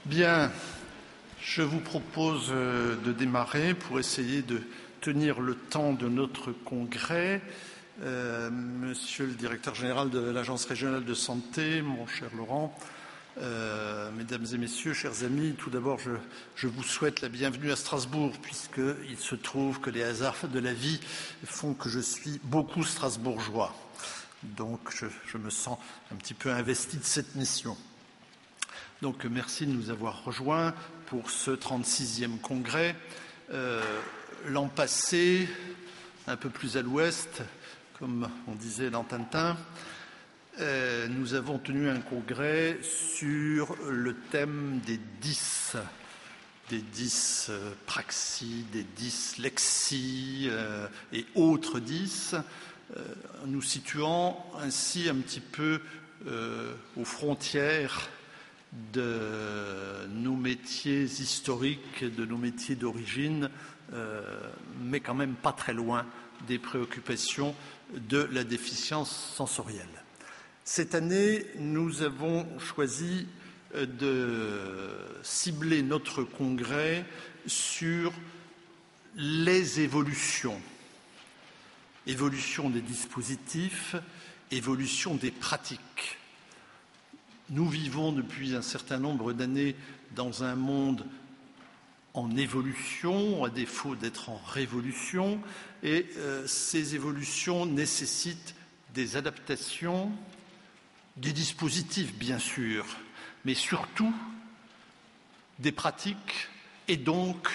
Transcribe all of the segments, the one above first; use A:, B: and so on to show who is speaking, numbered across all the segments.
A: Bien, je vous propose de démarrer pour essayer de tenir le temps de notre congrès. Monsieur le directeur général de l'Agence régionale de santé, mon cher Laurent, mesdames et messieurs, chers amis, tout d'abord, je vous souhaite la bienvenue à Strasbourg, puisqu'il se trouve que les hasards de la vie font que je suis beaucoup strasbourgeois. Donc, je me sens un petit peu investi de cette mission. Donc, merci de nous avoir rejoints pour ce 36e congrès. L'an passé, un peu plus à l'ouest, comme on disait dans Tintin, nous avons tenu un congrès sur le thème des 10 praxies, des 10 lexies et autres 10, nous situant ainsi un petit peu aux frontières de nos métiers historiques, de nos métiers d'origine, mais quand même pas très loin des préoccupations de la déficience sensorielle. Cette année, nous avons choisi de cibler notre congrès sur les évolutions. Évolution des dispositifs, évolution des pratiques. Nous vivons depuis un certain nombre d'années dans un monde en évolution, à défaut d'être en révolution, et ces évolutions nécessitent des adaptations, des dispositifs bien sûr, mais surtout des pratiques et donc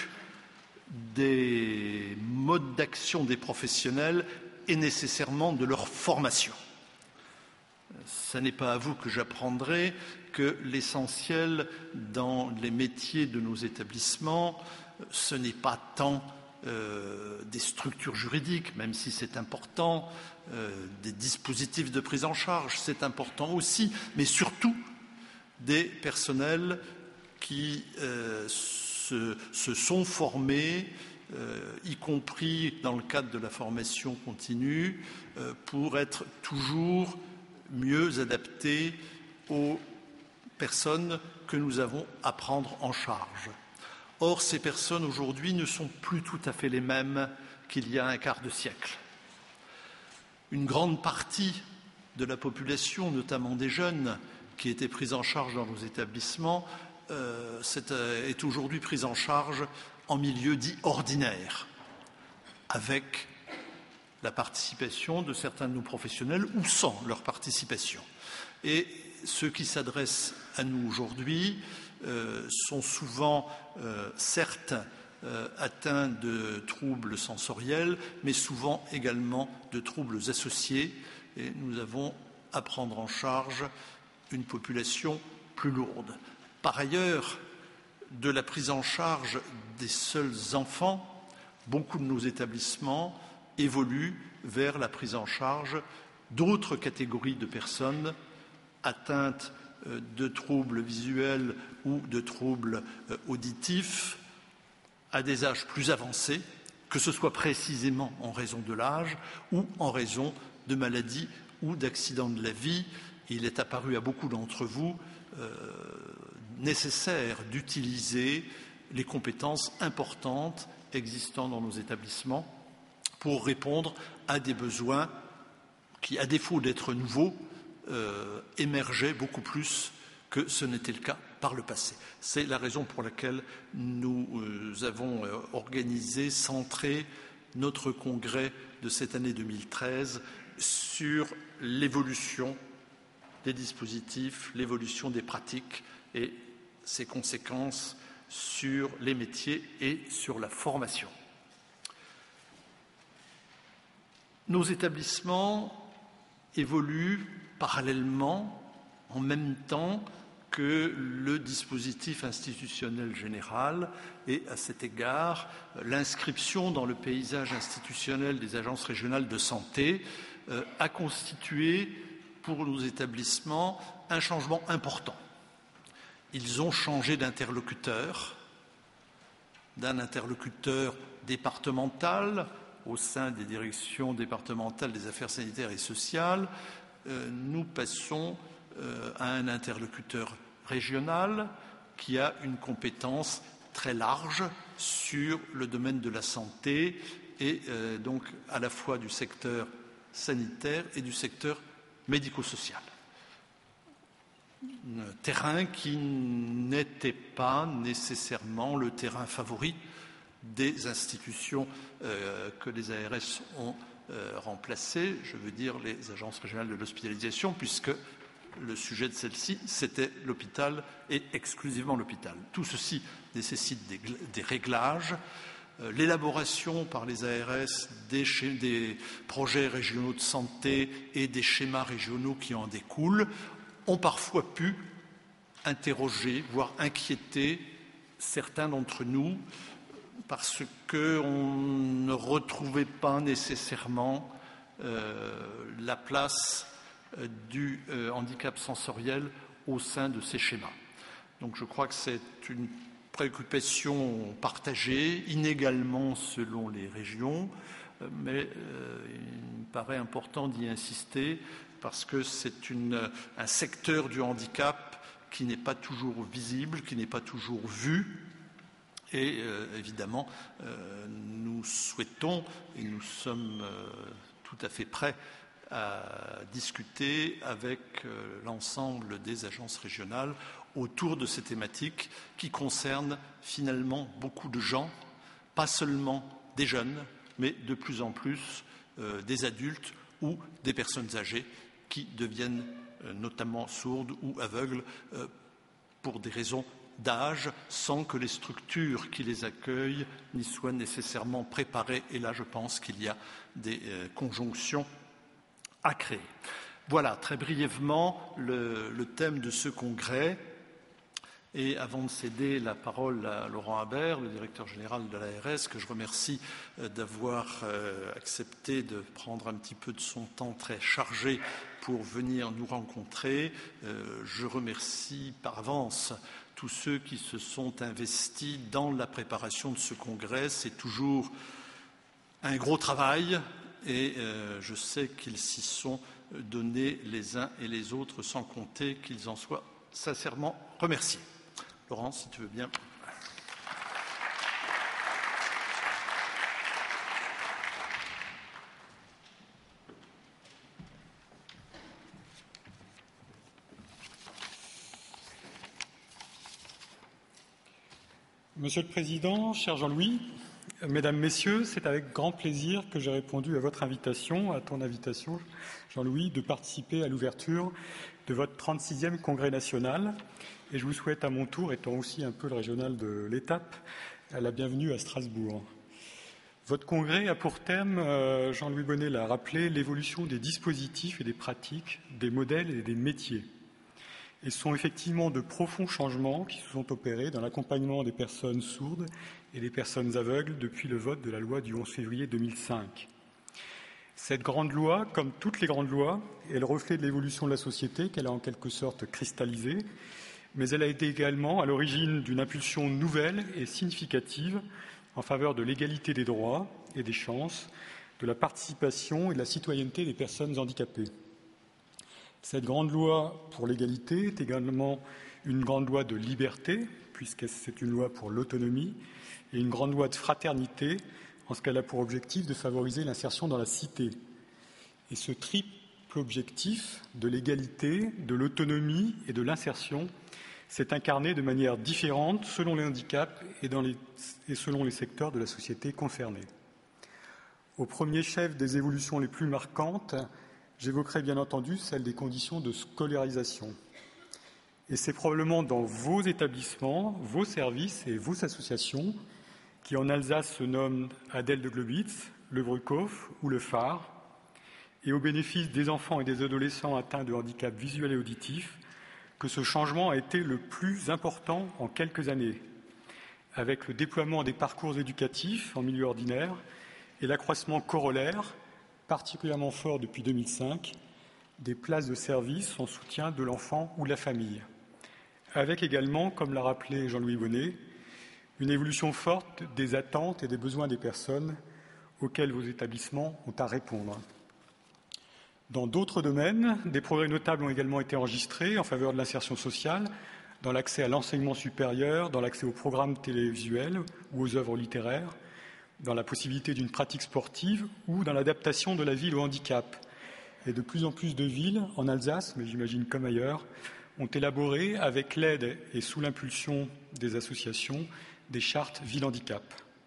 A: des modes d'action des professionnels et nécessairement de leur formation. Ce n'est pas à vous que j'apprendrai que l'essentiel dans les métiers de nos établissements, ce n'est pas tant des structures juridiques, même si c'est important, des dispositifs de prise en charge, c'est important aussi, mais surtout des personnels qui se sont formés, y compris dans le cadre de la formation continue, pour être toujours mieux adaptés aux personnes que nous avons à prendre en charge. Or, ces personnes aujourd'hui ne sont plus tout à fait les mêmes qu'il y a un quart de siècle. Une grande partie de la population, notamment des jeunes, qui étaient pris en charge dans nos établissements, est aujourd'hui prise en charge en milieu dit ordinaire, avec la participation de certains de nos professionnels ou sans leur participation. Et ceux qui s'adressent à nous aujourd'hui sont souvent, certes, atteints de troubles sensoriels, mais souvent également de troubles associés. Et nous avons à prendre en charge une population plus lourde. Par ailleurs, de la prise en charge des seuls enfants, beaucoup de nos établissements évoluent vers la prise en charge d'autres catégories de personnes atteintes de troubles visuels ou de troubles auditifs à des âges plus avancés, que ce soit précisément en raison de l'âge ou en raison de maladies ou d'accidents de la vie. Il est apparu à beaucoup d'entre vous nécessaire d'utiliser les compétences importantes existant dans nos établissements pour répondre à des besoins qui, à défaut d'être nouveaux, émergeaient beaucoup plus que ce n'était le cas par le passé. C'est la raison pour laquelle nous avons organisé, centré notre congrès de cette année 2013 sur l'évolution des dispositifs, l'évolution des pratiques et ses conséquences sur les métiers et sur la formation. Nos établissements évoluent parallèlement, en même temps que le dispositif institutionnel général et, à cet égard, l'inscription dans le paysage institutionnel des agences régionales de santé a constitué pour nos établissements un changement important. Ils ont changé d'interlocuteur, d'un interlocuteur départemental au sein des directions départementales des affaires sanitaires et sociales. Nous passons à un interlocuteur régional qui a une compétence très large sur le domaine de la santé et donc à la fois du secteur sanitaire et du secteur médico-social. Un terrain qui n'était pas nécessairement le terrain favori des institutions que les ARS ont remplacées, je veux dire les agences régionales de l'hospitalisation, puisque le sujet de celle-ci, c'était l'hôpital et exclusivement l'hôpital. Tout ceci nécessite des réglages, l'élaboration par les ARS des projets régionaux de santé et des schémas régionaux qui en découlent ont parfois pu interroger, voire inquiéter certains d'entre nous parce qu'on ne retrouvait pas nécessairement la place du handicap sensoriel au sein de ces schémas. Donc je crois que c'est une préoccupation partagée, inégalement selon les régions, mais il me paraît important d'y insister parce que c'est un secteur du handicap qui n'est pas toujours visible, qui n'est pas toujours vu. Et évidemment, nous souhaitons et nous sommes tout à fait prêts à discuter avec l'ensemble des agences régionales autour de ces thématiques qui concernent finalement beaucoup de gens, pas seulement des jeunes, mais de plus en plus des adultes ou des personnes âgées qui deviennent notamment sourdes ou aveugles pour des raisons d'âge, sans que les structures qui les accueillent n'y soient nécessairement préparées. Et là, je pense qu'il y a des conjonctions à créer. Voilà, très brièvement, le thème de ce congrès. Et avant de céder la parole à Laurent Habert, le directeur général de l'ARS, que je remercie d'avoir accepté de prendre un petit peu de son temps très chargé pour venir nous rencontrer, je remercie par avance tous ceux qui se sont investis dans la préparation de ce congrès. C'est toujours un gros travail et je sais qu'ils s'y sont donnés les uns et les autres sans compter qu'ils en soient sincèrement remerciés. Laurent, si tu veux bien.
B: Monsieur le Président, cher Jean-Louis, Mesdames, Messieurs, c'est avec grand plaisir que j'ai répondu à votre invitation, à ton invitation, Jean-Louis, de participer à l'ouverture de votre 36e Congrès national. Et je vous souhaite à mon tour, étant aussi un peu le régional de l'étape, la bienvenue à Strasbourg. Votre congrès a pour thème, Jean-Louis Bonnet l'a rappelé, l'évolution des dispositifs et des pratiques, des modèles et des métiers. Et ce sont effectivement de profonds changements qui se sont opérés dans l'accompagnement des personnes sourdes et des personnes aveugles depuis le vote de la loi du 11 février 2005. Cette grande loi, comme toutes les grandes lois, est le reflet de l'évolution de la société qu'elle a en quelque sorte cristallisée, mais elle a été également à l'origine d'une impulsion nouvelle et significative en faveur de l'égalité des droits et des chances, de la participation et de la citoyenneté des personnes handicapées. Cette grande loi pour l'égalité est également une grande loi de liberté, puisque c'est une loi pour l'autonomie, et une grande loi de fraternité, en ce qu'elle a pour objectif de favoriser l'insertion dans la cité. Et ce triple objectif de l'égalité, de l'autonomie et de l'insertion s'est incarné de manière différente selon les handicaps et selon les secteurs de la société concernés. Au premier chef des évolutions les plus marquantes, j'évoquerai bien entendu celle des conditions de scolarisation. Et c'est probablement dans vos établissements, vos services et vos associations, qui en Alsace se nomment Adèle de Globitz, le Bruckhof ou le Phare, et au bénéfice des enfants et des adolescents atteints de handicap visuel et auditif, que ce changement a été le plus important en quelques années, avec le déploiement des parcours éducatifs en milieu ordinaire et l'accroissement corollaire, particulièrement fort depuis 2005, des places de service en soutien de l'enfant ou de la famille, avec également, comme l'a rappelé Jean-Louis Bonnet, une évolution forte des attentes et des besoins des personnes auxquelles vos établissements ont à répondre. Dans d'autres domaines, des progrès notables ont également été enregistrés en faveur de l'insertion sociale, dans l'accès à l'enseignement supérieur, dans l'accès aux programmes télévisuels ou aux œuvres littéraires, dans la possibilité d'une pratique sportive ou dans l'adaptation de la ville au handicap. Et de plus en plus de villes, en Alsace, mais j'imagine comme ailleurs, ont élaboré, avec l'aide et sous l'impulsion des associations, des chartes ville handicap.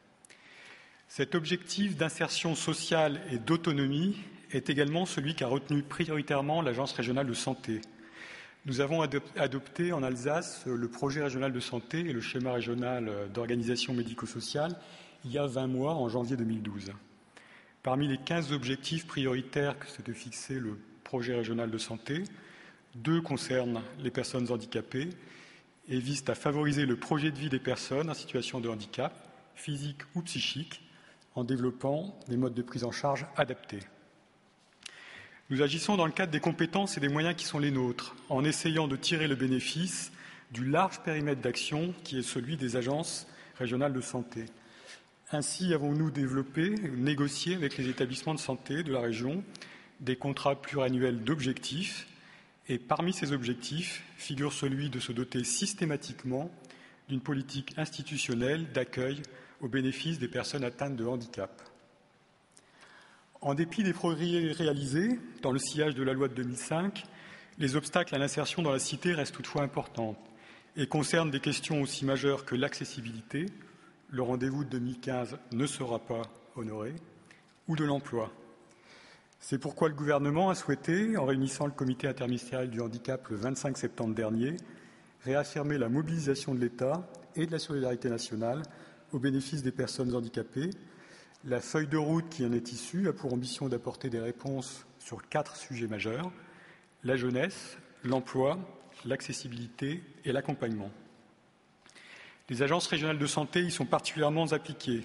B: Cet objectif d'insertion sociale et d'autonomie est également celui qu'a retenu prioritairement l'Agence régionale de santé. Nous avons adopté en Alsace le projet régional de santé et le schéma régional d'organisation médico-sociale il y a 20 mois, en janvier 2012. Parmi les 15 objectifs prioritaires que s'était fixé le projet régional de santé, 2 concernent les personnes handicapées et visent à favoriser le projet de vie des personnes en situation de handicap, physique ou psychique, en développant des modes de prise en charge adaptés. Nous agissons dans le cadre des compétences et des moyens qui sont les nôtres, en essayant de tirer le bénéfice du large périmètre d'action qui est celui des agences régionales de santé. Ainsi avons-nous développé, négocié avec les établissements de santé de la région des contrats pluriannuels d'objectifs, et parmi ces objectifs figure celui de se doter systématiquement d'une politique institutionnelle d'accueil au bénéfice des personnes atteintes de handicap. En dépit des progrès réalisés dans le sillage de la loi de 2005, les obstacles à l'insertion dans la cité restent toutefois importants et concernent des questions aussi majeures que l'accessibilité, le rendez-vous de 2015 ne sera pas honoré, ou de l'emploi. C'est pourquoi le gouvernement a souhaité, en réunissant le comité interministériel du handicap le 25 septembre dernier, réaffirmer la mobilisation de l'État et de la solidarité nationale au bénéfice des personnes handicapées. La feuille de route qui en est issue a pour ambition d'apporter des réponses sur 4 sujets majeurs: la jeunesse, l'emploi, l'accessibilité et l'accompagnement. Les agences régionales de santé y sont particulièrement impliquées.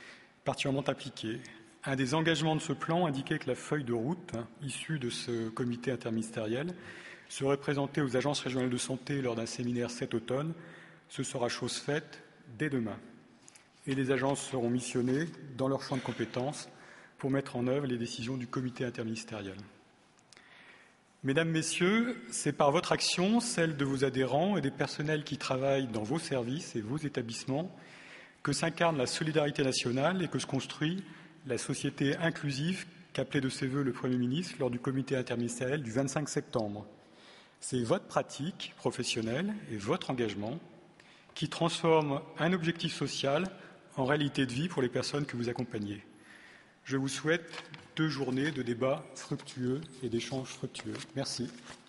B: Un des engagements de ce plan indiquait que la feuille de route, issue de ce comité interministériel, serait présentée aux agences régionales de santé lors d'un séminaire cet automne. Ce sera chose faite dès demain. Et les agences seront missionnées dans leur champ de compétences pour mettre en œuvre les décisions du comité interministériel. Mesdames, Messieurs, c'est par votre action, celle de vos adhérents et des personnels qui travaillent dans vos services et vos établissements, que s'incarne la solidarité nationale et que se construit la société inclusive qu'appelait de ses vœux le Premier ministre lors du comité interministériel du 25 septembre. C'est votre pratique professionnelle et votre engagement qui transforment un objectif social en réalité de vie pour les personnes que vous accompagnez. Je vous souhaite 2 journées de débats fructueux et d'échanges fructueux. Merci.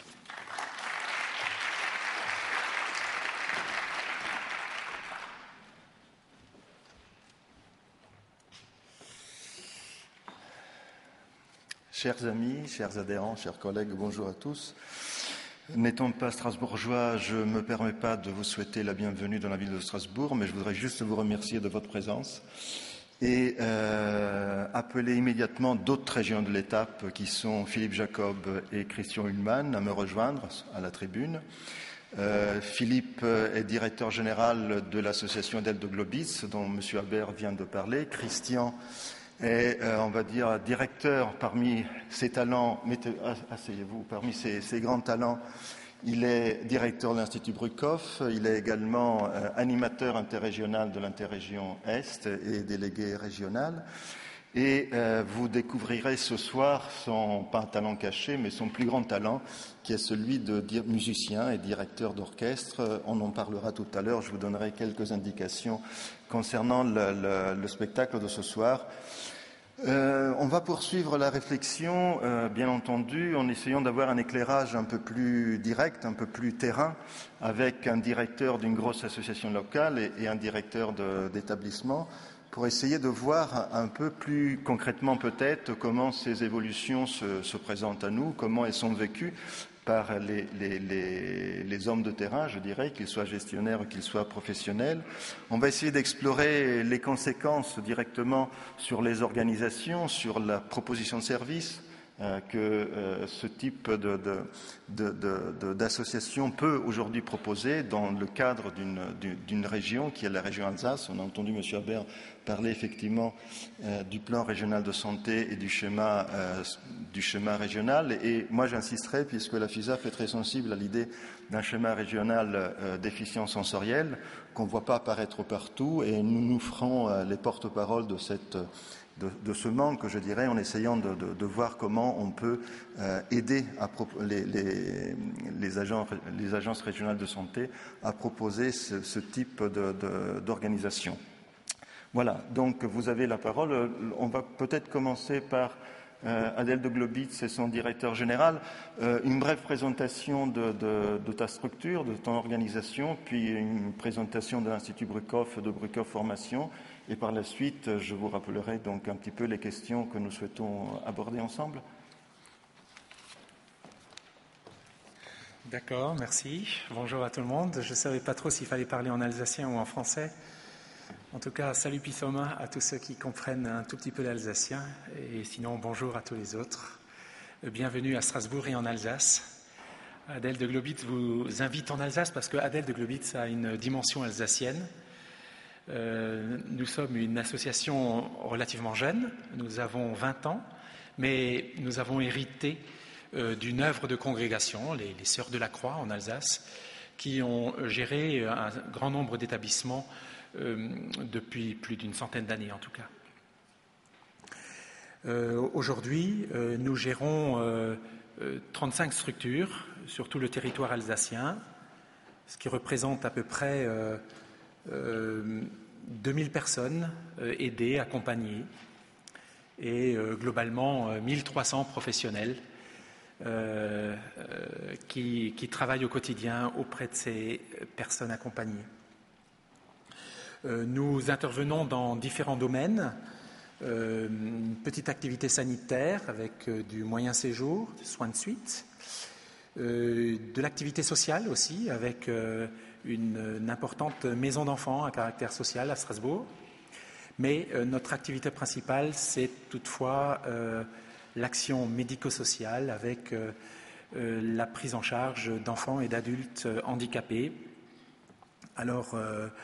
C: Chers amis, chers adhérents, chers collègues, bonjour à tous. N'étant pas strasbourgeois, je ne me permets pas de vous souhaiter la bienvenue dans la ville de Strasbourg, mais je voudrais juste vous remercier de votre présence et appeler immédiatement d'autres régions de l'étape qui sont Philippe Jacob et Christian Ullmann à me rejoindre à la tribune. Philippe est directeur général de l'association Adèle de Globis, dont M. Albert vient de parler. Christian est, on va dire, directeur parmi ses talents, asseyez-vous, parmi ses grands talents. Il est directeur de l'Institut Bruckhoff, il est également animateur interrégional de l'interrégion Est et délégué régional. Et vous découvrirez ce soir pas un talent caché, mais son plus grand talent, qui est celui de musicien et directeur d'orchestre. On en parlera tout à l'heure, je vous donnerai quelques indications concernant le spectacle de ce soir. On va poursuivre la réflexion, bien entendu, en essayant d'avoir un éclairage un peu plus direct, un peu plus terrain, avec un directeur d'une grosse association locale et un directeur d'établissement, pour essayer de voir un peu plus concrètement peut-être comment ces évolutions se présentent à nous, comment elles sont vécues par les hommes de terrain, je dirais, qu'ils soient gestionnaires ou qu'ils soient professionnels. On va essayer d'explorer les conséquences directement sur les organisations, sur la proposition de service que ce type d'association peut aujourd'hui proposer dans le cadre d'une région qui est la région Alsace. On a entendu M. Habert parler effectivement du plan régional de santé et du schéma du schéma régional. Et moi, j'insisterai, puisque la FISAF est très sensible à l'idée d'un schéma régional déficient sensoriel qu'on ne voit pas apparaître partout, et nous ferons les porte-paroles de ce manque, je dirais, en essayant de voir comment on peut aider les agences régionales de santé à proposer ce type d'organisation. Voilà, donc vous avez la parole. On va peut-être commencer par Adèle de Globitz et son directeur général. Une brève présentation de ta structure, de ton organisation, puis une présentation de l'Institut Bruckhoff, de Bruckhoff Formation. Et par la suite, je vous rappellerai donc un petit peu les questions que nous souhaitons aborder ensemble.
D: D'accord, merci. Bonjour à tout le monde. Je ne savais pas trop s'il fallait parler en alsacien ou en français. En tout cas, salut Pithoma à tous ceux qui comprennent un tout petit peu l'alsacien. Et sinon, bonjour à tous les autres. Bienvenue à Strasbourg et en Alsace. Adèle de Globitz vous invite en Alsace parce que Adèle de Globitz a une dimension alsacienne. Nous sommes une association relativement jeune. Nous avons 20 ans, mais nous avons hérité d'une œuvre de congrégation, les Sœurs de la Croix en Alsace, qui ont géré un grand nombre d'établissements depuis plus d'une centaine d'années en tout cas. Aujourd'hui, nous gérons 35 structures sur tout le territoire alsacien, ce qui représente à peu près 2000 personnes aidées, accompagnées, et globalement 1300 professionnels qui travaillent au quotidien auprès de ces personnes accompagnées. Nous intervenons dans différents domaines. Une petite activité sanitaire avec du moyen séjour, des soins de suite, de l'activité sociale aussi avec une importante maison d'enfants à caractère social à Strasbourg. Mais notre activité principale, c'est toutefois l'action médico-sociale avec la prise en charge d'enfants et d'adultes handicapés. Alors,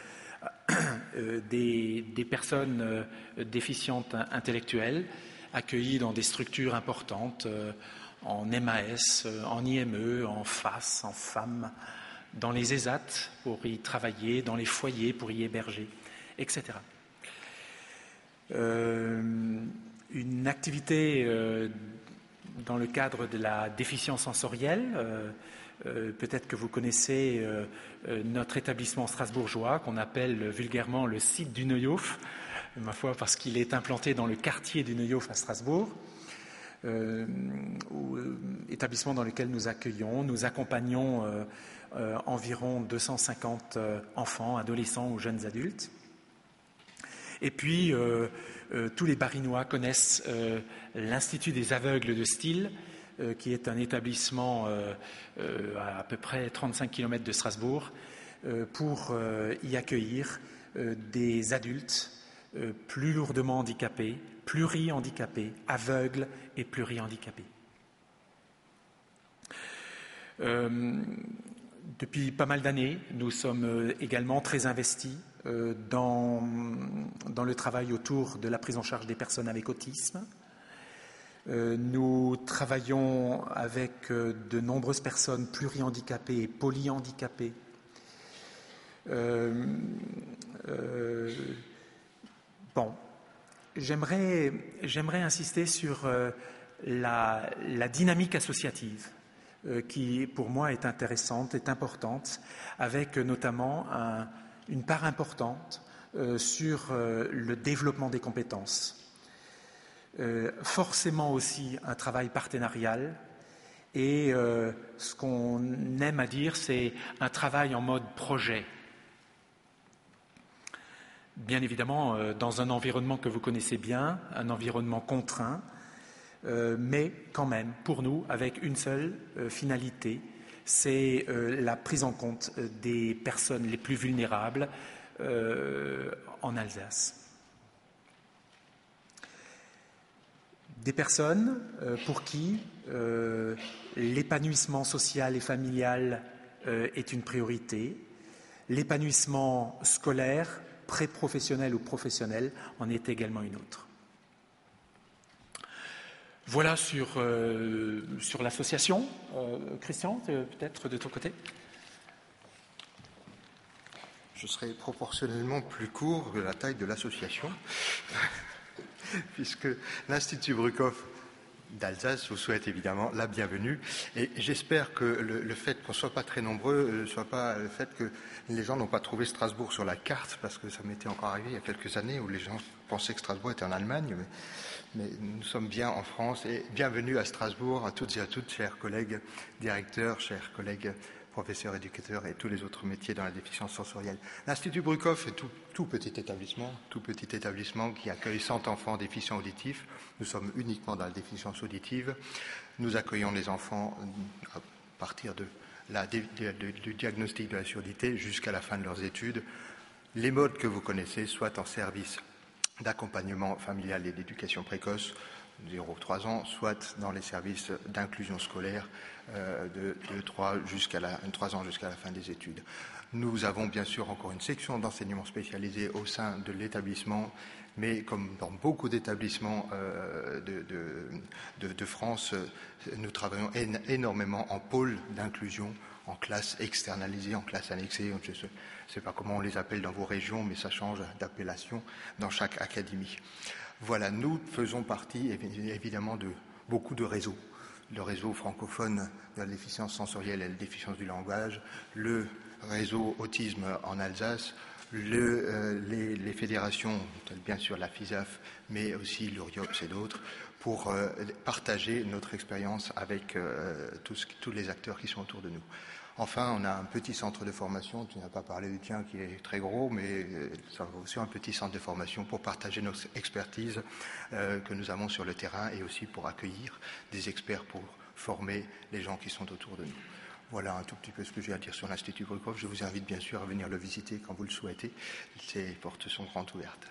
D: des personnes déficientes intellectuelles accueillies dans des structures importantes en MAS, en IME, en FAS, en FAM, dans les ESAT pour y travailler, dans les foyers pour y héberger, etc. Une activité dans le cadre de la déficience sensorielle. Peut-être que vous connaissez notre établissement strasbourgeois qu'on appelle vulgairement le site du Neuhof, ma foi parce qu'il est implanté dans le quartier du Neuhof à Strasbourg, établissement dans lequel nous accompagnons environ 250 enfants, adolescents ou jeunes adultes. Et puis, tous les Barinois connaissent l'Institut des aveugles de Style, qui est un établissement à peu près 35 km de Strasbourg, pour y accueillir des adultes plus lourdement handicapés, plurihandicapés, aveugles et plurihandicapés. Depuis pas mal d'années, nous sommes également très investis dans le travail autour de la prise en charge des personnes avec autisme. Nous travaillons avec de nombreuses personnes plurihandicapées et polyhandicapées. J'aimerais insister sur la dynamique associative qui, pour moi, est intéressante, est importante, avec notamment une part importante sur le développement des compétences. Forcément aussi un travail partenarial et ce qu'on aime à dire, c'est un travail en mode projet. Bien évidemment, dans un environnement que vous connaissez bien, un environnement contraint, mais quand même, pour nous, avec une seule finalité, c'est la prise en compte des personnes les plus vulnérables en Alsace. Des personnes pour qui l'épanouissement social et familial est une priorité, l'épanouissement scolaire, pré-professionnel ou professionnel en est également une autre. Voilà sur l'association. Christian, peut-être de ton côté.
E: Je serai proportionnellement plus court que la taille de l'association, puisque l'Institut Bruckhoff d'Alsace vous souhaite évidemment la bienvenue. Et j'espère que le fait qu'on ne soit pas très nombreux ne soit pas le fait que les gens n'ont pas trouvé Strasbourg sur la carte, parce que ça m'était encore arrivé il y a quelques années où les gens pensaient que Strasbourg était en Allemagne. Mais nous sommes bien en France et bienvenue à Strasbourg, à toutes et à toutes, chers collègues directeurs, chers collègues professeurs, éducateurs et tous les autres métiers dans la déficience sensorielle. L'Institut Bruckhoff est tout petit établissement qui accueille 100 enfants déficients auditifs. Nous sommes uniquement dans la déficience auditive. Nous accueillons les enfants à partir du diagnostic de la surdité jusqu'à la fin de leurs études. Les modes que vous connaissez, soit en service d'accompagnement familial et d'éducation précoce, 0-3 ans, soit dans les services d'inclusion scolaire de 3 ans jusqu'à la fin des études. Nous avons bien sûr encore une section d'enseignement spécialisé au sein de l'établissement, mais comme dans beaucoup d'établissements de France, nous travaillons énormément en pôle d'inclusion, en classe externalisée, en classe annexée. Je ne sais pas comment on les appelle dans vos régions, mais ça change d'appellation dans chaque académie. Voilà, nous faisons partie évidemment de beaucoup de réseaux. Le réseau francophone de la déficience sensorielle et la déficience du langage, le réseau autisme en Alsace, les fédérations, telles bien sûr la FISAF, mais aussi l'URIOPS et d'autres, pour partager notre expérience avec tous les acteurs qui sont autour de nous. Enfin, on a un petit centre de formation, tu n'as pas parlé du tien qui est très gros, mais ça va aussi un petit centre de formation pour partager notre expertise que nous avons sur le terrain et aussi pour accueillir des experts pour former les gens qui sont autour de nous. Voilà un tout petit peu ce que j'ai à dire sur l'Institut Bruckhoff. Je vous invite bien sûr à venir le visiter quand vous le souhaitez. Ses portes sont grandes ouvertes.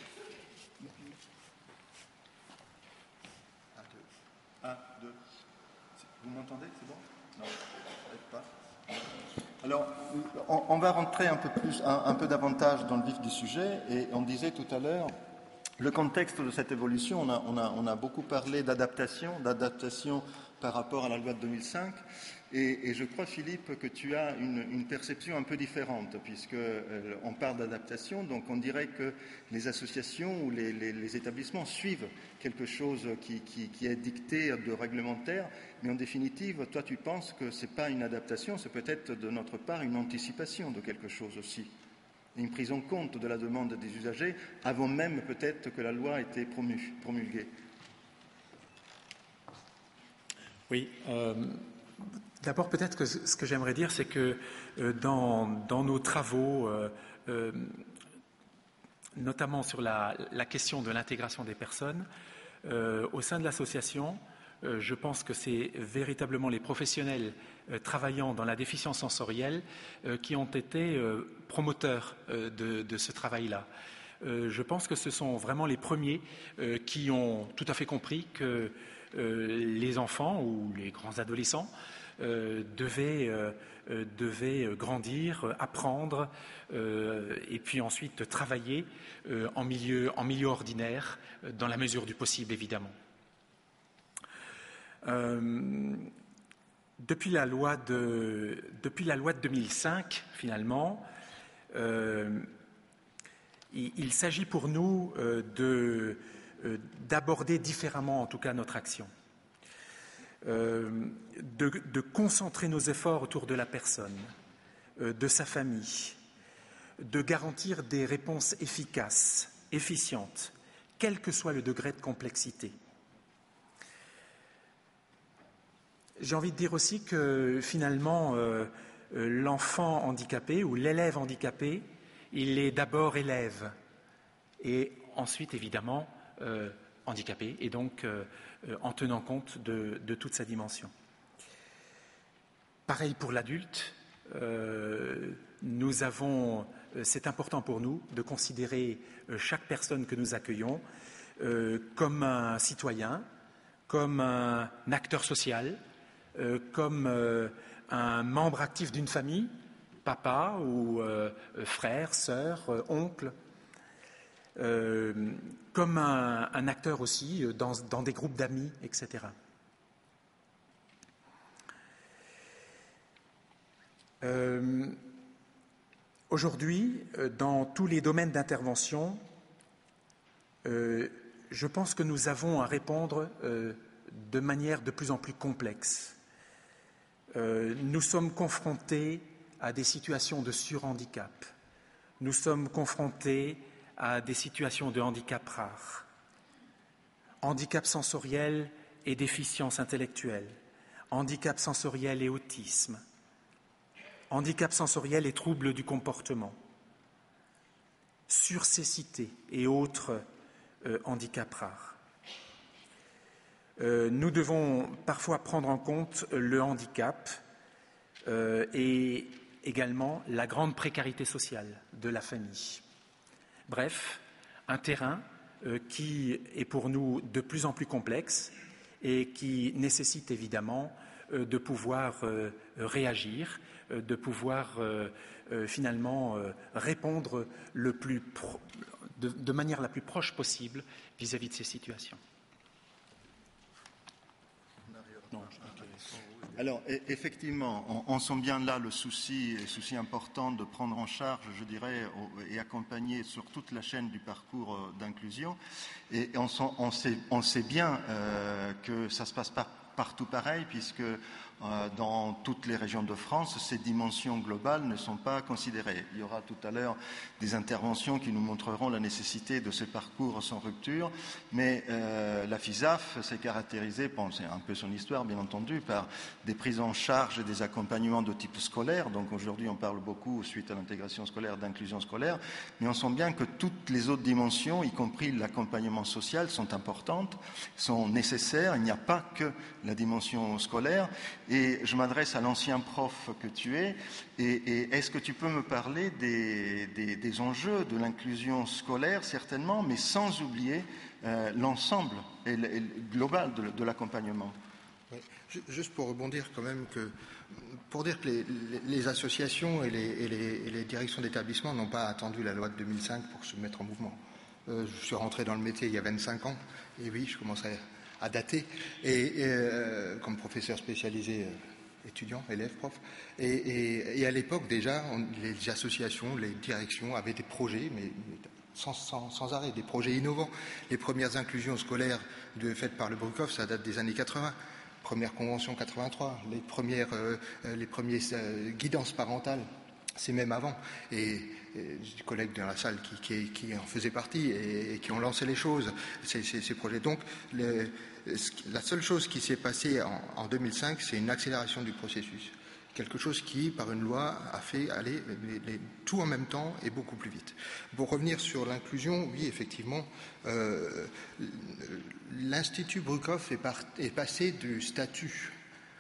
C: 1, 2. Vous m'entendez? C'est bon? Non, peut-être pas. Alors, on va rentrer un peu davantage dans le vif du sujet, et on disait tout à l'heure, le contexte de cette évolution, on a beaucoup parlé d'adaptation par rapport à la loi de 2005, et je crois, Philippe, que tu as une perception un peu différente, puisqu'on parle d'adaptation, donc on dirait que les associations ou les établissements suivent quelque chose qui est dicté de réglementaire, mais en définitive, toi tu penses que ce n'est pas une adaptation, c'est peut-être de notre part une anticipation de quelque chose aussi, une prise en compte de la demande des usagers avant même peut-être que la loi ait été promulguée.
D: Oui, d'abord peut-être que ce que j'aimerais dire, c'est que dans nos travaux, notamment sur la question de l'intégration des personnes, au sein de l'association, je pense que c'est véritablement les professionnels travaillant dans la déficience sensorielle qui ont été promoteurs de ce travail-là. Je pense que ce sont vraiment les premiers qui ont tout à fait compris que les enfants ou les grands adolescents devaient grandir, apprendre et puis ensuite travailler en milieu ordinaire, dans la mesure du possible, évidemment. Depuis la loi de 2005, finalement, il s'agit pour nous d'aborder différemment, en tout cas, notre action. De concentrer nos efforts autour de la personne, de sa famille, de garantir des réponses efficaces, efficientes, quel que soit le degré de complexité. J'ai envie de dire aussi que finalement, l'enfant handicapé ou l'élève handicapé, il est d'abord élève et ensuite évidemment handicapé et donc en tenant compte de toute sa dimension. Pareil pour l'adulte, c'est important pour nous de considérer chaque personne que nous accueillons comme un citoyen, comme un acteur social, comme un membre actif d'une famille, papa ou frère, sœur, oncle. comme un acteur aussi dans des groupes d'amis, etc. Aujourd'hui, dans tous les domaines d'intervention, je pense que nous avons à répondre de manière de plus en plus complexe. Nous sommes confrontés à des situations de surhandicap. Nous sommes confrontés à des situations de handicap rares, handicap sensoriel et déficience intellectuelle, handicap sensoriel et autisme, handicap sensoriel et troubles du comportement, surcécité et autres handicaps rares. Nous devons parfois prendre en compte le handicap et également la grande précarité sociale de la famille. Bref, un terrain qui est pour nous de plus en plus complexe et qui nécessite évidemment de pouvoir réagir, de pouvoir finalement répondre de manière la plus proche possible vis-à-vis de ces situations.
C: Alors, effectivement, on sent bien là le souci important de prendre en charge, je dirais, et accompagner sur toute la chaîne du parcours d'inclusion. Et on sait bien que ça ne se passe pas partout pareil, puisque dans toutes les régions de France, ces dimensions globales ne sont pas considérées. Il y aura tout à l'heure des interventions qui nous montreront la nécessité de ces parcours sans rupture, mais la FISAF s'est caractérisée, c'est un peu son histoire bien entendu, par des prises en charge et des accompagnements de type scolaire. Donc aujourd'hui on parle beaucoup, suite à l'intégration scolaire, d'inclusion scolaire, mais on sent bien que toutes les autres dimensions, y compris l'accompagnement social, sont importantes, sont nécessaires. Il n'y a pas que la dimension scolaire. Et je m'adresse à l'ancien prof que tu es. Et est-ce que tu peux me parler des enjeux de l'inclusion scolaire, certainement, mais sans oublier l'ensemble global de l'accompagnement?
E: Oui. Juste pour rebondir quand même, pour dire que les associations et les directions d'établissement n'ont pas attendu la loi de 2005 pour se mettre en mouvement. Je suis rentré dans le métier il y a 25 ans, et oui, je commençais à dater, et comme professeur spécialisé, étudiant, élève, prof. Et à l'époque déjà, les associations, les directions avaient des projets, mais sans arrêt, des projets innovants. Les premières inclusions scolaires faites par le Bruckhoff, ça date des années 80. Première convention 83, les premiers guidances parentales, c'est même avant. Et des collègues dans la salle qui en faisaient partie et qui ont lancé les choses, ces projets. Donc, la seule chose qui s'est passée en 2005, c'est une accélération du processus. Quelque chose qui, par une loi, a fait aller tout en même temps et beaucoup plus vite. Pour revenir sur l'inclusion, oui, effectivement, l'Institut Bruckhoff est passé du statut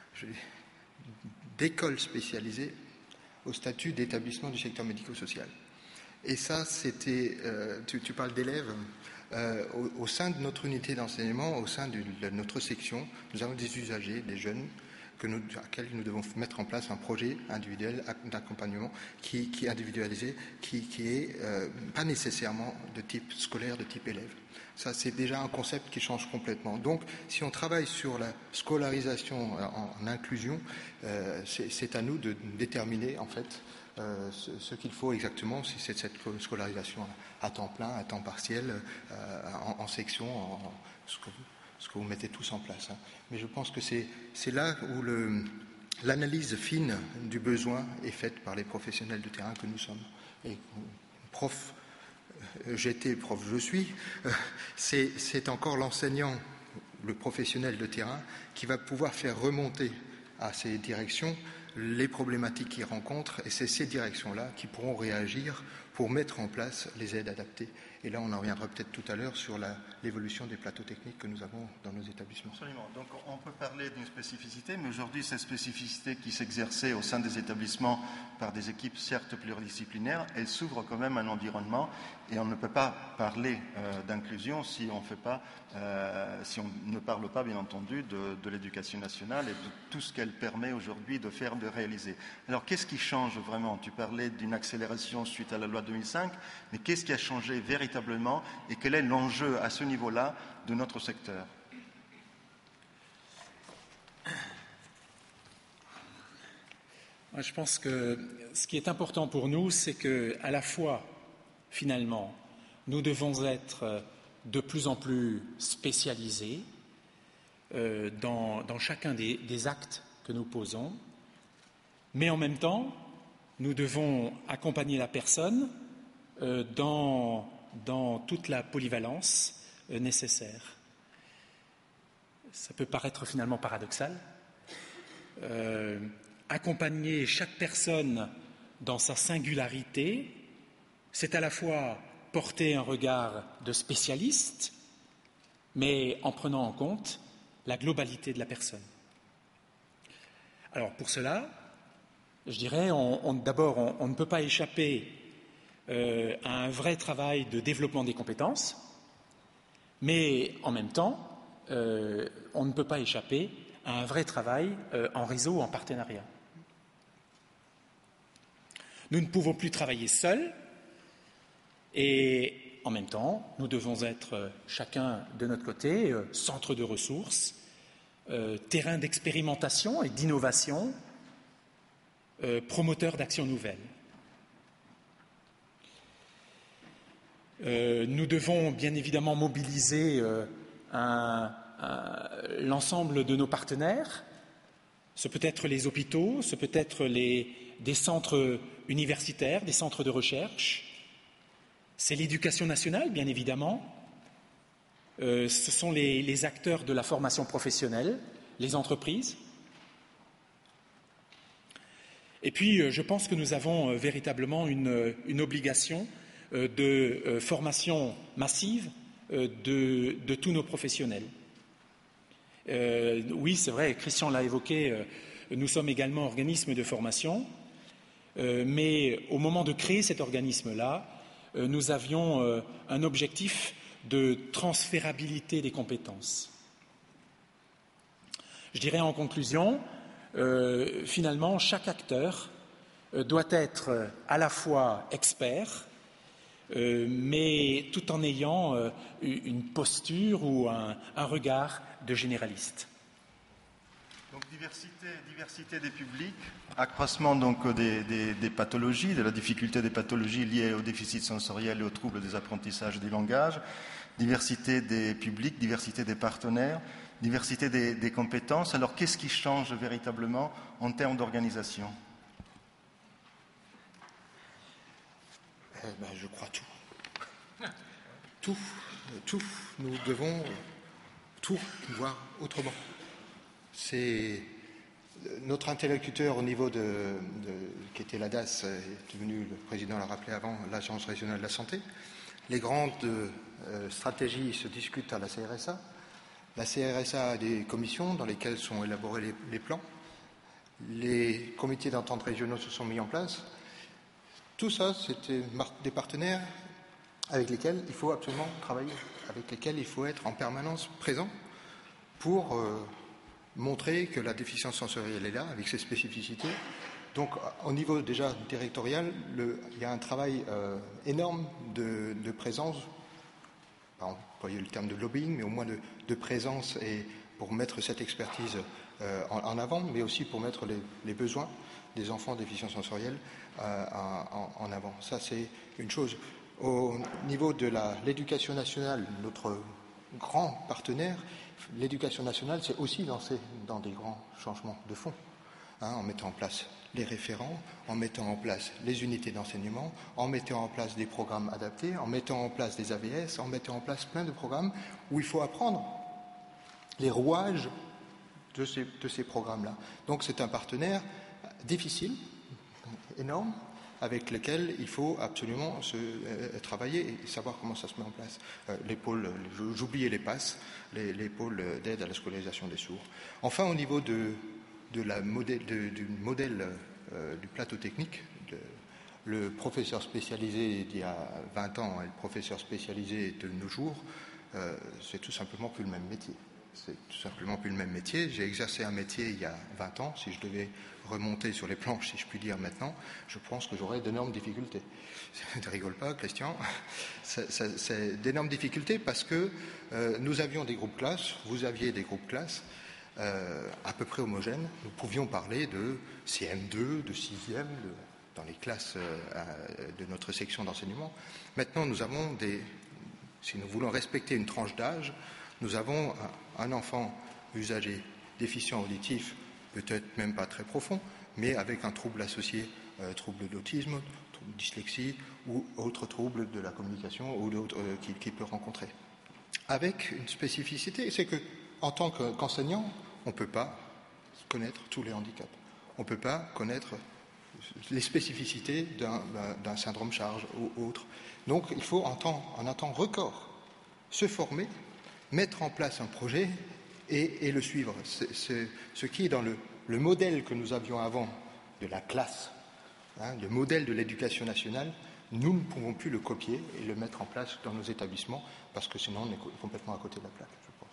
E: d'école spécialisée au statut d'établissement du secteur médico-social. Et ça, c'était, tu parles d'élèves, au sein de notre unité d'enseignement, au sein de notre section, nous avons des usagers, des jeunes, à laquelle nous devons mettre en place un projet individuel d'accompagnement qui est individualisé, qui est pas nécessairement de type scolaire, de type élève. Ça, c'est déjà un concept qui change complètement. Donc, si on travaille sur la scolarisation en inclusion, c'est à nous de déterminer, en fait, ce qu'il faut exactement, si c'est cette scolarisation à temps plein, à temps partiel, en section, ce que vous mettez tous en place. Mais je pense que c'est là où l'analyse fine du besoin est faite par les professionnels de terrain que nous sommes. Et prof, j'étais, prof, je suis, c'est encore l'enseignant, le professionnel de terrain, qui va pouvoir faire remonter à ces directions les problématiques qu'ils rencontrent, et c'est ces directions-là qui pourront réagir pour mettre en place les aides adaptées. Et là, on en reviendra peut-être tout à l'heure sur l'évolution des plateaux techniques que nous avons dans nos établissements.
C: Absolument. Donc, on peut parler d'une spécificité, mais aujourd'hui, cette spécificité qui s'exerçait au sein des établissements par des équipes certes pluridisciplinaires, elle s'ouvre quand même à un environnement, et on ne peut pas parler d'inclusion si on ne parle pas, bien entendu, de l'éducation nationale et de tout ce qu'elle permet aujourd'hui de faire, de réaliser. Alors, qu'est-ce qui change vraiment? Tu parlais d'une accélération suite à la loi 2005, mais qu'est-ce qui a changé véritablement véritablement et quel est l'enjeu à ce niveau-là de notre secteur?
D: Je pense que ce qui est important pour nous, c'est que, à la fois, finalement, nous devons être de plus en plus spécialisés dans chacun des actes que nous posons, mais en même temps, nous devons accompagner la personne dans toute la polyvalence nécessaire. Ça peut paraître finalement paradoxal. Accompagner chaque personne dans sa singularité, c'est à la fois porter un regard de spécialiste, mais en prenant en compte la globalité de la personne. Alors pour cela, je dirais, d'abord, on ne peut pas échapper à un vrai travail de développement des compétences, mais en même temps, on ne peut pas échapper à un vrai travail en réseau, en partenariat. Nous ne pouvons plus travailler seuls et en même temps, nous devons être chacun de notre côté centre de ressources, terrain d'expérimentation et d'innovation, promoteur d'actions nouvelles. Nous devons bien évidemment mobiliser l'ensemble de nos partenaires. Ce peut être les hôpitaux, ce peut être des centres universitaires, des centres de recherche. C'est l'éducation nationale, bien évidemment. Ce sont les acteurs de la formation professionnelle, les entreprises. Et puis, je pense que nous avons véritablement une obligation de formation massive de tous nos professionnels. Oui, c'est vrai, Christian l'a évoqué, nous sommes également organisme de formation, mais au moment de créer cet organisme-là, nous avions un objectif de transférabilité des compétences. Je dirais en conclusion, finalement, chaque acteur doit être à la fois expert, mais tout en ayant une posture ou un regard de généraliste.
C: Donc diversité des publics, accroissement donc des pathologies, de la difficulté des pathologies liées au déficit sensoriel et aux troubles des apprentissages et des langages, diversité des publics, diversité des partenaires, diversité des compétences. Alors qu'est-ce qui change véritablement en termes d'organisation?
E: Je crois tout. Tout. Nous devons tout voir autrement. C'est notre interlocuteur au niveau qui était l'ADAS, est devenu, le président l'a rappelé avant, l'Agence régionale de la santé. Les grandes stratégies se discutent à la CRSA. La CRSA a des commissions dans lesquelles sont élaborés les plans. Les comités d'entente régionaux se sont mis en place. Tout ça, c'était des partenaires avec lesquels il faut absolument travailler, avec lesquels il faut être en permanence présent pour montrer que la déficience sensorielle est là, avec ses spécificités. Donc, au niveau déjà territorial, il y a un travail énorme de présence, pas employer le terme de lobbying, mais au moins de présence et pour mettre cette expertise en avant, mais aussi pour mettre les besoins des enfants déficients sensoriels en avant. Ça, c'est une chose. Au niveau de l'éducation nationale, notre grand partenaire, l'éducation nationale s'est aussi lancée dans des grands changements de fond, en mettant en place les référents, en mettant en place les unités d'enseignement, en mettant en place des programmes adaptés, en mettant en place des AVS, en mettant en place plein de programmes où il faut apprendre les rouages de ces programmes-là. Donc c'est un partenaire difficile, énorme, avec lequel il faut absolument travailler et savoir comment ça se met en place. Les pôles, j'oubliais les PASS, les pôles d'aide à la scolarisation des sourds. Enfin, au niveau du modèle du plateau technique, le professeur spécialisé d'il y a 20 ans et le professeur spécialisé de nos jours, c'est tout simplement plus le même métier. C'est tout simplement plus le même métier. J'ai exercé un métier il y a 20 ans. Si je devais remonter sur les planches, si je puis dire maintenant, je pense que j'aurais d'énormes difficultés. Ne rigole pas, Christian. C'est d'énormes difficultés parce que nous avions des groupes classes, vous aviez des groupes classes à peu près homogènes. Nous pouvions parler de CM2, de 6e, dans les classes de notre section d'enseignement. Maintenant, nous avons si nous voulons respecter une tranche d'âge, nous avons un enfant usager déficient auditif, peut-être même pas très profond, mais avec un trouble associé, trouble d'autisme, trouble de dyslexie ou autre trouble de la communication ou d'autres qu'il peut rencontrer. Avec une spécificité, c'est qu'en tant qu'enseignant, on ne peut pas connaître tous les handicaps. On ne peut pas connaître les spécificités d'un syndrome charge ou autre. Donc il faut en un temps record se former, mettre en place un projet et le suivre. Ce qui est dans le modèle que nous avions avant de la classe, le modèle de l'éducation nationale, nous ne pouvons plus le copier et le mettre en place dans nos établissements parce que sinon on est complètement à côté de la plaque, je pense.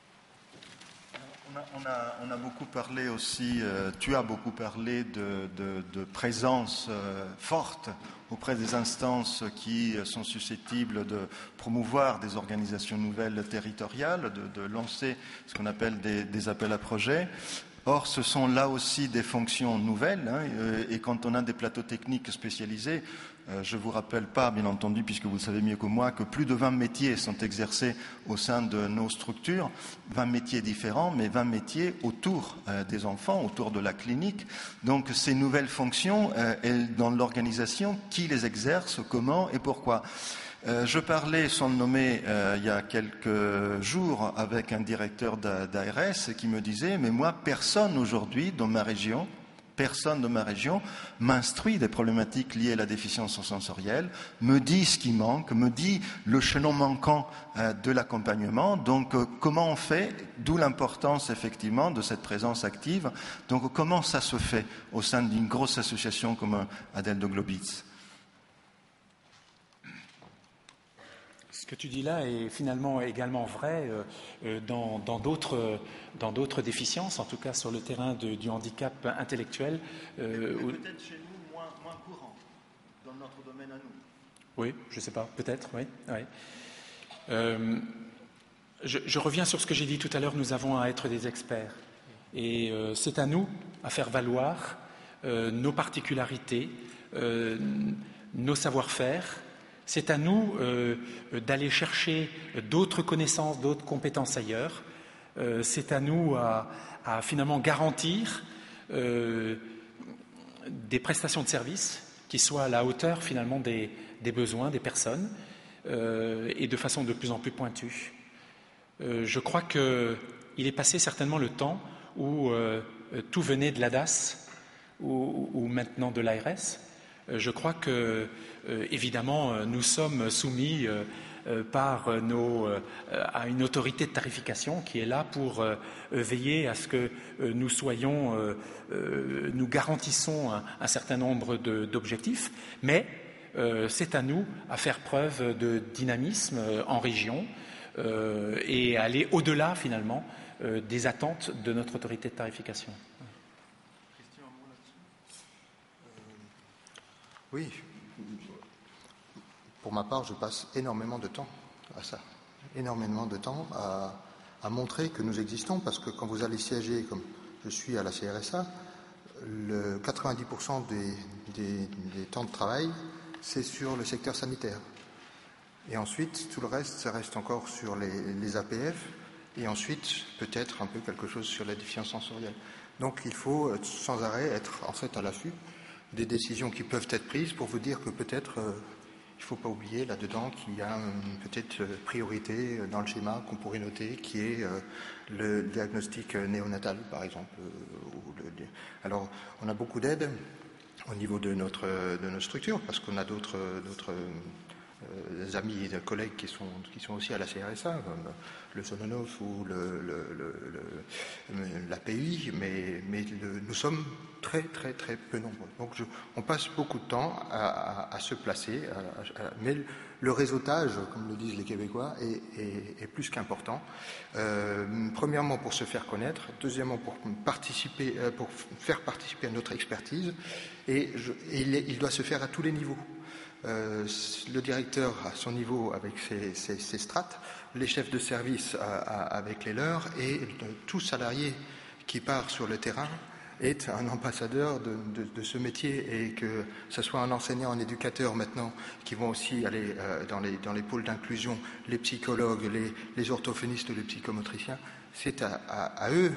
C: On a beaucoup parlé aussi, tu as beaucoup parlé de présence forte auprès des instances qui sont susceptibles de promouvoir des organisations nouvelles territoriales, de lancer ce qu'on appelle des appels à projets. Or, ce sont là aussi des fonctions nouvelles, et quand on a des plateaux techniques spécialisés, je ne vous rappelle pas, bien entendu, puisque vous le savez mieux que moi, que plus de 20 métiers sont exercés au sein de nos structures, 20 métiers différents, mais 20 métiers autour des enfants, autour de la clinique. Donc ces nouvelles fonctions, dans l'organisation, qui les exerce, comment et pourquoi ? Je parlais, sans le nommer, il y a quelques jours avec un directeur d'ARS qui me disait « Mais moi, personne aujourd'hui dans ma région m'instruit des problématiques liées à la déficience sensorielle, me dit ce qui manque, me dit le chaînon manquant de l'accompagnement. Donc, comment on fait ? D'où l'importance, effectivement, de cette présence active. Donc, comment ça se fait au sein d'une grosse association comme Adel de Globitz ?
D: Ce que tu dis là est finalement également vrai dans d'autres déficiences, en tout cas sur le terrain du handicap intellectuel.
A: Peut-être chez nous moins courant, dans notre domaine à nous.
D: Oui, je ne sais pas, peut-être, oui. Je reviens sur ce que j'ai dit tout à l'heure, nous avons à être des experts. Et c'est à nous à faire valoir nos particularités, nos savoir-faire. C'est à nous d'aller chercher d'autres connaissances, d'autres compétences ailleurs. C'est à nous à finalement garantir des prestations de services qui soient à la hauteur finalement des besoins des personnes et de façon de plus en plus pointue. Je crois qu'il est passé certainement le temps où tout venait de l'ADAS ou maintenant de l'ARS. Je crois que, évidemment, nous sommes soumis à une autorité de tarification qui est là pour veiller à ce que nous garantissons un certain nombre d'objectifs, mais c'est à nous à faire preuve de dynamisme en région et aller au-delà, finalement, des attentes de notre autorité de tarification.
E: Oui, pour ma part, je passe énormément de temps à ça, énormément de temps à montrer que nous existons, parce que quand vous allez siéger, comme je suis à la CRSA, le 90% des temps de travail, c'est sur le secteur sanitaire. Et ensuite, tout le reste, ça reste encore sur les APF, et ensuite, peut-être un peu quelque chose sur la déficience sensorielle. Donc, il faut sans arrêt être en fait à l'affût des décisions qui peuvent être prises pour vous dire que peut-être il ne faut pas oublier là-dedans qu'il y a peut-être priorité dans le schéma qu'on pourrait noter qui est le diagnostic néonatal par exemple. Alors on a beaucoup d'aide au niveau de notre structure parce qu'on a d'autres amis et collègues qui sont aussi à la CRSA, comme le Sononov ou l'API, mais nous sommes très très très peu nombreux. Donc on passe beaucoup de temps à se placer, mais le réseautage, comme le disent les Québécois, est plus qu'important. Premièrement pour se faire connaître, deuxièmement pour faire participer à notre expertise, et il doit se faire à tous les niveaux. Le directeur à son niveau avec ses strates, les chefs de service avec les leurs, et tout salarié qui part sur le terrain est un ambassadeur de ce métier, et que ce soit un enseignant, un éducateur maintenant, qui vont aussi aller dans les pôles d'inclusion, les psychologues, les orthophonistes ou les psychomotriciens, c'est à eux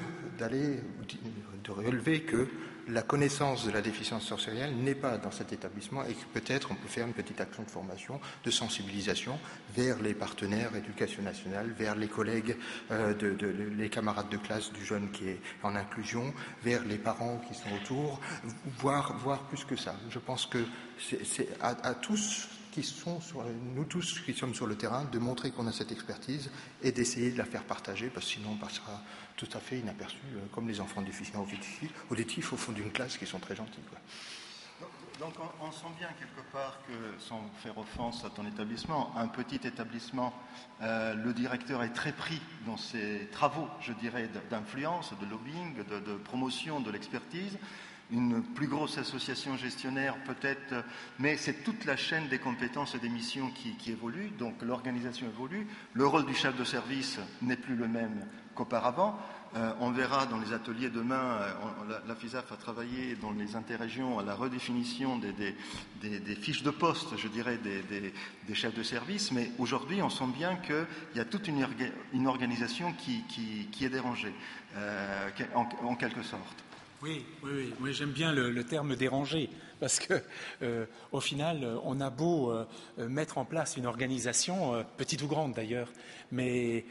E: de relever que la connaissance de la déficience sensorielle n'est pas dans cet établissement, et que peut-être on peut faire une petite action de formation, de sensibilisation vers les partenaires éducation nationale, vers les collègues, les camarades de classe du jeune qui est en inclusion, vers les parents qui sont autour, voire plus que ça. Je pense que c'est à tous nous tous qui sommes sur le terrain, de montrer qu'on a cette expertise et d'essayer de la faire partager, parce que sinon on passera tout à fait inaperçu, comme les enfants déficients auditifs au fond d'une classe qui sont très gentils, quoi.
A: Donc on sent bien quelque part que, sans faire offense à ton établissement, un petit établissement, le directeur est très pris dans ses travaux, je dirais, d'influence, de lobbying, de promotion de l'expertise. Une plus grosse association gestionnaire peut-être, mais c'est toute la chaîne des compétences et des missions qui évolue, donc l'organisation évolue, le rôle du chef de service n'est plus le même qu'auparavant. On verra dans les ateliers demain, la FISAF a travaillé dans les interrégions à la redéfinition des fiches de poste, je dirais, des chefs de service, mais aujourd'hui on sent bien qu'il y a toute une organisation qui est dérangée, en quelque sorte.
D: Oui, j'aime bien le terme dérangé, parce que au final, on a beau mettre en place une organisation, petite ou grande d'ailleurs, mais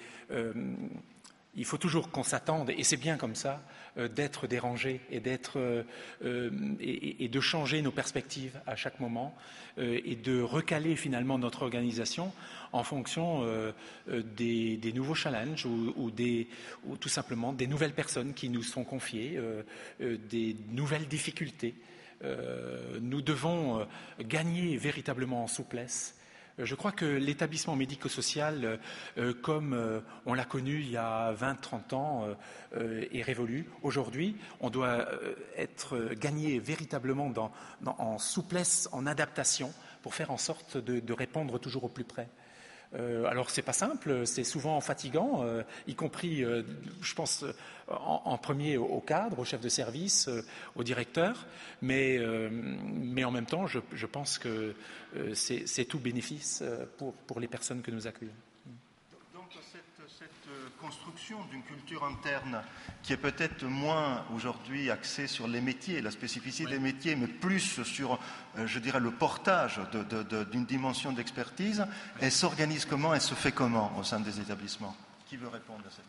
D: il faut toujours qu'on s'attende, et c'est bien comme ça, d'être dérangé et de changer nos perspectives à chaque moment, et de recaler finalement notre organisation en fonction des nouveaux challenges ou tout simplement des nouvelles personnes qui nous sont confiées, des nouvelles difficultés. Nous devons gagner véritablement en souplesse. Je crois que l'établissement médico-social, comme on l'a connu il y a 20-30 ans, est révolu. Aujourd'hui, on doit gagné véritablement en souplesse, en adaptation, pour faire en sorte de répondre toujours au plus près. Alors c'est pas simple, c'est souvent fatigant, y compris, je pense, en premier au cadre, au chef de service, au directeur, mais en même temps, je pense que c'est tout bénéfice pour les personnes que nous accueillons.
A: Donc cette construction d'une culture interne qui est peut-être moins aujourd'hui axée sur les métiers, la spécificité des métiers, mais plus sur, je dirais, le portage d'une dimension d'expertise, elle s'organise comment, elle se fait comment au sein des établissements? Qui veut répondre à cette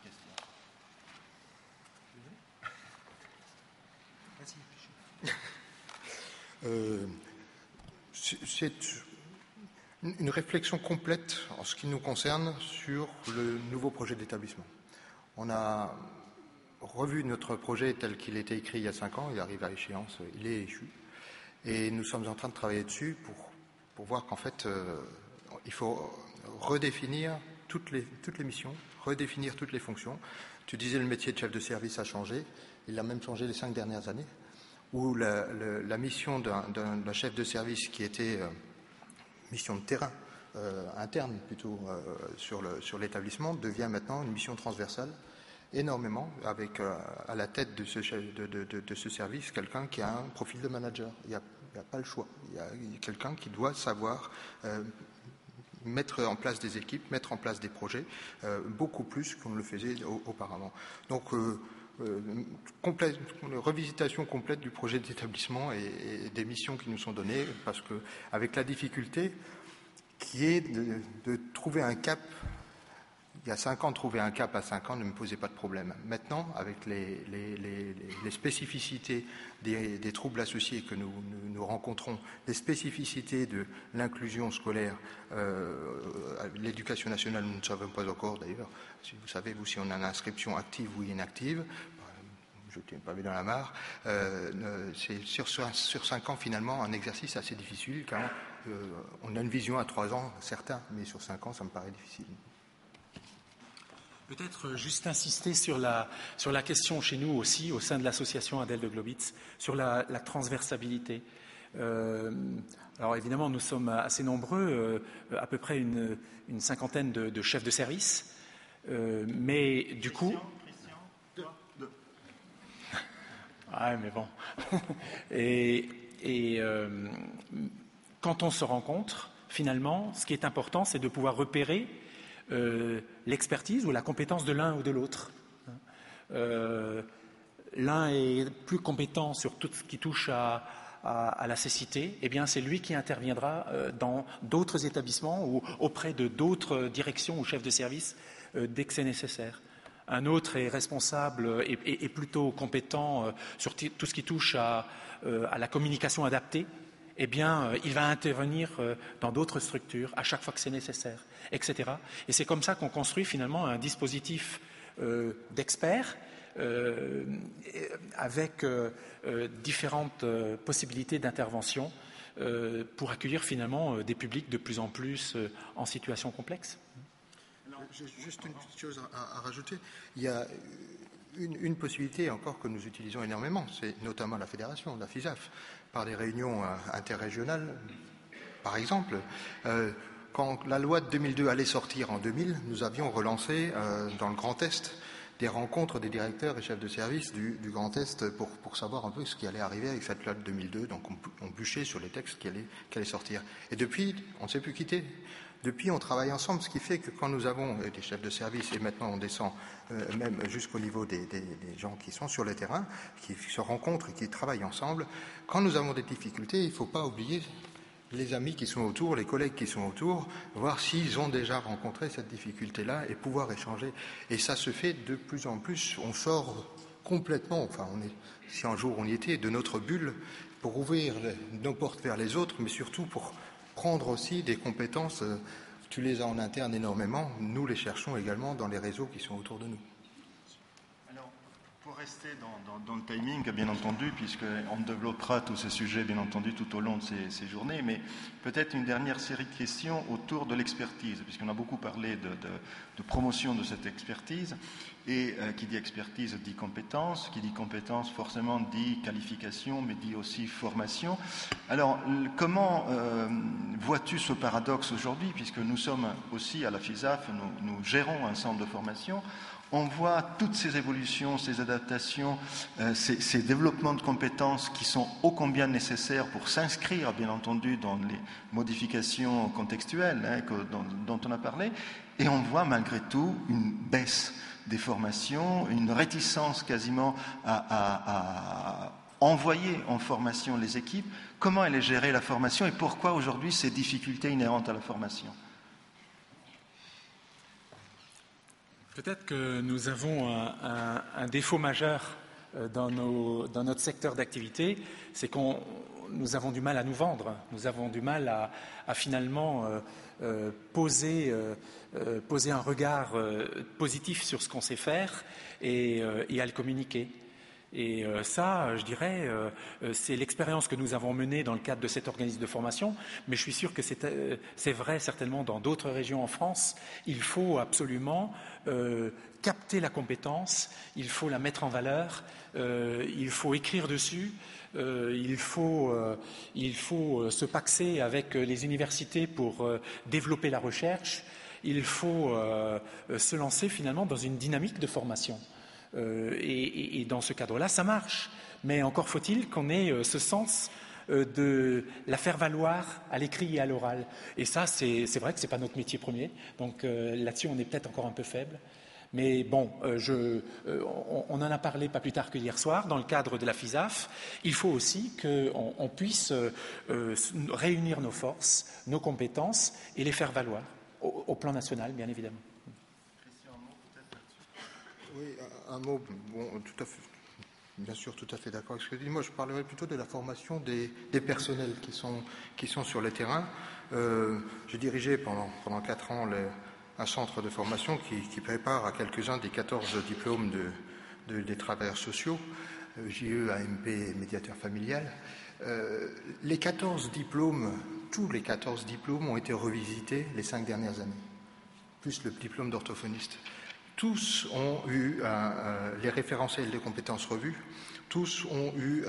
E: question? C'est une réflexion complète en ce qui nous concerne sur le nouveau projet d'établissement. On a revu notre projet tel qu'il était écrit il y a 5 ans, il arrive à échéance, il est échu, et nous sommes en train de travailler dessus pour voir qu'en fait il faut redéfinir toutes les missions, redéfinir toutes les fonctions. Tu disais le métier de chef de service a changé, il a même changé les 5 dernières années, où la mission d'un chef de service qui était mission de terrain, interne plutôt sur l'établissement, devient maintenant une mission transversale, énormément, avec à la tête de ce service quelqu'un qui a un profil de manager. Il n'y a pas le choix. Il y a quelqu'un qui doit savoir mettre en place des équipes, mettre en place des projets, beaucoup plus qu'on ne le faisait auparavant. Donc, revisitation complète du projet d'établissement et des missions qui nous sont données, parce que avec la difficulté qui est de trouver un cap il y a 5 ans, trouver un cap à 5 ans ne me posait pas de problème. Maintenant, avec les spécificités des troubles associés que nous rencontrons, les spécificités de l'inclusion scolaire, l'éducation nationale, nous ne savons pas encore d'ailleurs, si vous savez, si on a une inscription active ou inactive, je ne tiens pas dans la mare, c'est sur 5 ans finalement un exercice assez difficile, car on a une vision à 3 ans, certains, mais sur 5 ans, ça me paraît difficile.
D: Peut-être juste insister sur la question chez nous aussi, au sein de l'association Adèle de Globitz, sur la transversabilité. Alors évidemment, nous sommes assez nombreux, à peu près une cinquantaine de chefs de service, mais du coup... Ah, mais bon. Quand on se rencontre, finalement, ce qui est important, c'est de pouvoir repérer l'expertise ou la compétence de l'un ou de l'autre. L'un est plus compétent sur tout ce qui touche à la cécité, eh bien c'est lui qui interviendra dans d'autres établissements ou auprès de d'autres directions ou chefs de service dès que c'est nécessaire. Un autre est responsable et plutôt compétent sur tout ce qui touche à la communication adaptée. Eh bien, il va intervenir dans d'autres structures à chaque fois que c'est nécessaire, etc. Et c'est comme ça qu'on construit finalement un dispositif d'experts avec différentes possibilités d'intervention pour accueillir finalement des publics de plus en plus en situation complexe.
E: J'ai juste une petite chose à rajouter. Il y a une possibilité encore que nous utilisons énormément, c'est notamment la fédération, la FISAF, par des réunions interrégionales. Par exemple, quand la loi de 2002 allait sortir en 2000, nous avions relancé dans le Grand Est des rencontres des directeurs et chefs de service du Grand Est pour savoir un peu ce qui allait arriver avec cette loi de 2002. Donc on bûchait sur les textes qui allaient sortir. Et depuis, on ne s'est plus quitté. Depuis, on travaille ensemble, ce qui fait que quand nous avons des chefs de service, et maintenant on descend même jusqu'au niveau des gens qui sont sur le terrain, qui se rencontrent et qui travaillent ensemble, quand nous avons des difficultés, il ne faut pas oublier les amis qui sont autour, les collègues qui sont autour, voir s'ils ont déjà rencontré cette difficulté-là et pouvoir échanger. Et ça se fait de plus en plus, on sort complètement, enfin si un jour on y était, de notre bulle pour ouvrir nos portes vers les autres, mais surtout pour prendre aussi des compétences, tu les as en interne énormément, nous les cherchons également dans les réseaux qui sont autour de nous.
C: Alors, pour rester dans le timing, bien entendu, puisqu'on développera tous ces sujets, bien entendu, tout au long de ces journées, mais peut-être une dernière série de questions autour de l'expertise, puisqu'on a beaucoup parlé de promotion de cette expertise, et qui dit expertise dit compétence, qui dit compétence forcément dit qualification, mais dit aussi formation. Alors, comment vois-tu ce paradoxe aujourd'hui, puisque nous sommes aussi à la FISAF, nous gérons un centre de formation, on voit toutes ces évolutions, ces adaptations, ces développements de compétences qui sont ô combien nécessaires pour s'inscrire, bien entendu, dans les modifications contextuelles dont on a parlé, et on voit malgré tout une baisse des formations, une réticence quasiment à envoyer en formation les équipes. Comment elle est gérée la formation et pourquoi aujourd'hui ces difficultés inhérentes à la formation ?
D: Peut-être que nous avons un défaut majeur dans notre secteur d'activité, c'est que nous avons du mal à nous vendre, nous avons du mal à finalement poser un regard positif sur ce qu'on sait faire et à le communiquer. Et ça, je dirais, c'est l'expérience que nous avons menée dans le cadre de cet organisme de formation, mais je suis sûr que c'est vrai certainement dans d'autres régions en France. Il faut absolument capter la compétence, il faut la mettre en valeur, il faut écrire dessus, il faut se pacser avec les universités pour développer la recherche, il faut se lancer finalement dans une dynamique de formation. Et dans ce cadre-là, ça marche. Mais encore faut-il qu'on ait ce sens de la faire valoir à l'écrit et à l'oral. Et ça, c'est vrai que ce n'est pas notre métier premier. Donc là-dessus, on est peut-être encore un peu faible. Mais bon, on en a parlé pas plus tard que hier soir, dans le cadre de la FISAF. Il faut aussi qu'on puisse réunir nos forces, nos compétences et les faire valoir, au plan national, bien évidemment.
E: Oui, un mot, bon, tout à fait, bien sûr, tout à fait d'accord avec ce que tu dis. Moi, je parlerai plutôt de la formation des personnels qui sont sur le terrain. J'ai dirigé pendant 4 ans un centre de formation qui prépare à quelques-uns des 14 diplômes des travailleurs sociaux, JE, AMP et médiateur familial. Les 14 diplômes, tous les 14 diplômes ont été revisités les 5 dernières années, plus le diplôme d'orthophoniste. Tous ont eu les référentiels de compétences revues, tous ont eu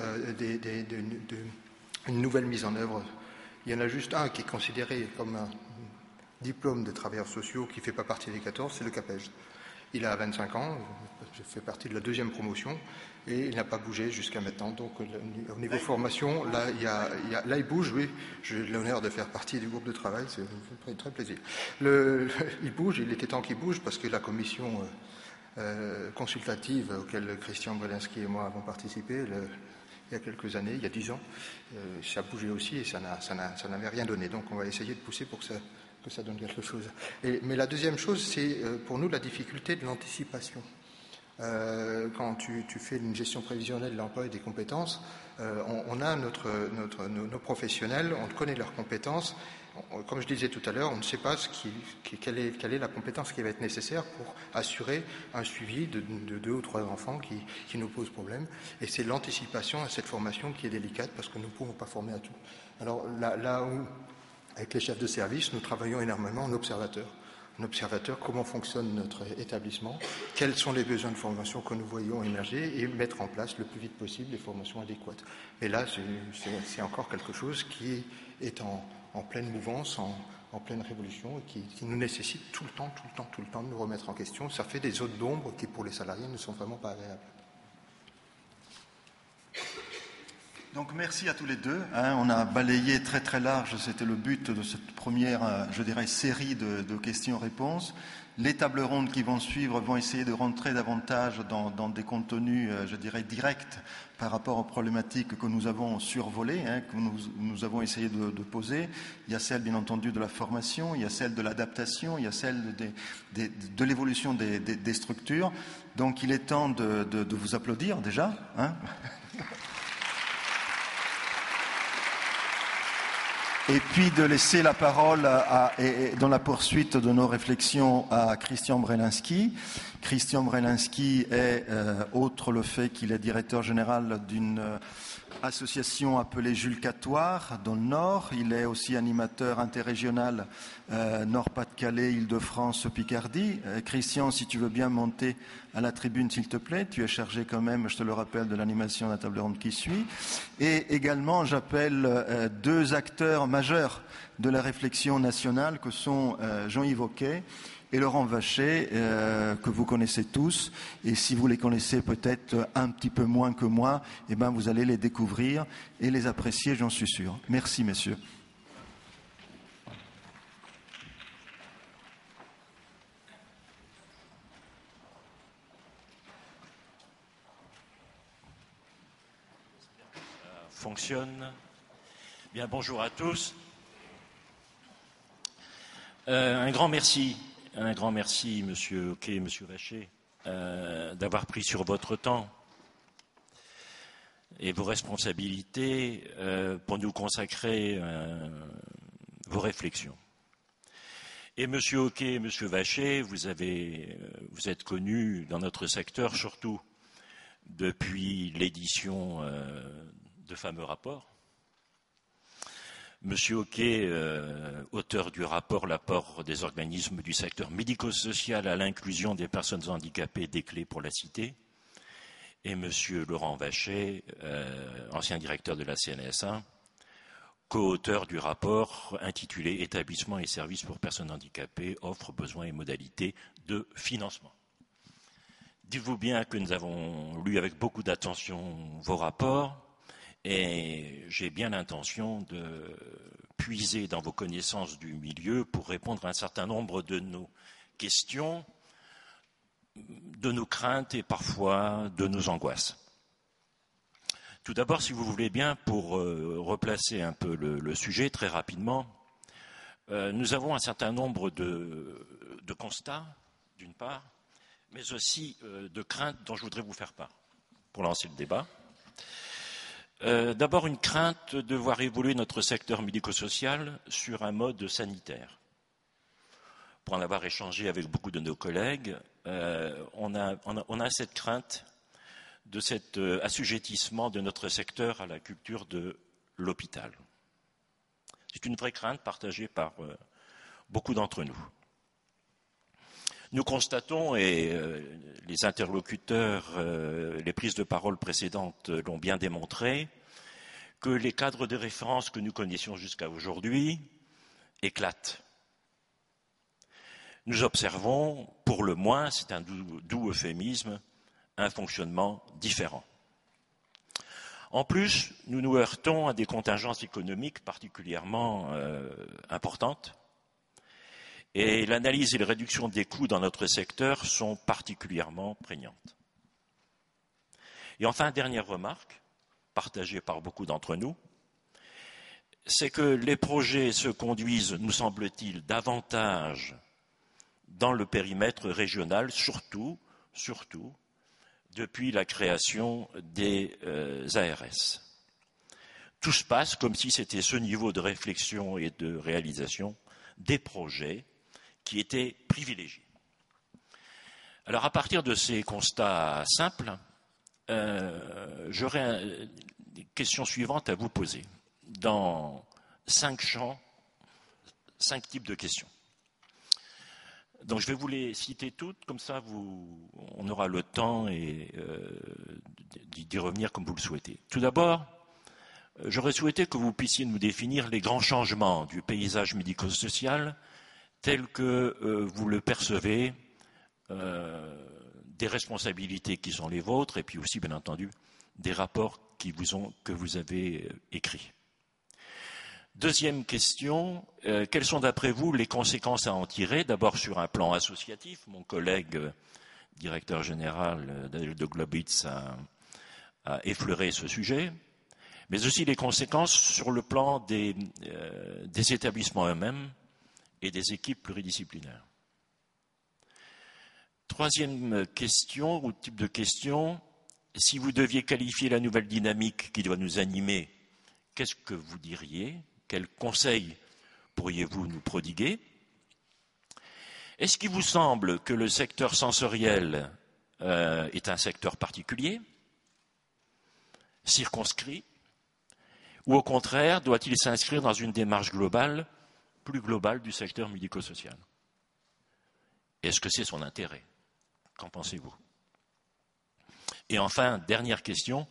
E: une nouvelle mise en œuvre. Il y en a juste un qui est considéré comme un diplôme de travailleurs sociaux qui ne fait pas partie des 14, c'est le CAPES. Il a 25 ans, je fais partie de la 2e promotion, et il n'a pas bougé jusqu'à maintenant. Donc au niveau formation, là il bouge, oui. J'ai l'honneur de faire partie du groupe de travail, c'est très, très plaisir. Il bouge, il était temps qu'il bouge, parce que la commission consultative auquel Christian Brelinski et moi avons participé il y a quelques années, il y a 10 ans, ça a bougé aussi et ça n'avait rien donné. Donc on va essayer de pousser pour que ça donne quelque chose. Mais la deuxième chose, c'est pour nous la difficulté de l'anticipation. Quand tu fais une gestion prévisionnelle de l'emploi et des compétences, on a nos professionnels, on connaît leurs compétences. Comme je disais tout à l'heure, on ne sait pas quelle est la compétence qui va être nécessaire pour assurer un suivi de 2 ou 3 enfants qui nous posent problème. Et c'est l'anticipation à cette formation qui est délicate parce que nous ne pouvons pas former à tout. Alors là où, avec les chefs de service, nous travaillons énormément en observateur. En observateur, comment fonctionne notre établissement, quels sont les besoins de formation que nous voyons émerger et mettre en place le plus vite possible les formations adéquates. Et là, c'est encore quelque chose qui est en pleine mouvance, en pleine révolution et qui nous nécessite tout le temps de nous remettre en question. Ça fait des zones d'ombre qui, pour les salariés, ne sont vraiment pas agréables.
C: Donc merci à tous les deux. On a balayé très très large, c'était le but de cette première, je dirais, série de questions-réponses. Les tables rondes qui vont suivre vont essayer de rentrer davantage dans des contenus, je dirais, directs par rapport aux problématiques que nous avons survolées, que nous avons essayé de poser. Il y a celle, bien entendu, de la formation, il y a celle de l'adaptation, il y a celle de l'évolution des structures. Donc il est temps de vous applaudir déjà. Et puis de laisser la parole dans la poursuite de nos réflexions à Christian Brelinski. Christian Brelinski est, outre le fait qu'il est directeur général d'une association appelée Jules Catoire dans le Nord. Il est aussi animateur interrégional Nord-Pas-de-Calais, Île-de-France, Picardie. Christian, si tu veux bien monter à la tribune, s'il te plaît. Tu es chargé quand même, je te le rappelle, de l'animation de la table ronde qui suit. Et également, j'appelle 2 acteurs majeurs de la réflexion nationale que sont Jean-Yves Ocquet et Laurent Vachet, que vous connaissez tous. Et si vous les connaissez peut-être un petit peu moins que moi, vous allez les découvrir et les apprécier, j'en suis sûr. Merci, messieurs.
F: Fonctionne. Bien, bonjour à tous. Un grand merci, Monsieur Ocquet, Monsieur Vachet, d'avoir pris sur votre temps et vos responsabilités pour nous consacrer vos réflexions. Et Monsieur Ocquet, Monsieur Vachet, vous êtes connus dans notre secteur surtout depuis l'édition de fameux rapports. Monsieur Ocquet, auteur du rapport « L'apport des organismes du secteur médico-social à l'inclusion des personnes handicapées, des clés pour la cité », et Monsieur Laurent Vachet, ancien directeur de la CNSA, co-auteur du rapport intitulé « Établissements et services pour personnes handicapées, offres, besoins et modalités de financement ». Dites-vous bien que nous avons lu avec beaucoup d'attention vos rapports, et j'ai bien l'intention de puiser dans vos connaissances du milieu pour répondre à un certain nombre de nos questions, de nos craintes et parfois de nos angoisses. Tout d'abord, si vous voulez bien, pour replacer un peu le sujet très rapidement, nous avons un certain nombre de constats, d'une part, mais aussi de craintes dont je voudrais vous faire part pour lancer le débat. D'abord, une crainte de voir évoluer notre secteur médico-social sur un mode sanitaire. Pour en avoir échangé avec beaucoup de nos collègues, on a cette crainte de cet assujettissement de notre secteur à la culture de l'hôpital. C'est une vraie crainte partagée par beaucoup d'entre nous. Nous constatons, et les interlocuteurs, les prises de parole précédentes l'ont bien démontré, que les cadres de référence que nous connaissions jusqu'à aujourd'hui éclatent. Nous observons, pour le moins, c'est un doux euphémisme, un fonctionnement différent. En plus, nous nous heurtons à des contingences économiques particulièrement importantes et l'analyse et la réduction des coûts dans notre secteur sont particulièrement prégnantes. Et enfin, dernière remarque, partagée par beaucoup d'entre nous, c'est que les projets se conduisent, nous semble-t-il, davantage dans le périmètre régional, surtout depuis la création des ARS. Tout se passe comme si c'était ce niveau de réflexion et de réalisation des projets qui étaient privilégiés. Alors, à partir de ces constats simples, j'aurais une question suivante à vous poser. Dans 5 champs, 5 types de questions. Donc je vais vous les citer toutes, comme ça on aura le temps d'y revenir comme vous le souhaitez. Tout d'abord, j'aurais souhaité que vous puissiez nous définir les grands changements du paysage médico-social tel que vous le percevez, des responsabilités qui sont les vôtres et puis aussi, bien entendu, des rapports que vous avez écrits. Deuxième question, quelles sont d'après vous les conséquences à en tirer, d'abord sur un plan associatif, mon collègue directeur général de Globitz a effleuré ce sujet, mais aussi les conséquences sur le plan des établissements eux-mêmes et des équipes pluridisciplinaires. Troisième question, ou type de question, si vous deviez qualifier la nouvelle dynamique qui doit nous animer, qu'est-ce que vous diriez ? Quels conseils pourriez-vous nous prodiguer ? Est-ce qu'il vous semble que le secteur sensoriel est un secteur particulier, circonscrit, ou au contraire, doit-il s'inscrire dans une démarche globale, plus globale du secteur médico-social ? Est-ce que c'est son intérêt ? Qu'en pensez-vous ? Et enfin, dernière question,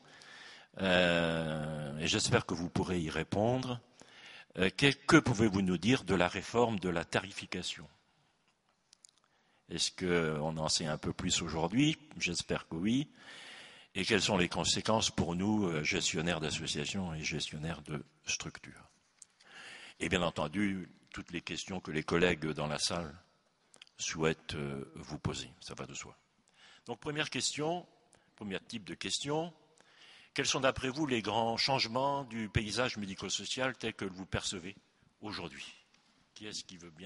F: et j'espère que vous pourrez y répondre. Que pouvez-vous nous dire de la réforme de la tarification ? Est-ce qu'on en sait un peu plus aujourd'hui ? J'espère que oui. Et quelles sont les conséquences pour nous, gestionnaires d'associations et gestionnaires de structures ? Et bien entendu, toutes les questions que les collègues dans la salle souhaitent vous poser, ça va de soi. Donc première question, premier type de question. Quels sont d'après vous les grands changements du paysage médico-social tel que vous percevez aujourd'hui ? Qui est-ce qui veut bien ?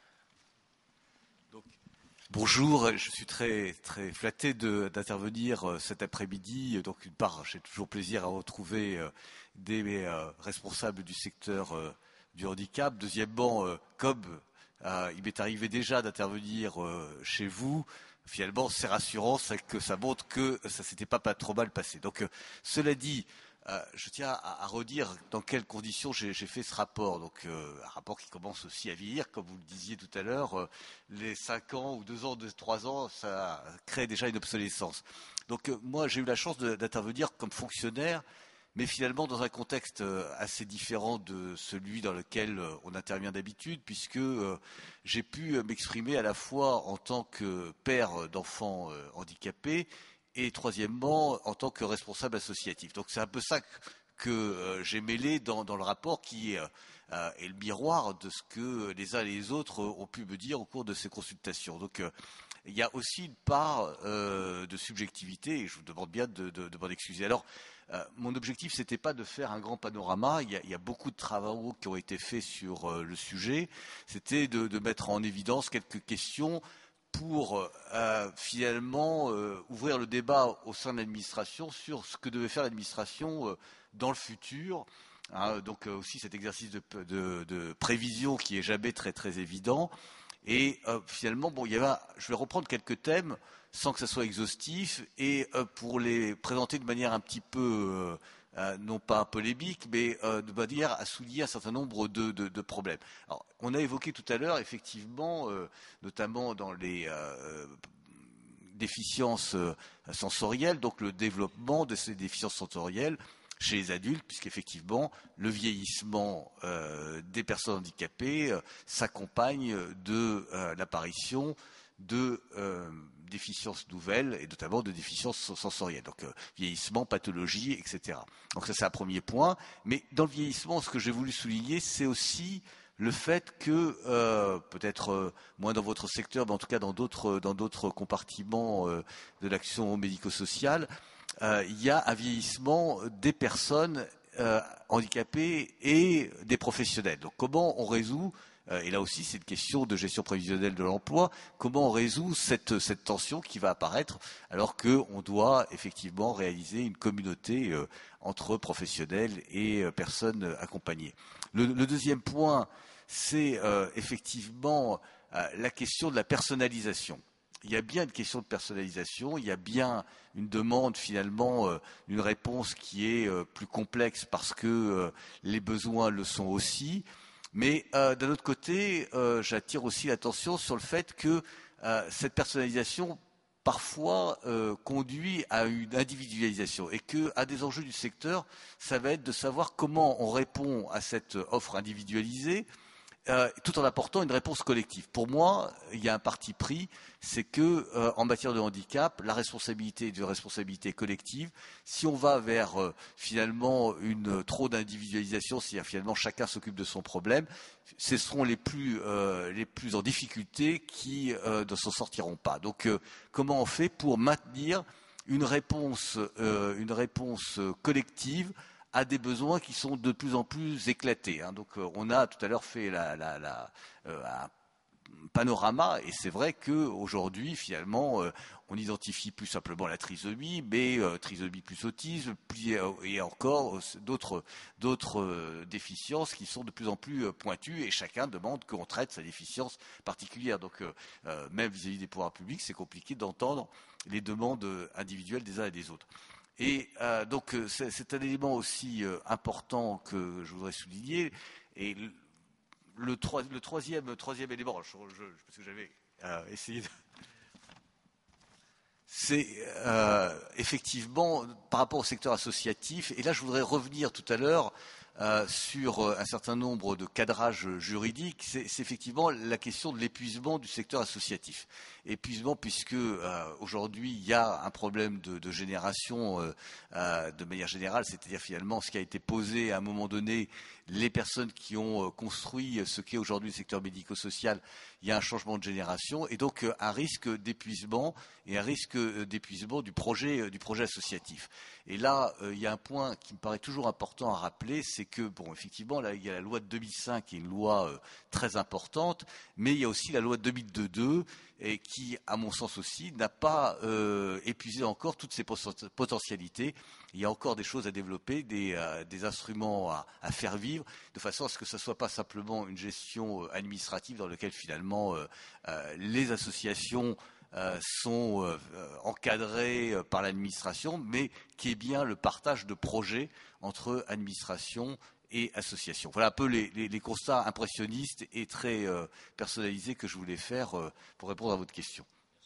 G: Bonjour, je suis très flatté d'intervenir cet après-midi. Donc d'une part, j'ai toujours plaisir à retrouver des responsables du secteur du handicap. Deuxièmement, comme il m'est arrivé déjà d'intervenir chez vous, finalement, c'est rassurant, c'est que ça montre que ça s'était pas trop mal passé. Donc, cela dit, je tiens à redire dans quelles conditions j'ai fait ce rapport. Donc, un rapport qui commence aussi à vieillir, comme vous le disiez tout à l'heure. Les 5 ans ou 2 ans, 3 ans, ça crée déjà une obsolescence. Donc, moi, j'ai eu la chance d'intervenir comme fonctionnaire, mais finalement dans un contexte assez différent de celui dans lequel on intervient d'habitude, puisque j'ai pu m'exprimer à la fois en tant que père d'enfants handicapés et troisièmement en tant que responsable associatif. Donc c'est un peu ça que j'ai mêlé dans le rapport qui est le miroir de ce que les uns et les autres ont pu me dire au cours de ces consultations. Donc il y a aussi une part de subjectivité et je vous demande bien de m'en excuser. Alors, mon objectif, c'était pas de faire un grand panorama. Il y a beaucoup de travaux qui ont été faits sur le sujet. C'était de mettre en évidence quelques questions pour finalement ouvrir le débat au sein de l'administration sur ce que devait faire l'administration dans le futur. Donc aussi cet exercice de prévision qui est jamais très très évident. Et finalement, bon, je vais reprendre quelques thèmes sans que ça soit exhaustif et pour les présenter de manière un petit peu non pas polémique, mais de manière à souligner un certain nombre de problèmes. Alors, on a évoqué tout à l'heure, effectivement, notamment dans les déficiences sensorielles, donc le développement de ces déficiences sensorielles chez les adultes, puisqu'effectivement, le vieillissement des personnes handicapées s'accompagne de l'apparition de déficiences nouvelles et notamment de déficiences sensorielles. Donc vieillissement, pathologie, etc. Donc ça c'est un premier point. Mais dans le vieillissement, ce que j'ai voulu souligner, c'est aussi le fait que, peut-être moins dans votre secteur, mais en tout cas dans d'autres compartiments de l'action médico-sociale, il y a un vieillissement des personnes handicapées et des professionnels. Donc comment on résout et là aussi, c'est une question de gestion prévisionnelle de l'emploi. Comment on résout cette tension qui va apparaître alors qu'on doit effectivement réaliser une communauté entre professionnels et personnes accompagnées. Le deuxième point, c'est effectivement la question de la personnalisation. Il y a bien une question de personnalisation, il y a bien une demande finalement d'une réponse qui est plus complexe parce que les besoins le sont aussi. Mais d'un autre côté, j'attire aussi l'attention sur le fait que cette personnalisation parfois conduit à une individualisation et qu'un des enjeux du secteur, ça va être de savoir comment on répond à cette offre individualisée tout en apportant une réponse collective. Pour moi, il y a un parti pris, c'est que en matière de handicap, la responsabilité est de responsabilité collective. Si on va vers finalement trop d'individualisation, c'est-à-dire finalement chacun s'occupe de son problème, ce seront les plus en difficulté qui ne s'en sortiront pas. Donc, comment on fait pour maintenir une réponse collective à des besoins qui sont de plus en plus éclatés. Donc on a tout à l'heure fait un panorama et c'est vrai qu'aujourd'hui finalement on identifie plus simplement la trisomie, mais trisomie plus autisme, et encore d'autres déficiences qui sont de plus en plus pointues et chacun demande qu'on traite sa déficience particulière. Donc même vis-à-vis des pouvoirs publics, c'est compliqué d'entendre les demandes individuelles des uns et des autres. Et donc c'est un élément aussi important que je voudrais souligner. Et le troisième élément, parce que j'avais essayé de... C'est effectivement par rapport au secteur associatif. Et là, je voudrais revenir tout à l'heure sur un certain nombre de cadrages juridiques. C'est effectivement la question de l'épuisement du secteur associatif. Épuisement puisque aujourd'hui il y a un problème de génération de manière générale, c'est-à-dire finalement ce qui a été posé à un moment donné, les personnes qui ont construit ce qu'est aujourd'hui le secteur médico-social, il y a un changement de génération et donc un risque d'épuisement et un risque d'épuisement du projet associatif. Et là, il y a un point qui me paraît toujours important à rappeler, c'est que, bon, effectivement, là, il y a la loi de 2005 qui est une loi très importante, mais il y a aussi la loi de 2002 et qui, à mon sens aussi, n'a pas épuisé encore toutes ses potentialités. Il y a encore des choses à développer, des instruments à faire vivre, de façon à ce que ce ne soit pas simplement une gestion administrative dans laquelle finalement les associations sont encadrées par l'administration, mais qui est bien le partage de projets entre administration et association. Voilà un peu les constats impressionnistes et très personnalisés que je voulais faire pour répondre à votre question.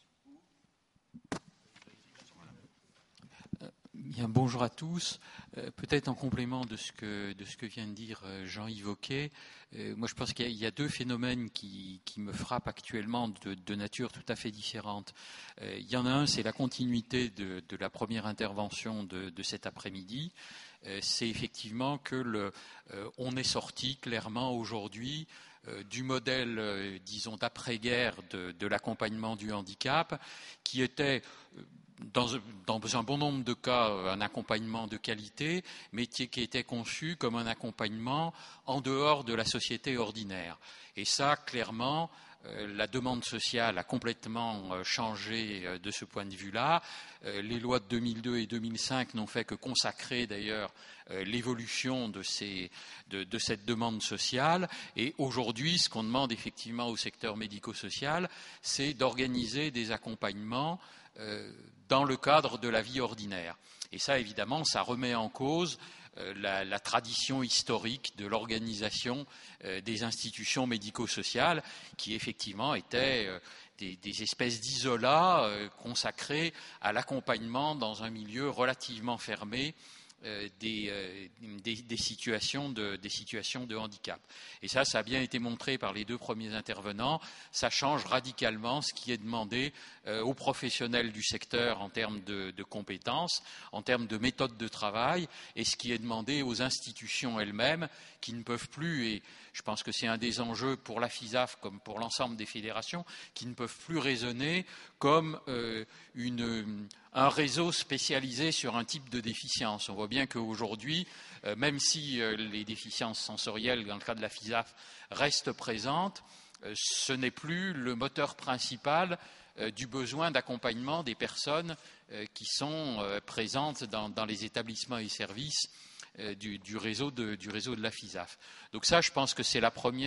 H: Bien, bonjour à tous. Peut-être en complément de ce que vient de dire Jean-Yves Ocquet, moi je pense qu'il y a deux phénomènes qui me frappent actuellement de nature tout à fait différente. Il y en a un, c'est la continuité de la première intervention de cet après-midi. C'est effectivement que on est sorti clairement aujourd'hui du modèle, disons, d'après-guerre de l'accompagnement du handicap, qui était dans un bon nombre de cas un accompagnement de qualité, mais qui était conçu comme un accompagnement en dehors de la société ordinaire. Et ça, clairement, la demande sociale a complètement changé de ce point de vue-là. Les lois de 2002 et 2005 n'ont fait que consacrer d'ailleurs l'évolution de cette demande sociale. Et aujourd'hui, ce qu'on demande effectivement au secteur médico-social, c'est d'organiser des accompagnements dans le cadre de la vie ordinaire. Et ça, évidemment, ça remet en cause la tradition historique de l'organisation des institutions médico-sociales qui, effectivement, étaient des espèces d'isolats consacrés à l'accompagnement dans un milieu relativement fermé des situations de handicap. Et ça a bien été montré par les deux premiers intervenants. Ça change radicalement ce qui est demandé aux professionnels du secteur en termes de compétences, en termes de méthode de travail, et ce qui est demandé aux institutions elles-mêmes qui ne peuvent plus, et je pense que c'est un des enjeux pour la FISAF comme pour l'ensemble des fédérations, qui ne peuvent plus raisonner comme un réseau spécialisé sur un type de déficience. On voit bien qu'aujourd'hui, même si les déficiences sensorielles, dans le cas de la FISAF, restent présentes, ce n'est plus le moteur principal du besoin d'accompagnement des personnes qui sont présentes dans les établissements et services du réseau de la FISAF. Donc ça, je pense que c'est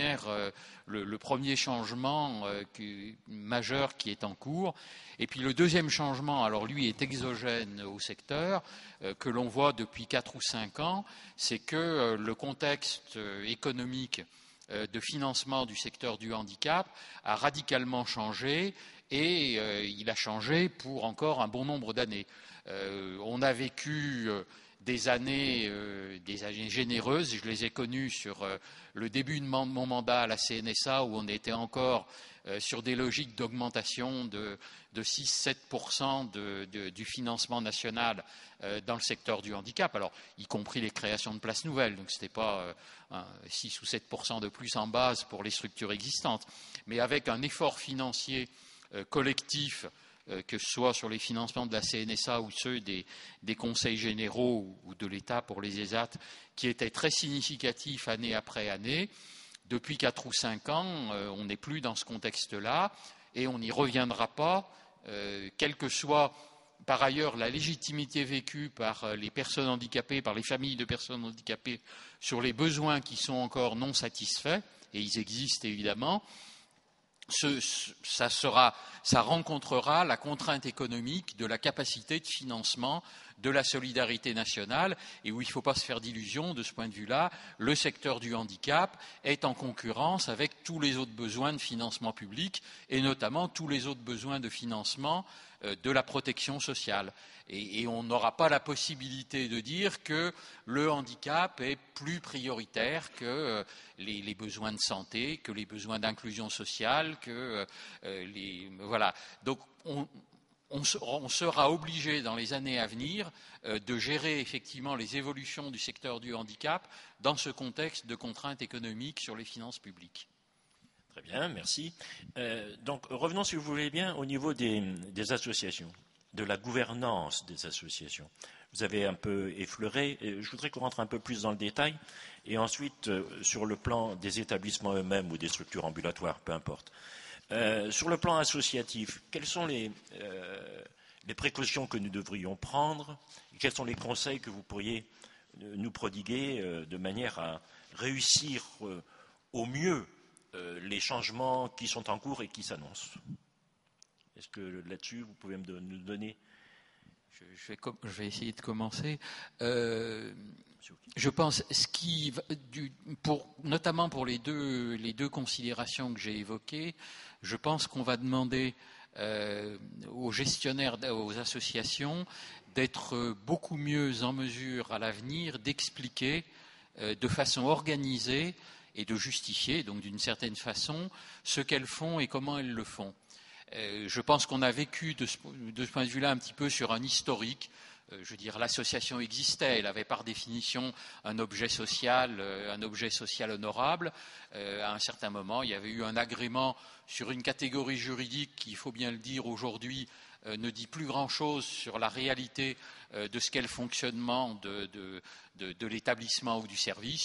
H: le premier changement majeur qui est en cours. Et puis le deuxième changement, alors lui est exogène au secteur, que l'on voit depuis 4 ou 5 ans, c'est que le contexte économique de financement du secteur du handicap a radicalement changé et il a changé pour encore un bon nombre d'années. On a vécu des années généreuses. Je les ai connues sur le début de mon mandat à la CNSA, où on était encore sur des logiques d'augmentation de 6-7% du financement national dans le secteur du handicap, alors y compris les créations de places nouvelles. Donc ce n'était pas 6 ou 7% de plus en base pour les structures existantes, mais avec un effort financier collectif, que ce soit sur les financements de la CNSA ou ceux des conseils généraux ou de l'État pour les ESAT, qui étaient très significatifs année après année. Depuis 4 ou 5 ans, on n'est plus dans ce contexte-là et on n'y reviendra pas, quelle que soit par ailleurs la légitimité vécue par les personnes handicapées, par les familles de personnes handicapées, sur les besoins qui sont encore non satisfaits, et ils existent évidemment. Ça rencontrera la contrainte économique de la capacité de financement de la solidarité nationale, et où il ne faut pas se faire d'illusions de ce point de vue-là. Le secteur du handicap est en concurrence avec tous les autres besoins de financement public, et notamment tous les autres besoins de financement de la protection sociale. Et on n'aura pas la possibilité de dire que le handicap est plus prioritaire que les besoins de santé, que les besoins d'inclusion sociale, que voilà. Donc on sera obligé dans les années à venir de gérer effectivement les évolutions du secteur du handicap dans ce contexte de contraintes économiques sur les finances publiques.
F: Très bien, merci. Donc revenons, si vous voulez bien, au niveau des associations, de la gouvernance des associations. Vous avez un peu effleuré, et je voudrais qu'on rentre un peu plus dans le détail, et ensuite sur le plan des établissements eux-mêmes ou des structures ambulatoires, peu importe. Sur le plan associatif, quelles sont les précautions que nous devrions prendre et quels sont les conseils que vous pourriez nous prodiguer de manière à réussir au mieux les changements qui sont en cours et qui s'annoncent? Est-ce que là-dessus, vous pouvez nous donner?
H: Je vais essayer de commencer. Je pense, notamment pour les deux considérations que j'ai évoquées, je pense qu'on va demander aux gestionnaires, aux associations, d'être beaucoup mieux en mesure à l'avenir d'expliquer de façon organisée et de justifier, donc d'une certaine façon, ce qu'elles font et comment elles le font. Je pense qu'on a vécu de ce point de vue-là un petit peu sur un historique. Je veux dire, l'association existait, elle avait par définition un objet social honorable. À un certain moment, il y avait eu un agrément sur une catégorie juridique qui, il faut bien le dire aujourd'hui, ne dit plus grand-chose sur la réalité de ce qu'est le fonctionnement de l'établissement ou du service.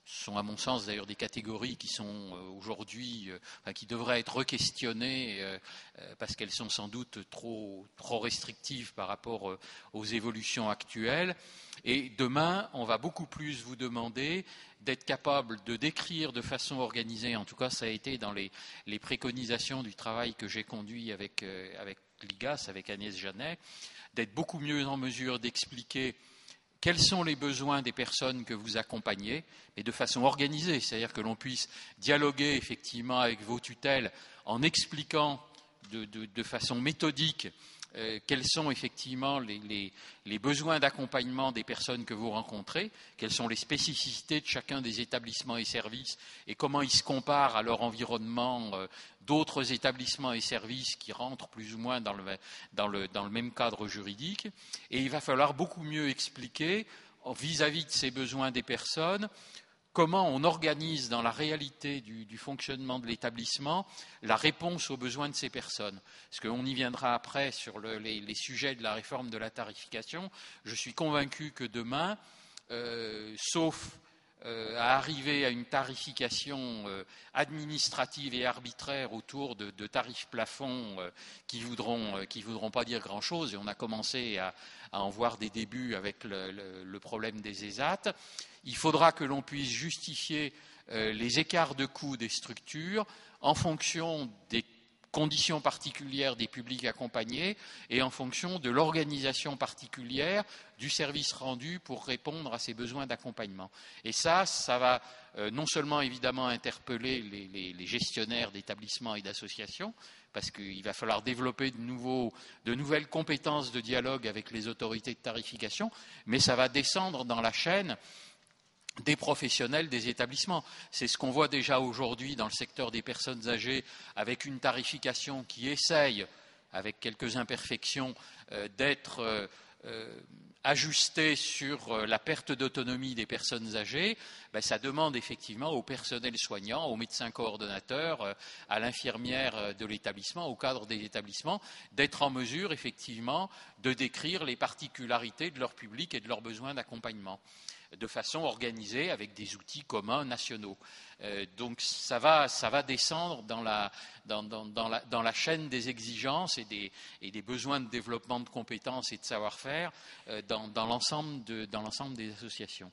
H: sont à mon sens d'ailleurs des catégories qui sont aujourd'hui, qui devraient être re-questionnées parce qu'elles sont sans doute trop restrictives par rapport aux évolutions actuelles. Et demain, on va beaucoup plus vous demander d'être capable de décrire de façon organisée, en tout cas ça a été dans les préconisations du travail que j'ai conduit avec l'IGAS, avec Agnès Janet, d'être beaucoup mieux en mesure d'expliquer quels sont les besoins des personnes que vous accompagnez, mais de façon organisée, c'est-à-dire que l'on puisse dialoguer effectivement avec vos tutelles en expliquant de façon méthodique quels sont effectivement les besoins d'accompagnement des personnes que vous rencontrez, quelles sont les spécificités de chacun des établissements et services et comment ils se comparent à leur environnement d'autres établissements et services qui rentrent plus ou moins dans le même cadre juridique. Et il va falloir beaucoup mieux expliquer vis-à-vis de ces besoins des personnes comment on organise dans la réalité du fonctionnement de l'établissement la réponse aux besoins de ces personnes. Parce qu'on y viendra après sur les sujets de la réforme de la tarification. Je suis convaincu que demain, sauf à arriver à une tarification administrative et arbitraire autour de tarifs plafonds qui voudront pas dire grand-chose, et on a commencé à en voir des débuts avec le problème des ESAT, il faudra que l'on puisse justifier les écarts de coûts des structures en fonction des conditions particulières des publics accompagnés et en fonction de l'organisation particulière du service rendu pour répondre à ces besoins d'accompagnement. Et ça va non seulement évidemment interpeller les gestionnaires d'établissements et d'associations, parce qu'il va falloir développer de nouvelles compétences de dialogue avec les autorités de tarification, mais ça va descendre dans la chaîne des professionnels des établissements. C'est ce qu'on voit déjà aujourd'hui dans le secteur des personnes âgées avec une tarification qui essaye, avec quelques imperfections, d'être ajustée sur la perte d'autonomie des personnes âgées. Ça demande effectivement au personnel soignant, aux médecins coordonnateurs, à l'infirmière de l'établissement, au cadre des établissements, d'être en mesure effectivement de décrire les particularités de leur public et de leurs besoins d'accompagnement, de façon organisée avec des outils communs nationaux. Donc ça va descendre dans la chaîne des exigences et des besoins de développement de compétences et de savoir-faire dans l'ensemble des associations.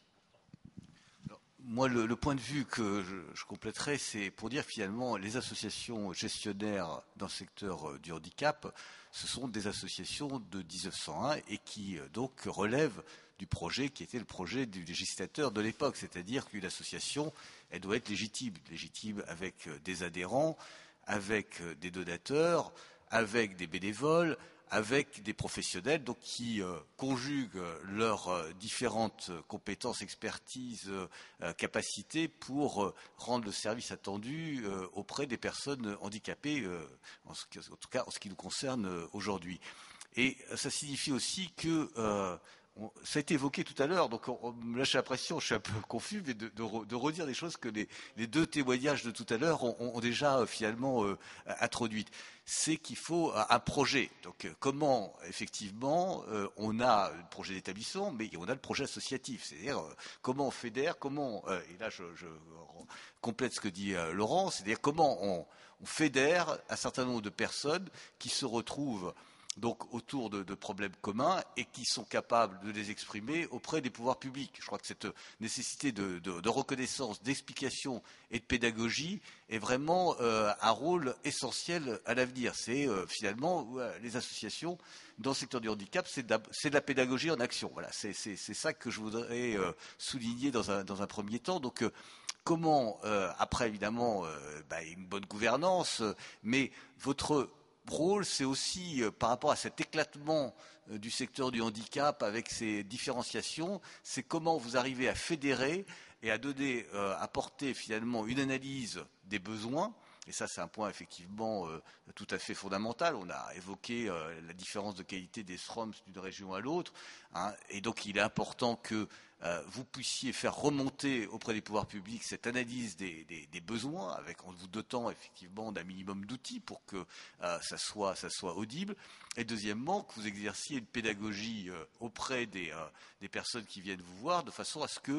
G: Alors, moi, le point de vue que je compléterai, c'est pour dire finalement les associations gestionnaires dans le secteur du handicap, ce sont des associations de 1901 et qui donc relèvent du projet qui était le projet du législateur de l'époque, c'est-à-dire qu'une association, elle doit être légitime avec des adhérents, avec des donateurs, avec des bénévoles, avec des professionnels donc qui conjuguent leurs différentes compétences, expertises, capacités pour rendre le service attendu auprès des personnes handicapées, en tout cas en ce qui nous concerne aujourd'hui. Et ça signifie aussi que ça a été évoqué tout à l'heure, donc là j'ai l'impression, je suis un peu confus, mais de redire des choses que les deux témoignages de tout à l'heure ont déjà finalement introduites. C'est qu'il faut un projet. Donc comment effectivement on a le projet d'établissement, mais on a le projet associatif, c'est-à-dire comment on fédère, et là je complète ce que dit Laurent, c'est-à-dire comment on fédère un certain nombre de personnes qui se retrouvent donc autour de problèmes communs et qui sont capables de les exprimer auprès des pouvoirs publics. Je crois que cette nécessité de reconnaissance, d'explication et de pédagogie est vraiment un rôle essentiel à l'avenir. C'est finalement les associations dans le secteur du handicap, c'est de la pédagogie en action. Voilà, c'est ça que je voudrais souligner dans un premier temps. Donc comment, après évidemment, une bonne gouvernance, mais votre rôle, c'est aussi par rapport à cet éclatement du secteur du handicap avec ses différenciations, c'est comment vous arrivez à fédérer et à donner, à porter finalement une analyse des besoins. Et ça, c'est un point effectivement tout à fait fondamental. On a évoqué la différence de qualité des SROMs d'une région à l'autre, hein, et donc il est important que vous puissiez faire remonter auprès des pouvoirs publics cette analyse des besoins, en vous dotant effectivement d'un minimum d'outils pour que ça soit audible. Et deuxièmement, que vous exerciez une pédagogie auprès des personnes qui viennent vous voir, de façon à ce que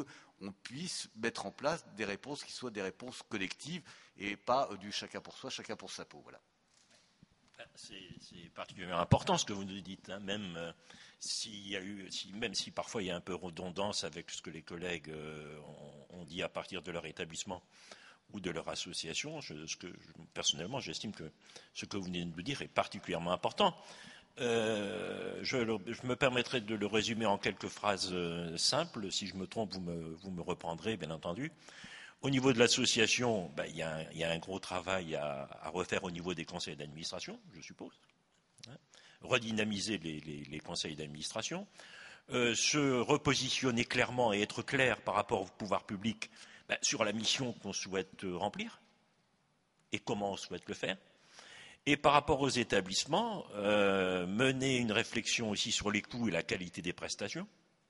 G: on puisse mettre en place des réponses qui soient des réponses collectives et pas du chacun pour soi, chacun pour sa peau. Voilà.
F: C'est particulièrement important ce que vous nous dites, hein, même si parfois il y a un peu redondance avec ce que les collègues ont dit à partir de leur établissement ou de leur association. Personnellement, j'estime que ce que vous venez de nous dire est particulièrement important. Je me permettrai de le résumer en quelques phrases simples. Si je me trompe, vous me reprendrez, bien entendu. Au niveau de l'association, il y a un gros travail à refaire au niveau des conseils d'administration, je suppose. Redynamiser les conseils d'administration. Se repositionner clairement et être clair par rapport au pouvoir public sur la mission qu'on souhaite remplir et comment on souhaite le faire. Et par rapport aux établissements, mener une réflexion aussi sur les coûts et la qualité des prestations.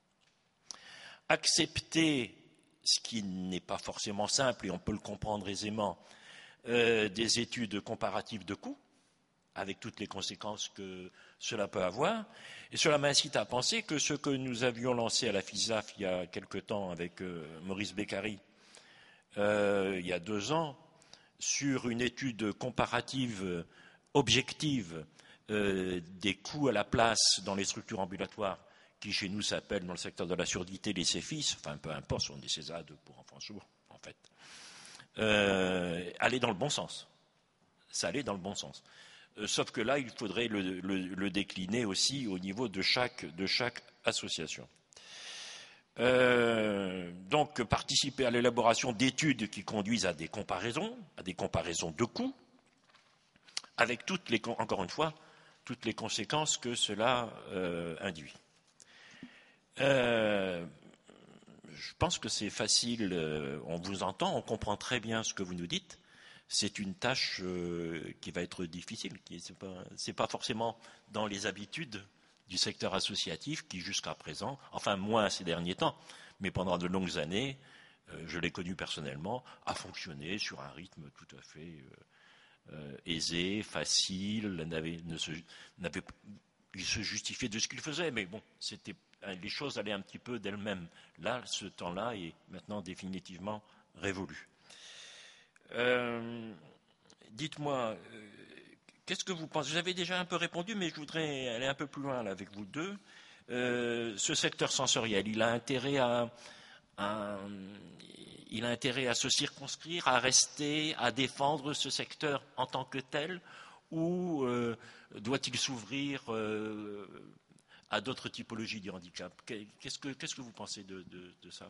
F: Accepter, ce qui n'est pas forcément simple et on peut le comprendre aisément, des études comparatives de coûts, avec toutes les conséquences que cela peut avoir. Et cela m'incite à penser que ce que nous avions lancé à la FISAF il y a quelque temps avec Maurice Beccari, il y a 2 ans, sur une étude comparative objective des coûts à la place dans les structures ambulatoires, qui chez nous s'appellent dans le secteur de la surdité les CEFIS, enfin peu importe, ce sont des CESAD pour enfants sourds, en fait, allait dans le bon sens. Ça allait dans le bon sens. Sauf que là, il faudrait le décliner aussi au niveau de chaque association. Donc, participer à l'élaboration d'études qui conduisent à des comparaisons de coûts, avec encore une fois, toutes les conséquences que cela induit. Je pense que c'est facile, on vous entend, on comprend très bien ce que vous nous dites. C'est une tâche qui va être difficile. C'est pas forcément dans les habitudes du secteur associatif qui, jusqu'à présent, enfin moins ces derniers temps, mais pendant de longues années, je l'ai connu personnellement, a fonctionné sur un rythme tout à fait aisé, facile, il se justifiait de ce qu'il faisait, mais bon, les choses allaient un petit peu d'elles-mêmes. Là, ce temps-là est maintenant définitivement révolu. Dites-moi, qu'est-ce que vous pensez? Vous avez déjà un peu répondu, mais je voudrais aller un peu plus loin là, avec vous deux. Ce secteur sensoriel, il a intérêt à se circonscrire, à rester, à défendre ce secteur en tant que tel, ou doit-il s'ouvrir à d'autres typologies de handicap? Qu'est-ce que vous pensez de ça?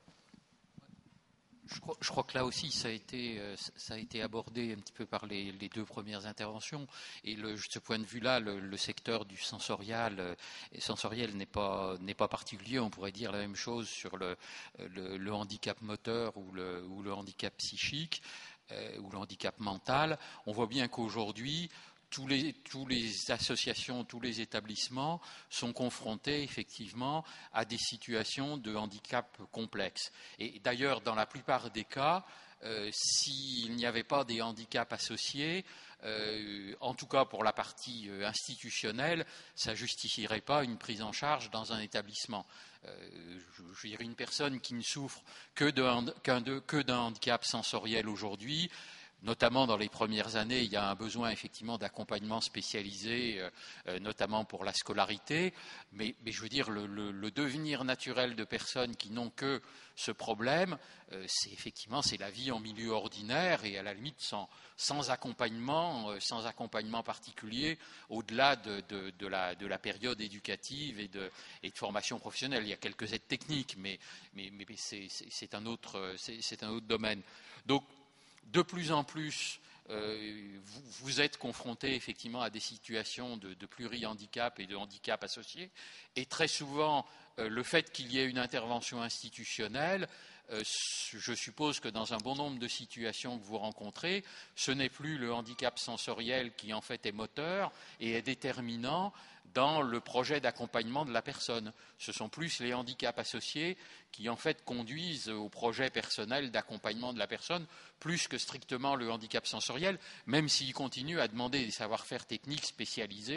H: Je crois que là aussi, ça a été abordé un petit peu par les 2 premières interventions. Et de ce point de vue-là, le secteur du sensoriel n'est pas particulier. On pourrait dire la même chose sur le handicap moteur ou le handicap psychique ou le handicap mental. On voit bien qu'aujourd'hui, tous les associations, tous les établissements sont confrontés effectivement à des situations de handicap complexes. Et d'ailleurs, dans la plupart des cas, s'il n'y avait pas des handicaps associés, en tout cas pour la partie institutionnelle, ça ne justifierait pas une prise en charge dans un établissement. Je veux dire, une personne qui ne souffre que d'un handicap sensoriel aujourd'hui, notamment dans les premières années, il y a un besoin effectivement d'accompagnement spécialisé, notamment pour la scolarité. Mais je veux dire, le devenir naturel de personnes qui n'ont que ce problème, c'est la vie en milieu ordinaire et à la limite sans accompagnement particulier au-delà de la période éducative et de formation professionnelle. Il y a quelques aides techniques, mais c'est un autre domaine. Donc, de plus en plus, vous êtes confrontés effectivement à des situations de plurihandicap et de handicap associés. Et très souvent, le fait qu'il y ait une intervention institutionnelle, je suppose que dans un bon nombre de situations que vous rencontrez, ce n'est plus le handicap sensoriel qui en fait est moteur et est déterminant dans le projet d'accompagnement de la personne. Ce sont plus les handicaps associés qui en fait conduisent au projet personnel d'accompagnement de la personne, plus que strictement le handicap sensoriel, même s'il continue à demander des savoir-faire techniques spécialisés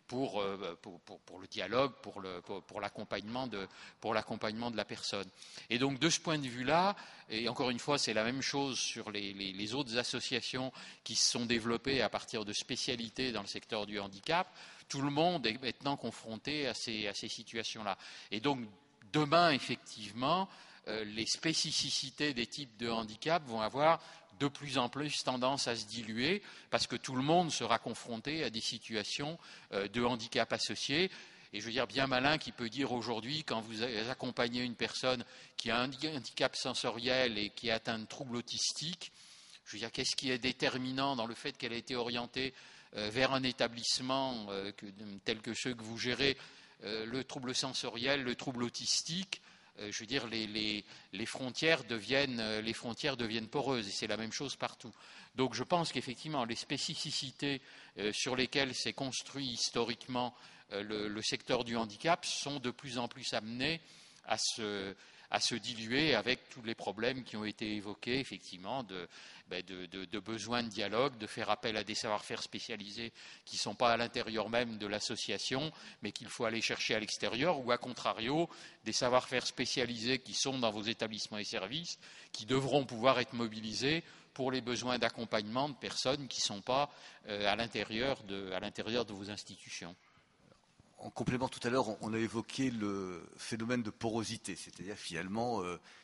H: pour le dialogue, pour l'accompagnement de la personne. Et donc de ce point de vue-là, et encore une fois c'est la même chose sur les autres associations qui se sont développées à partir de spécialités dans le secteur du handicap, tout le monde est maintenant confronté à ces situations-là. Et donc demain, effectivement, les spécificités des types de handicap vont avoir de plus en plus tendance à se diluer parce que tout le monde sera confronté à des situations de handicap associés. Et je veux dire, bien malin qui peut dire aujourd'hui, quand vous accompagnez une personne qui a un handicap sensoriel et qui est atteinte de troubles autistiques, je veux dire, qu'est-ce qui est déterminant dans le fait qu'elle ait été orientée vers un établissement tel que ceux que vous gérez, le trouble sensoriel, le trouble autistique, je veux dire, les frontières deviennent poreuses et c'est la même chose partout. Donc je pense qu'effectivement, les spécificités sur lesquelles s'est construit historiquement le secteur du handicap sont de plus en plus amenées à se diluer avec tous les problèmes qui ont été évoqués, effectivement, de besoin de dialogue, de faire appel à des savoir-faire spécialisés qui ne sont pas à l'intérieur même de l'association, mais qu'il faut aller chercher à l'extérieur, ou à contrario, des savoir-faire spécialisés qui sont dans vos établissements et services, qui devront pouvoir être mobilisés pour les besoins d'accompagnement de personnes qui ne sont pas à l'intérieur de vos institutions.
G: En complément, tout à l'heure, on a évoqué le phénomène de porosité, c'est-à-dire finalement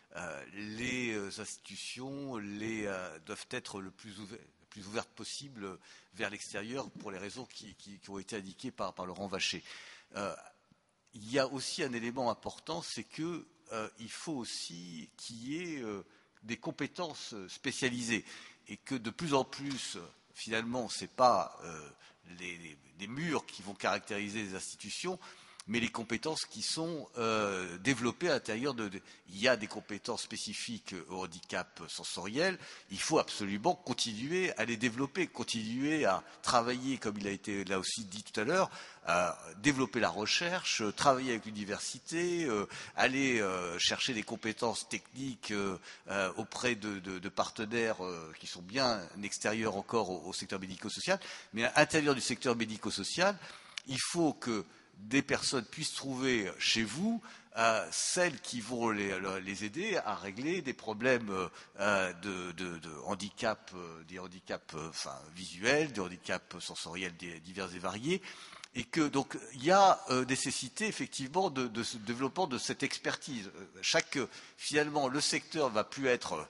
G: les institutions doivent être le plus ouvertes possible vers l'extérieur pour les raisons qui ont été indiquées par Laurent Vacher. Il y a aussi un élément important, c'est que il faut aussi qu'il y ait des compétences spécialisées et que de plus en plus, finalement, c'est pas les murs qui vont caractériser les institutions, mais les compétences qui sont développées à l'intérieur il y a des compétences spécifiques au handicap sensoriel, il faut absolument continuer à les développer, continuer à travailler, comme il a été là aussi dit tout à l'heure, à développer la recherche, travailler avec l'université, aller chercher des compétences techniques auprès de partenaires qui sont bien extérieurs encore au secteur médico-social, mais à l'intérieur du secteur médico-social, il faut que des personnes puissent trouver chez vous celles qui vont les aider à régler des problèmes de handicap, des handicaps visuels, des handicaps sensoriels divers et variés, et que donc il y a nécessité effectivement de ce développement de cette expertise. Finalement, le secteur va plus être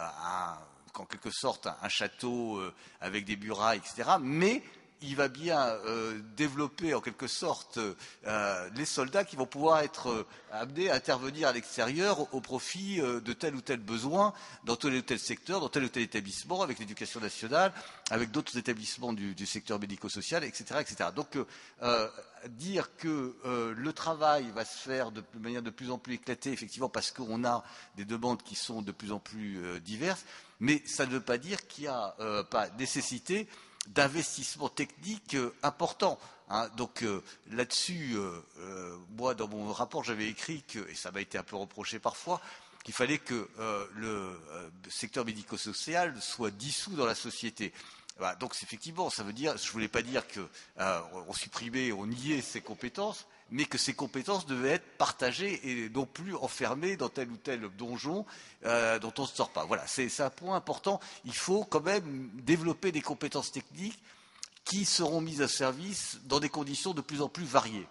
G: en quelque sorte un château avec des murailles, etc., mais il va bien développer en quelque sorte les soldats qui vont pouvoir être amenés à intervenir à l'extérieur au profit de tel ou tel besoin dans tel ou tel secteur, dans tel ou tel établissement, avec l'éducation nationale, avec d'autres établissements du secteur médico-social, etc., etc. Donc dire que le travail va se faire de manière de plus en plus éclatée, effectivement, parce qu'on a des demandes qui sont de plus en plus diverses, mais ça ne veut pas dire qu'il n'y a pas nécessité d'investissement technique important. Donc là-dessus, moi dans mon rapport j'avais écrit et ça m'a été un peu reproché parfois, qu'il fallait que le secteur médico-social soit dissous dans la société. Voilà, donc effectivement, ça veut dire, je voulais pas dire que on supprimait, on niait ses compétences, mais que ces compétences devaient être partagées et non plus enfermées dans tel ou tel donjon dont on ne sort pas. Voilà, c'est un point important. Il faut quand même développer des compétences techniques qui seront mises à service dans des conditions de plus en plus variées.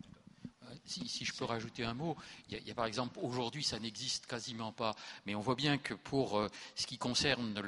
H: Si je peux rajouter un mot, il y a par exemple, aujourd'hui ça n'existe quasiment pas, mais on voit bien que pour ce qui concerne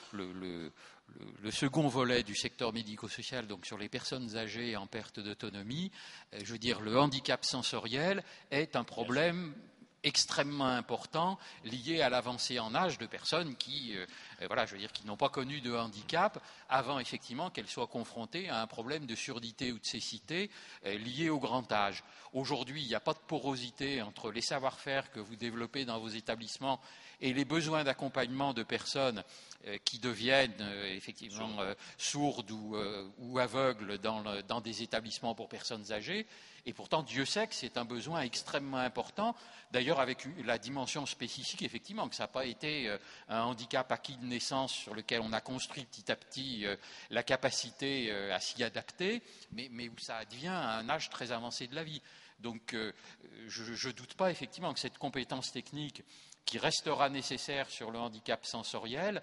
H: le second volet du secteur médico-social, donc sur les personnes âgées en perte d'autonomie, je veux dire, le handicap sensoriel est un problème extrêmement important lié à l'avancée en âge de personnes qui n'ont pas connu de handicap avant effectivement qu'elles soient confrontées à un problème de surdité ou de cécité lié au grand âge. Aujourd'hui, il n'y a pas de porosité entre les savoir-faire que vous développez dans vos établissements et les besoins d'accompagnement de personnes qui deviennent effectivement sourdes ou aveugles dans des établissements pour personnes âgées. Et pourtant, Dieu sait que c'est un besoin extrêmement important, d'ailleurs avec la dimension spécifique, effectivement, que ça n'a pas été un handicap acquis de naissance sur lequel on a construit petit à petit la capacité à s'y adapter, mais où ça devient à un âge très avancé de la vie. Donc je ne doute pas effectivement que cette compétence technique qui restera nécessaire sur le handicap sensoriel,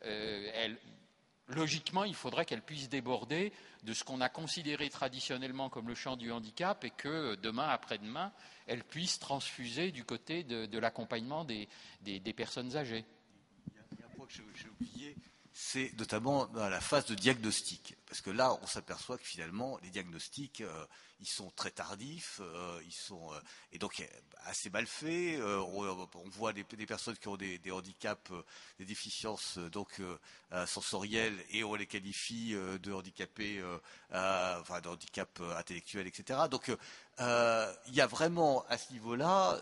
H: logiquement, il faudrait qu'elle puisse déborder de ce qu'on a considéré traditionnellement comme le champ du handicap et que demain, après-demain, elle puisse transfuser du côté de l'accompagnement des personnes âgées.
G: Il y a un point que j'ai oublié, c'est notamment dans la phase de diagnostic. Parce que là, on s'aperçoit que finalement, les diagnostics, ils sont très tardifs, et donc assez mal faits. On voit des personnes qui ont des handicaps, des déficiences sensorielles, et on les qualifie de handicapés, de handicap intellectuel, etc. Donc il y a vraiment à ce niveau-là,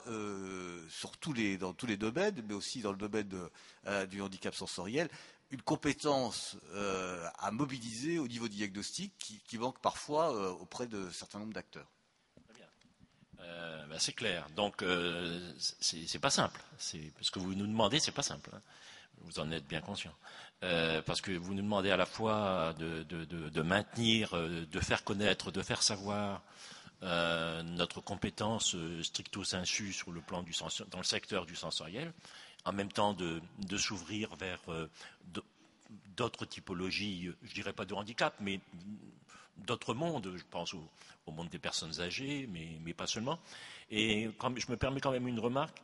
G: dans tous les domaines, mais aussi dans le domaine du handicap sensoriel, une compétence à mobiliser au niveau diagnostic qui manque parfois auprès de certains nombres d'acteurs.
F: Très bien. C'est clair. Donc c'est pas simple. Ce que vous nous demandez, c'est pas simple. Hein. Vous en êtes bien conscient. Parce que vous nous demandez à la fois de maintenir, de faire connaître, de faire savoir notre compétence stricto sensu sur le plan dans le secteur du sensoriel, en même temps de s'ouvrir vers d'autres typologies, je dirais pas de handicap, mais d'autres mondes. Je pense au monde des personnes âgées, mais pas seulement. Et je me permets quand même une remarque,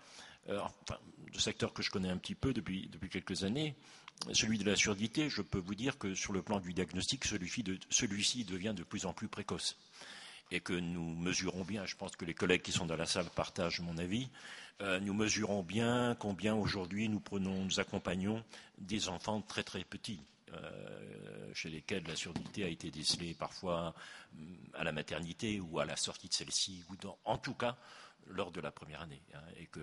F: le secteur que je connais un petit peu depuis quelques années, celui de la surdité, je peux vous dire que sur le plan du diagnostic, celui-ci devient de plus en plus précoce. Et que nous mesurons bien, je pense que les collègues qui sont dans la salle partagent mon avis, nous mesurons bien combien aujourd'hui nous accompagnons des enfants très très petits, chez lesquels la surdité a été décelée parfois à la maternité ou à la sortie de celle-ci, ou en tout cas lors de la première année. Hein, et que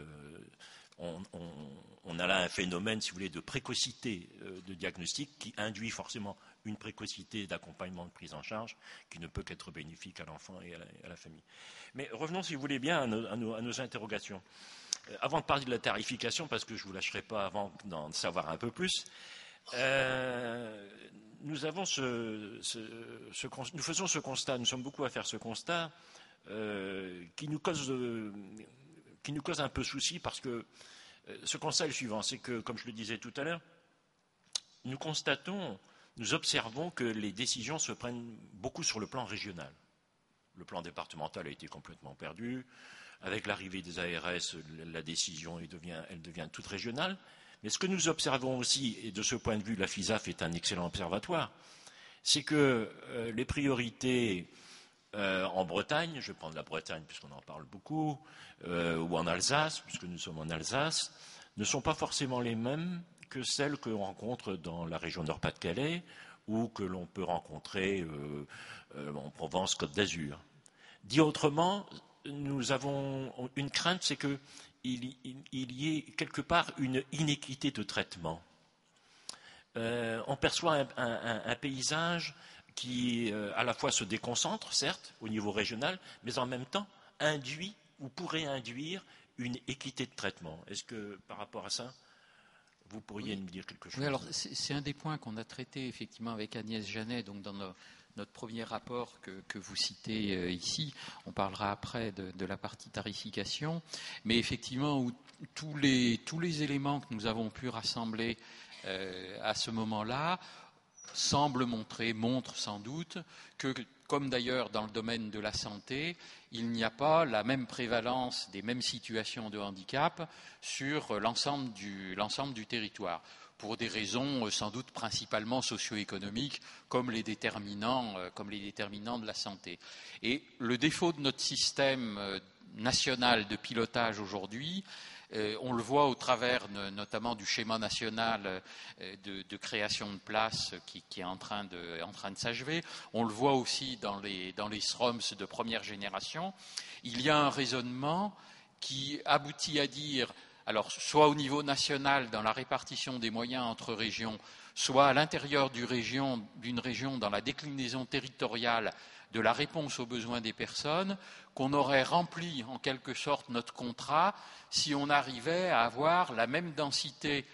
F: on a là un phénomène, si vous voulez, de précocité de diagnostic qui induit forcément une précocité d'accompagnement de prise en charge qui ne peut qu'être bénéfique à l'enfant et à la famille. Mais revenons, si vous voulez bien, à nos interrogations. Avant de parler de la tarification, parce que je ne vous lâcherai pas avant d'en savoir un peu plus, nous faisons ce constat, nous sommes beaucoup à faire ce constat qui nous cause un peu souci, parce que ce constat est le suivant, c'est que, comme je le disais tout à l'heure, nous observons que les décisions se prennent beaucoup sur le plan régional. Le plan départemental a été complètement perdu. Avec l'arrivée des ARS, la décision elle devient toute régionale. Mais ce que nous observons aussi, et de ce point de vue, la FISAF est un excellent observatoire, c'est que les priorités en Bretagne, je vais prendre la Bretagne puisqu'on en parle beaucoup, ou en Alsace, puisque nous sommes en Alsace, ne sont pas forcément les mêmes que celles que l'on rencontre dans la région Nord-Pas-de-Calais ou que l'on peut rencontrer en Provence-Côte d'Azur. Dit autrement, nous avons une crainte, c'est qu'il y ait quelque part une inéquité de traitement. On perçoit un paysage qui à la fois se déconcentre, certes, au niveau régional, mais en même temps induit ou pourrait induire une équité de traitement. Est-ce que par rapport à ça, vous pourriez nous dire quelque chose?
H: Oui, alors c'est un des points qu'on a traité effectivement avec Agnès Janet, donc dans notre premier rapport que vous citez ici. On parlera après de la partie tarification, mais effectivement où tous les éléments que nous avons pu rassembler à ce moment-là montrent sans doute que, comme d'ailleurs dans le domaine de la santé, il n'y a pas la même prévalence des mêmes situations de handicap sur l'ensemble du territoire, pour des raisons sans doute principalement socio-économiques, comme les déterminants de la santé. Et le défaut de notre système national de pilotage aujourd'hui, on le voit au travers notamment du schéma national de création de places qui est en train de s'achever. On le voit aussi dans les SROMS de première génération. Il y a un raisonnement qui aboutit à dire, alors soit au niveau national dans la répartition des moyens entre régions, soit à l'intérieur d'une région dans la déclinaison territoriale de la réponse aux besoins des personnes, qu'on aurait rempli en quelque sorte notre contrat si on arrivait à avoir la même densité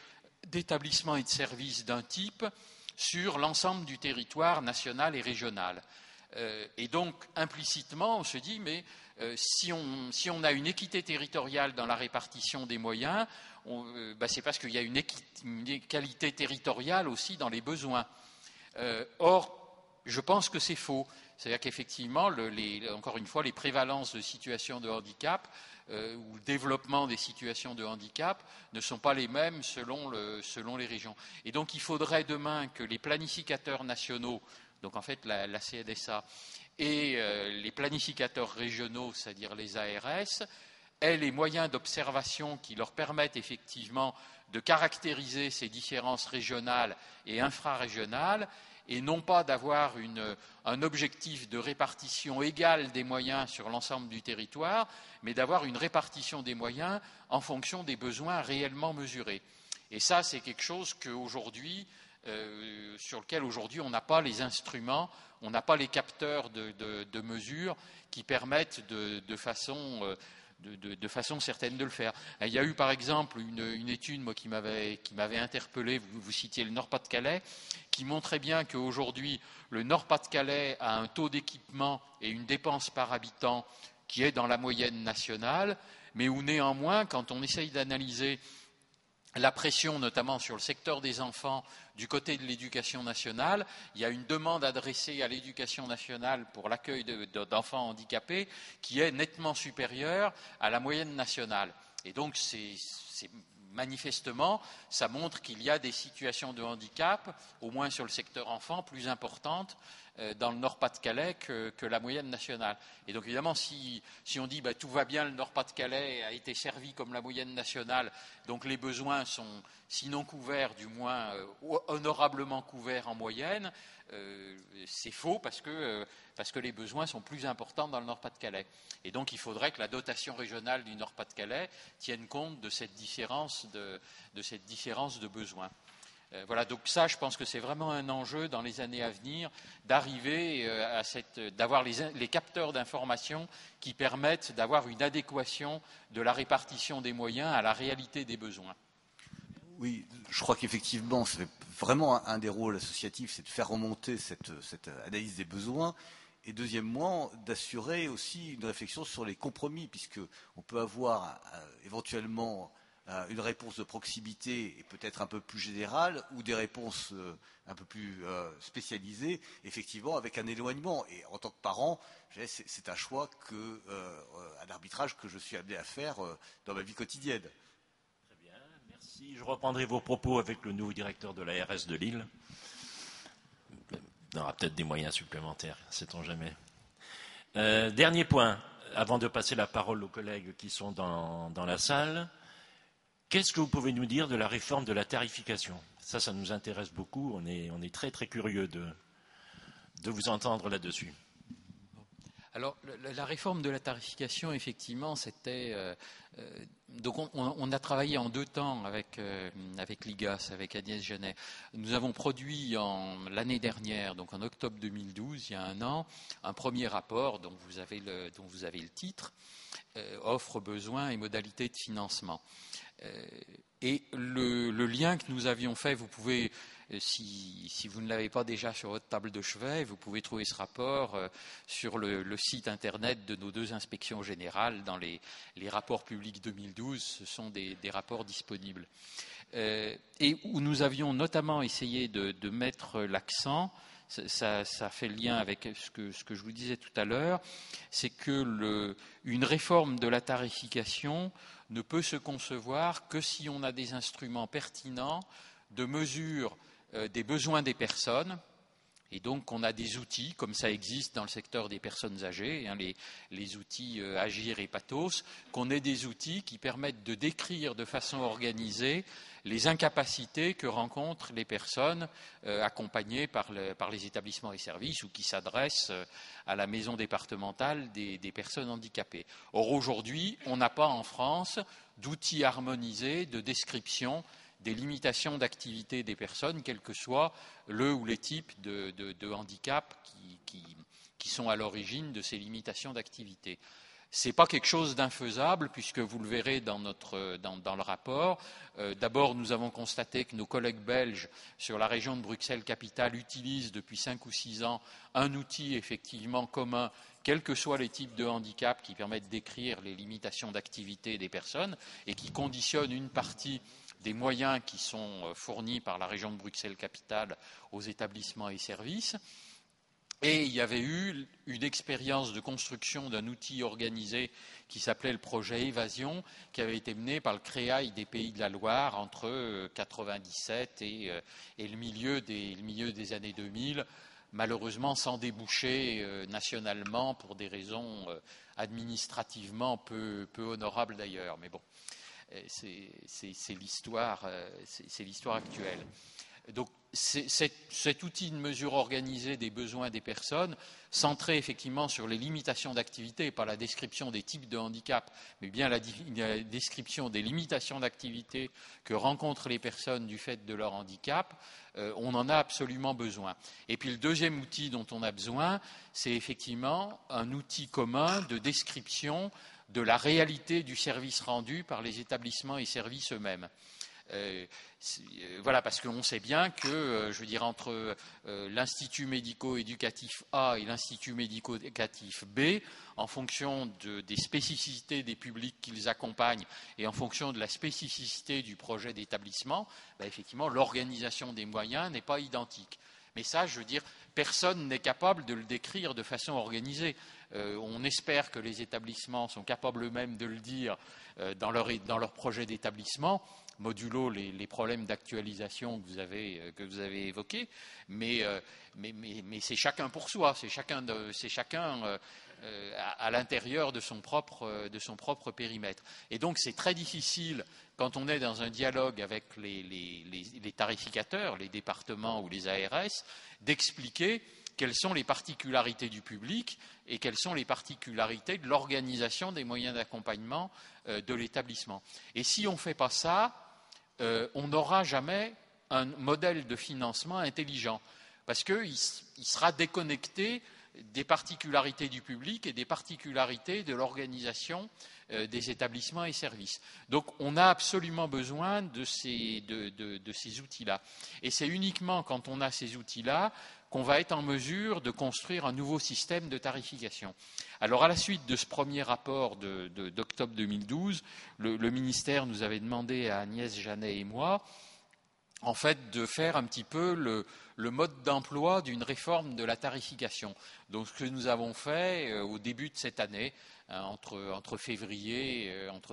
H: d'établissements et de services d'un type sur l'ensemble du territoire national et régional. Et donc, implicitement, on se dit, mais si on a une équité territoriale dans la répartition des moyens, c'est parce qu'il y a une égalité territoriale aussi dans les besoins. Or, je pense que c'est faux. C'est-à-dire qu'effectivement, encore une fois, les prévalences de situations de handicap ou le développement des situations de handicap ne sont pas les mêmes selon les régions. Et donc, il faudrait demain que les planificateurs nationaux, donc en fait la CNSA, et les planificateurs régionaux, c'est-à-dire les ARS, aient les moyens d'observation qui leur permettent effectivement de caractériser ces différences régionales et infrarégionales, et non pas d'avoir un objectif de répartition égale des moyens sur l'ensemble du territoire, mais d'avoir une répartition des moyens en fonction des besoins réellement mesurés. Et ça, c'est quelque chose sur lequel aujourd'hui on n'a pas les instruments, on n'a pas les capteurs de mesure qui permettent de façon certaine de le faire. Il y a eu par exemple une étude qui m'avait interpellé, vous citiez le Nord-Pas-de-Calais, qui montrait bien qu'aujourd'hui le Nord-Pas-de-Calais a un taux d'équipement et une dépense par habitant qui est dans la moyenne nationale, mais où néanmoins, quand on essaye d'analyser la pression, notamment sur le secteur des enfants, du côté de l'éducation nationale, il y a une demande adressée à l'éducation nationale pour l'accueil d'enfants handicapés qui est nettement supérieure à la moyenne nationale. Et donc, manifestement, ça montre qu'il y a des situations de handicap, au moins sur le secteur enfant, plus importantes dans le Nord-Pas-de-Calais que la moyenne nationale. Et donc évidemment, si on dit tout va bien, le Nord-Pas-de-Calais a été servi comme la moyenne nationale, donc les besoins sont sinon couverts, du moins honorablement couverts en moyenne, c'est faux parce que les besoins sont plus importants dans le Nord-Pas-de-Calais. Et donc il faudrait que la dotation régionale du Nord-Pas-de-Calais tienne compte de cette différence de besoins. Voilà, donc ça, je pense que c'est vraiment un enjeu dans les années à venir d'arriver d'avoir les capteurs d'information qui permettent d'avoir une adéquation de la répartition des moyens à la réalité des besoins.
G: Oui, je crois qu'effectivement, c'est vraiment un des rôles associatifs, c'est de faire remonter cette analyse des besoins. Et deuxièmement, d'assurer aussi une réflexion sur les compromis, puisqu'on peut avoir éventuellement une réponse de proximité et peut-être un peu plus générale, ou des réponses un peu plus spécialisées, effectivement, avec un éloignement. Et en tant que parent, c'est un choix, un arbitrage que je suis amené à faire dans ma vie quotidienne.
F: Très bien, merci. Je reprendrai vos propos avec le nouveau directeur de l'ARS de Lille. Il y aura peut-être des moyens supplémentaires, sait-on jamais. Dernier point, avant de passer la parole aux collègues qui sont dans la salle. Qu'est-ce que vous pouvez nous dire de la réforme de la tarification ? Ça nous intéresse beaucoup. On est très, très curieux de vous entendre là-dessus.
H: Alors, la réforme de la tarification, effectivement, c'était... donc, on a travaillé en 2 temps avec l'IGAS, avec Agnès Genet. Nous avons produit l'année dernière, donc en octobre 2012, il y a 1 an, un premier rapport dont vous avez le titre, offre, besoins et modalités de financement. Et le lien que nous avions fait, vous pouvez, si vous ne l'avez pas déjà sur votre table de chevet, vous pouvez trouver ce rapport sur le site internet de nos 2 inspections générales. Dans les rapports publics 2012, ce sont des rapports disponibles. Et où nous avions notamment essayé de mettre l'accent, ça fait le lien avec ce que je vous disais tout à l'heure, c'est que une réforme de la tarification ne peut se concevoir que si on a des instruments pertinents de mesure des besoins des personnes, et donc qu'on a des outils, comme ça existe dans le secteur des personnes âgées, les outils Agir et Pathos, qu'on ait des outils qui permettent de décrire de façon organisée les incapacités que rencontrent les personnes accompagnées par les établissements et services ou qui s'adressent à la maison départementale des personnes handicapées. Or, aujourd'hui, on n'a pas en France d'outils harmonisés de description des limitations d'activité des personnes, quel que soit le ou les types de handicap qui sont à l'origine de ces limitations d'activité. C'est pas quelque chose d'infaisable, puisque vous le verrez dans le rapport. D'abord, nous avons constaté que nos collègues belges sur la région de Bruxelles-Capitale utilisent depuis 5 ou 6 ans un outil effectivement commun, quels que soient les types de handicap, qui permettent d'écrire les limitations d'activité des personnes et qui conditionne une partie des moyens qui sont fournis par la région de Bruxelles-Capitale aux établissements et services. Et il y avait eu une expérience de construction d'un outil organisé qui s'appelait le projet Évasion, qui avait été mené par le CREAI des Pays de la Loire entre 1997 et le milieu des années 2000, malheureusement sans déboucher nationalement pour des raisons administrativement peu honorables d'ailleurs. Mais bon, c'est l'histoire actuelle. Donc, cet outil de mesure organisée des besoins des personnes, centré effectivement sur les limitations d'activité, pas la description des types de handicap, mais bien la description des limitations d'activité que rencontrent les personnes du fait de leur handicap, on en a absolument besoin. Et puis le deuxième outil dont on a besoin, c'est effectivement un outil commun de description de la réalité du service rendu par les établissements et services eux-mêmes. Voilà, parce qu'on sait bien que, je veux dire, entre l'Institut médico-éducatif A et l'Institut médico-éducatif B, en fonction des spécificités des publics qu'ils accompagnent et en fonction de la spécificité du projet d'établissement, effectivement, l'organisation des moyens n'est pas identique. Mais ça, je veux dire, personne n'est capable de le décrire de façon organisée. On espère que les établissements sont capables eux-mêmes de le dire dans leur projet d'établissement, modulo les problèmes d'actualisation que vous avez évoqués, mais c'est chacun pour soi, c'est chacun à l'intérieur de son propre périmètre. Et donc c'est très difficile, quand on est dans un dialogue avec les tarificateurs, les départements ou les ARS, d'expliquer quelles sont les particularités du public et quelles sont les particularités de l'organisation des moyens d'accompagnement de l'établissement. Et si on ne fait pas ça, on n'aura jamais un modèle de financement intelligent, parce qu'il sera déconnecté des particularités du public et des particularités de l'organisation des établissements et services. Donc on a absolument besoin de ces outils-là. Et c'est uniquement quand on a ces outils-là qu'on va être en mesure de construire un nouveau système de tarification. Alors, à la suite de ce premier rapport d'octobre 2012, le ministère nous avait demandé à Agnès Janet et moi, en fait, de faire un petit peu le mode d'emploi d'une réforme de la tarification. Donc, ce que nous avons fait au début de cette année, entre février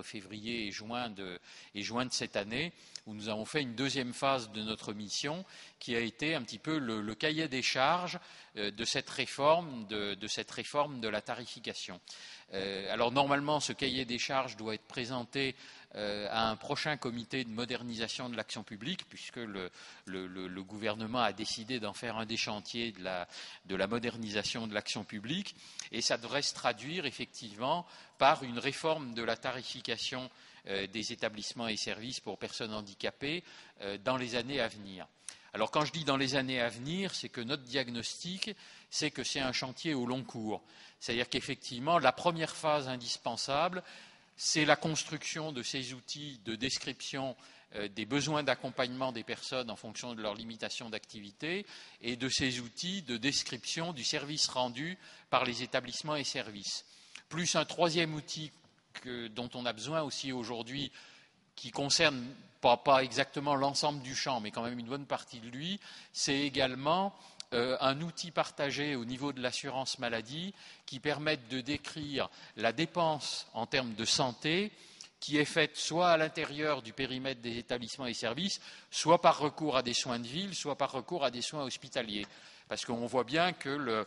H: et juin de cette année, où nous avons fait une deuxième phase de notre mission, qui a été un petit peu le cahier des charges de cette réforme de la tarification. Alors normalement, ce cahier des charges doit être présenté à un prochain comité de modernisation de l'action publique, puisque le gouvernement a décidé d'en faire un des chantiers de la modernisation de l'action publique, et ça devrait se traduire effectivement par une réforme de la tarification des établissements et services pour personnes handicapées dans les années à venir. Alors quand je dis dans les années à venir, c'est que notre diagnostic, c'est que c'est un chantier au long cours. C'est-à-dire qu'effectivement, la première phase indispensable, c'est la construction de ces outils de description des besoins d'accompagnement des personnes en fonction de leurs limitations d'activité et de ces outils de description du service rendu par les établissements et services. Plus un troisième outil dont on a besoin aussi aujourd'hui, qui concerne pas exactement l'ensemble du champ, mais quand même une bonne partie de lui, c'est également un outil partagé au niveau de l'assurance maladie qui permette de décrire la dépense en termes de santé qui est faite soit à l'intérieur du périmètre des établissements et services, soit par recours à des soins de ville, soit par recours à des soins hospitaliers. Parce qu'on voit bien que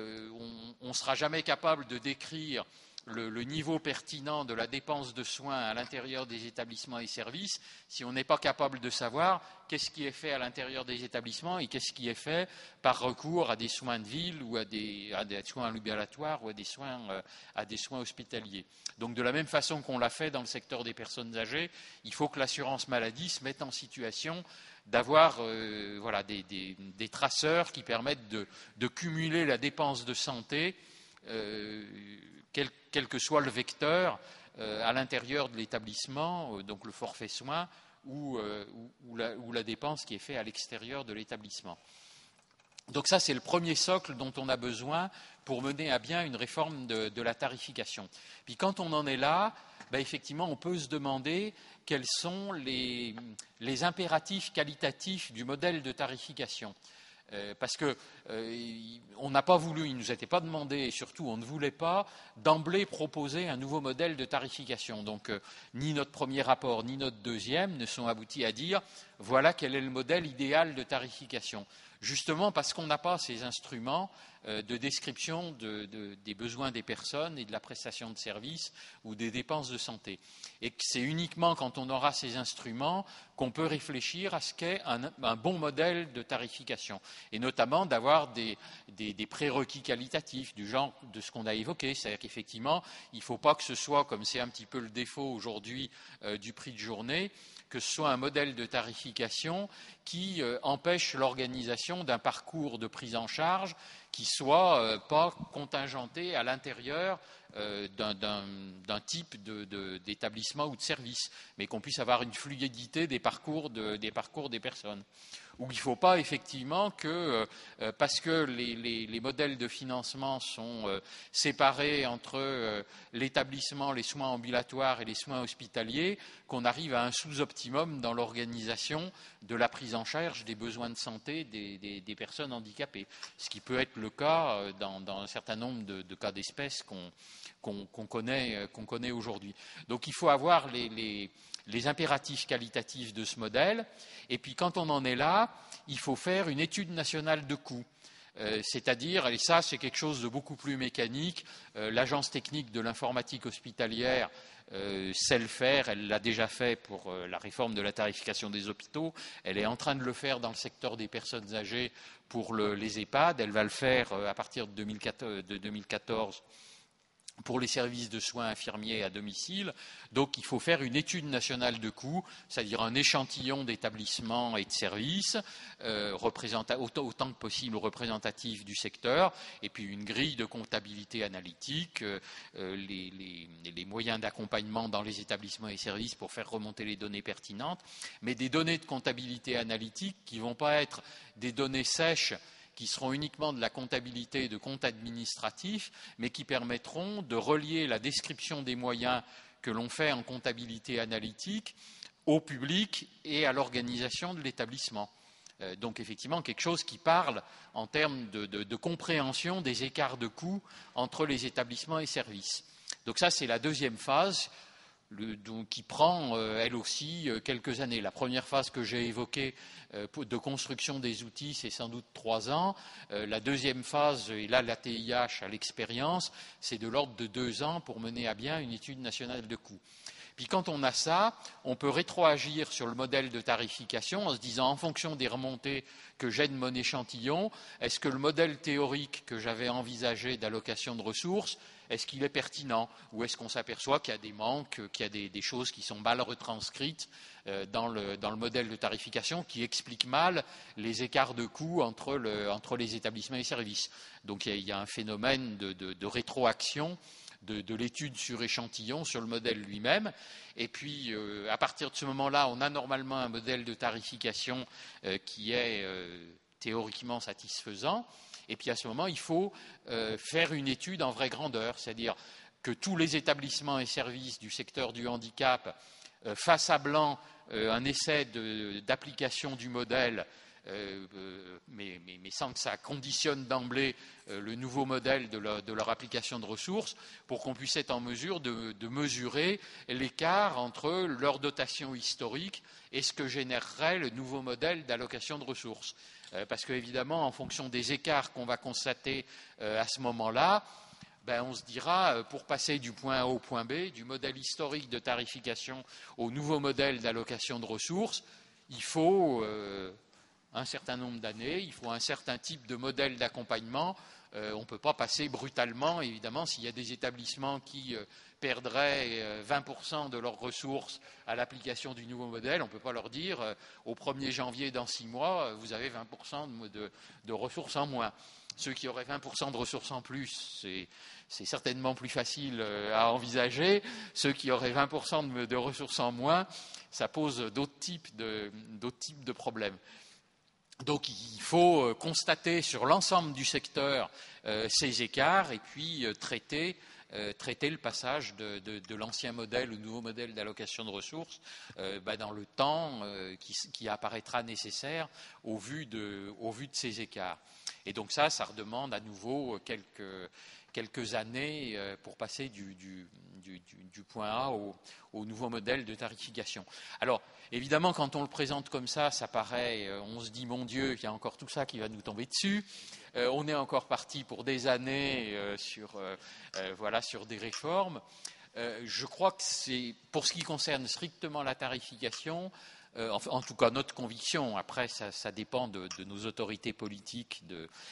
H: on ne sera jamais capable de décrire le niveau pertinent de la dépense de soins à l'intérieur des établissements et services si on n'est pas capable de savoir qu'est-ce qui est fait à l'intérieur des établissements et qu'est-ce qui est fait par recours à des soins de ville ou à des soins ambulatoires ou à des soins hospitaliers. Donc de la même façon qu'on l'a fait dans le secteur des personnes âgées, il faut que l'assurance maladie se mette en situation d'avoir des traceurs qui permettent de cumuler la dépense de santé quel que soit le vecteur à l'intérieur de l'établissement, donc le forfait soins ou la dépense qui est faite à l'extérieur de l'établissement. Donc ça, c'est le premier socle dont on a besoin pour mener à bien une réforme de la tarification. Puis quand on en est là, effectivement, on peut se demander quels sont les impératifs qualitatifs du modèle de tarification. Parce que on n'a pas voulu, il ne nous était pas demandé, et surtout on ne voulait pas d'emblée proposer un nouveau modèle de tarification. Donc ni notre premier rapport ni notre deuxième ne sont aboutis à dire voilà quel est le modèle idéal de tarification. Justement parce qu'on n'a pas ces instruments de description des besoins des personnes et de la prestation de services ou des dépenses de santé. Et que c'est uniquement quand on aura ces instruments qu'on peut réfléchir à ce qu'est un bon modèle de tarification. Et notamment d'avoir des prérequis qualitatifs du genre de ce qu'on a évoqué. C'est-à-dire qu'effectivement, il ne faut pas que ce soit, comme c'est un petit peu le défaut aujourd'hui du prix de journée, que ce soit un modèle de tarification qui empêche l'organisation d'un parcours de prise en charge qui soit pas contingenté à l'intérieur d'un type d'établissement ou de service, mais qu'on puisse avoir une fluidité des parcours des personnes. Où il ne faut pas effectivement que, parce que les modèles de financement sont séparés entre l'établissement, les soins ambulatoires et les soins hospitaliers, qu'on arrive à un sous-optimum dans l'organisation de la prise en charge des besoins de santé des personnes handicapées. Ce qui peut être le cas dans un certain nombre de cas d'espèce qu'on connaît aujourd'hui. Donc il faut avoir les impératifs qualitatifs de ce modèle. Et puis quand on en est là, il faut faire une étude nationale de coûts. C'est-à-dire, et ça c'est quelque chose de beaucoup plus mécanique, l'Agence technique de l'informatique hospitalière sait le faire, elle l'a déjà fait pour la réforme de la tarification des hôpitaux, elle est en train de le faire dans le secteur des personnes âgées pour les EHPAD, elle va le faire à partir de 2014 pour les services de soins infirmiers à domicile. Donc il faut faire une étude nationale de coûts, c'est-à-dire un échantillon d'établissements et de services, autant que possible représentatif du secteur, et puis une grille de comptabilité analytique, les moyens d'accompagnement dans les établissements et services pour faire remonter les données pertinentes, mais des données de comptabilité analytique qui ne vont pas être des données sèches qui seront uniquement de la comptabilité et de compte administratif, mais qui permettront de relier la description des moyens que l'on fait en comptabilité analytique au public et à l'organisation de l'établissement. Donc effectivement quelque chose qui parle en termes de compréhension des écarts de coûts entre les établissements et services. Donc ça c'est la deuxième phase qui prend elle aussi quelques années. La première phase que j'ai évoquée de construction des outils, c'est sans doute 3 ans. La deuxième phase, et là la TIH a l'expérience, c'est de l'ordre de 2 ans pour mener à bien une étude nationale de coûts. Puis quand on a ça, on peut rétroagir sur le modèle de tarification en se disant, en fonction des remontées que j'ai de mon échantillon, est-ce que le modèle théorique que j'avais envisagé d'allocation de ressources, est-ce qu'il est pertinent ou est-ce qu'on s'aperçoit qu'il y a des manques, qu'il y a des choses qui sont mal retranscrites dans le modèle de tarification qui expliquent mal les écarts de coûts entre les établissements et services. Donc il y a un phénomène de rétroaction de l'étude sur échantillon sur le modèle lui-même. Et puis, à partir de ce moment-là, on a normalement un modèle de tarification qui est théoriquement satisfaisant. Et puis, à ce moment, il faut faire une étude en vraie grandeur, c'est-à-dire que tous les établissements et services du secteur du handicap fassent à blanc un essai d'application du modèle, mais sans que ça conditionne d'emblée le nouveau modèle de leur application de ressources, pour qu'on puisse être en mesure de mesurer l'écart entre leur dotation historique et ce que générerait le nouveau modèle d'allocation de ressources. Parce qu'évidemment, en fonction des écarts qu'on va constater à ce moment-là, on se dira, pour passer du point A au point B, du modèle historique de tarification au nouveau modèle d'allocation de ressources, il faut un certain nombre d'années, il faut un certain type de modèle d'accompagnement. On ne peut pas passer brutalement, évidemment, s'il y a des établissements qui perdraient 20% de leurs ressources à l'application du nouveau modèle, on ne peut pas leur dire au 1er janvier dans 6 mois, vous avez 20% de ressources en moins. Ceux qui auraient 20% de ressources en plus, c'est certainement plus facile à envisager. Ceux qui auraient 20% de ressources en moins, ça pose d'autres types de problèmes. Donc il faut constater sur l'ensemble du secteur ces écarts et puis traiter le passage de l'ancien modèle au nouveau modèle d'allocation de ressources dans le temps qui apparaîtra nécessaire au vu de ces écarts. Et donc ça redemande à nouveau quelques années pour passer du point A au nouveau modèle de tarification. Alors, évidemment, quand on le présente comme ça paraît, on se dit, mon Dieu, il y a encore tout ça qui va nous tomber dessus. On est encore parti pour des années sur des réformes. Je crois que c'est, pour ce qui concerne strictement la tarification, en tout cas notre conviction, après ça dépend de nos autorités politiques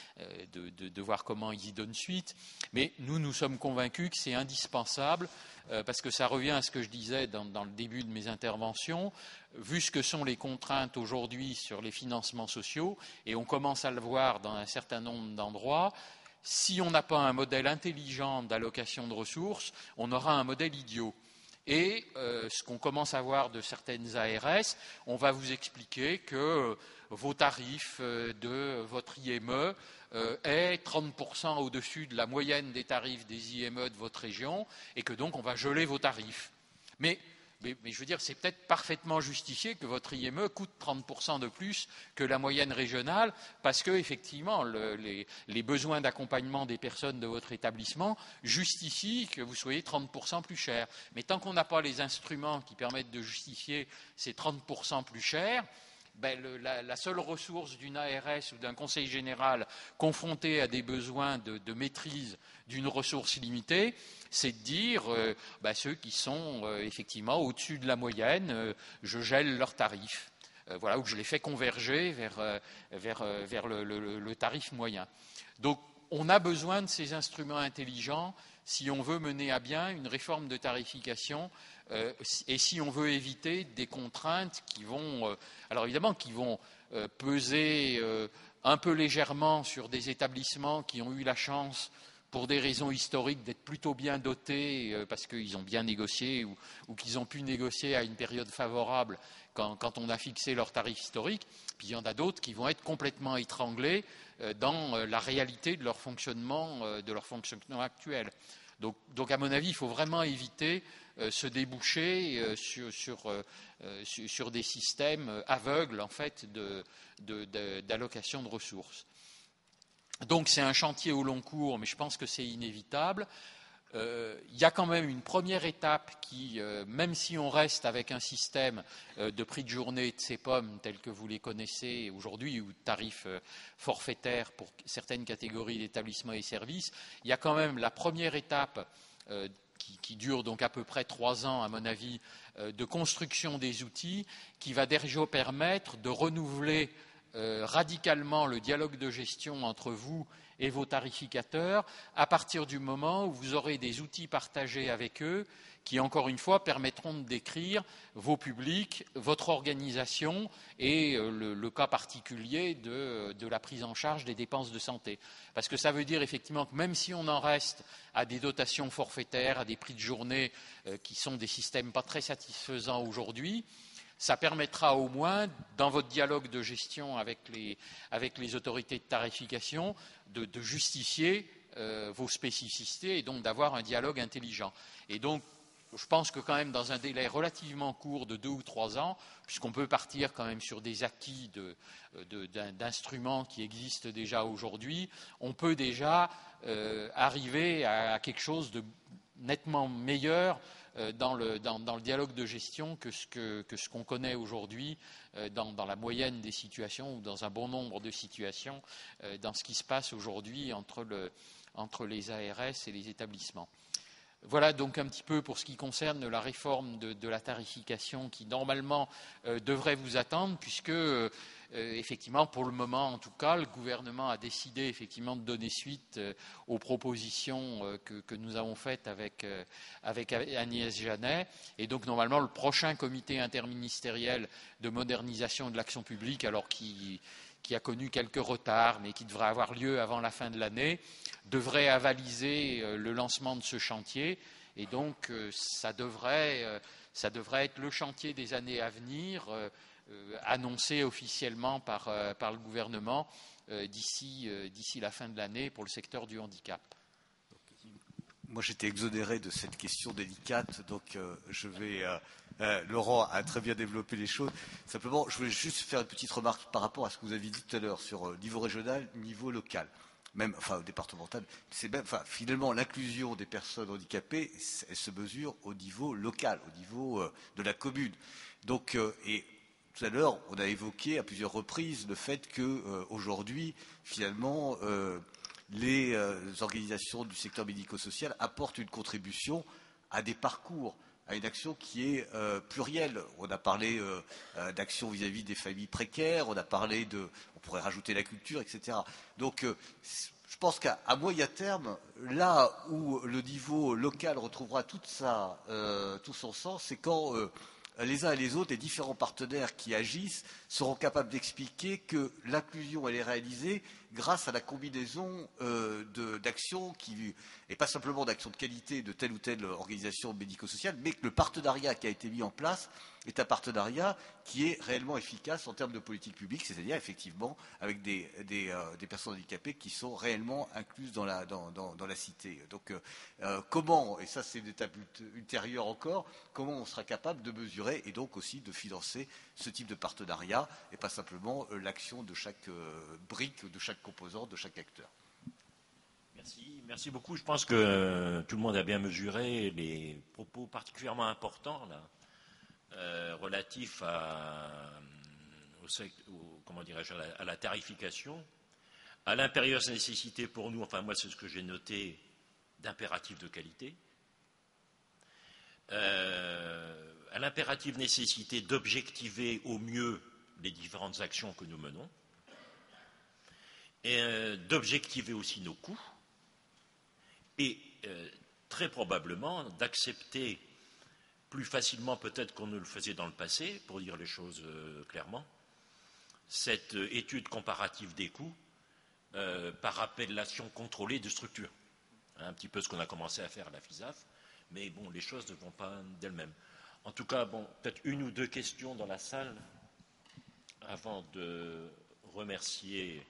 H: de voir comment ils y donnent suite, mais nous sommes convaincus que c'est indispensable parce que ça revient à ce que je disais dans le début de mes interventions, vu ce que sont les contraintes aujourd'hui sur les financements sociaux, et on commence à le voir dans un certain nombre d'endroits. Si on n'a pas un modèle intelligent d'allocation de ressources, on aura un modèle idiot. Et ce qu'on commence à voir de certaines ARS, on va vous expliquer que vos tarifs de votre IME est 30% au-dessus de la moyenne des tarifs des IME de votre région et que donc on va geler vos tarifs. Mais je veux dire, c'est peut-être parfaitement justifié que votre IME coûte 30% de plus que la moyenne régionale parce que, effectivement, les besoins d'accompagnement des personnes de votre établissement justifient que vous soyez 30% plus cher. Mais tant qu'on n'a pas les instruments qui permettent de justifier ces 30% plus chers, la seule ressource d'une ARS ou d'un conseil général confronté à des besoins de maîtrise d'une ressource limitée, c'est de dire ceux qui sont effectivement au-dessus de la moyenne, je gèle leurs tarifs, ou je les fais converger vers le tarif moyen. Donc on a besoin de ces instruments intelligents si on veut mener à bien une réforme de tarification et si on veut éviter des contraintes qui vont, peser un peu légèrement sur des établissements qui ont eu la chance, pour des raisons historiques, d'être plutôt bien dotés parce qu'ils ont bien négocié ou qu'ils ont pu négocier à une période favorable quand on a fixé leurs tarifs historiques. Puis il y en a d'autres qui vont être complètement étranglés dans la réalité de leur fonctionnement actuel. Donc à mon avis, il faut vraiment éviter ce débouché sur des systèmes aveugles en fait d'allocation de ressources. Donc c'est un chantier au long cours, mais je pense que c'est inévitable. Il y a quand même une première étape qui, même si on reste avec un système de prix de journée de CEPOM tel que vous les connaissez aujourd'hui, ou tarifs forfaitaires pour certaines catégories d'établissements et services, il y a quand même la première étape qui dure donc à peu près 3 ans, à mon avis, de construction des outils, qui va déjà permettre de renouveler radicalement le dialogue de gestion entre vous et vos tarificateurs à partir du moment où vous aurez des outils partagés avec eux qui, encore une fois, permettront de décrire vos publics, votre organisation et le cas particulier de la prise en charge des dépenses de santé. Parce que ça veut dire effectivement que même si on en reste à des dotations forfaitaires, à des prix de journée qui sont des systèmes pas très satisfaisants aujourd'hui, ça permettra au moins, dans votre dialogue de gestion avec les autorités de tarification, de justifier vos spécificités et donc d'avoir un dialogue intelligent. Et donc, je pense que quand même dans un délai relativement court de 2 ou 3 ans, puisqu'on peut partir quand même sur des acquis d'instruments qui existent déjà aujourd'hui, on peut déjà arriver à quelque chose de nettement meilleur dans le dialogue de gestion que ce qu'on connaît aujourd'hui dans la moyenne des situations ou dans un bon nombre de situations dans ce qui se passe aujourd'hui entre les ARS et les établissements. Voilà donc un petit peu pour ce qui concerne la réforme de la tarification qui normalement devrait vous attendre puisque effectivement pour le moment en tout cas le gouvernement a décidé effectivement de donner suite aux propositions que nous avons faites avec Agnès Janet et donc normalement le prochain comité interministériel de modernisation de l'action publique alors qui qui a connu quelques retards, mais qui devrait avoir lieu avant la fin de l'année, devrait avaliser le lancement de ce chantier. Et donc, ça devrait être le chantier des années à venir, annoncé officiellement par le gouvernement d'ici la fin de l'année pour le secteur du handicap.
G: Moi, j'étais exonéré de cette question délicate, donc je vais. Laurent a très bien développé les choses. Simplement, je voulais juste faire une petite remarque par rapport à ce que vous avez dit tout à l'heure sur niveau régional, niveau local, même, enfin, départemental. C'est même, enfin, finalement, l'inclusion des personnes handicapées, elle se mesure au niveau local, au niveau de la commune. Donc, et tout à l'heure, on a évoqué à plusieurs reprises le fait que aujourd'hui, finalement, les organisations du secteur médico-social apportent une contribution à des parcours, à une action qui est plurielle. On a parlé d'action vis-à-vis des familles précaires, on pourrait rajouter la culture, etc. Donc, je pense qu'à moyen terme, là où le niveau local retrouvera tout son sens, c'est quand les uns et les autres, les différents partenaires qui agissent, seront capables d'expliquer que l'inclusion, elle est réalisée grâce à la combinaison d'actions et pas simplement d'actions de qualité de telle ou telle organisation médico-sociale, mais que le partenariat qui a été mis en place est un partenariat qui est réellement efficace en termes de politique publique, c'est-à-dire effectivement avec des personnes handicapées qui sont réellement incluses dans la cité. Donc comment, et ça c'est une étape ultérieure encore, comment on sera capable de mesurer et donc aussi de financer ce type de partenariat et pas simplement l'action de chaque brique, de chaque composante, de chaque acteur.
F: Merci beaucoup. Je pense que tout le monde a bien mesuré les propos particulièrement importants là, relatifs à la tarification, à l'impérieuse nécessité pour nous, enfin moi c'est ce que j'ai noté, d'impératif de qualité, à l'impérative nécessité d'objectiver au mieux les différentes actions que nous menons, et d'objectiver aussi nos coûts, et très probablement d'accepter plus facilement peut-être qu'on ne le faisait dans le passé, pour dire les choses clairement, cette étude comparative des coûts par appellation contrôlée de structure. Un petit peu ce qu'on a commencé à faire à la FISAF, mais bon, les choses ne vont pas d'elles-mêmes. En tout cas, bon, peut-être une ou deux questions dans la salle avant de remercier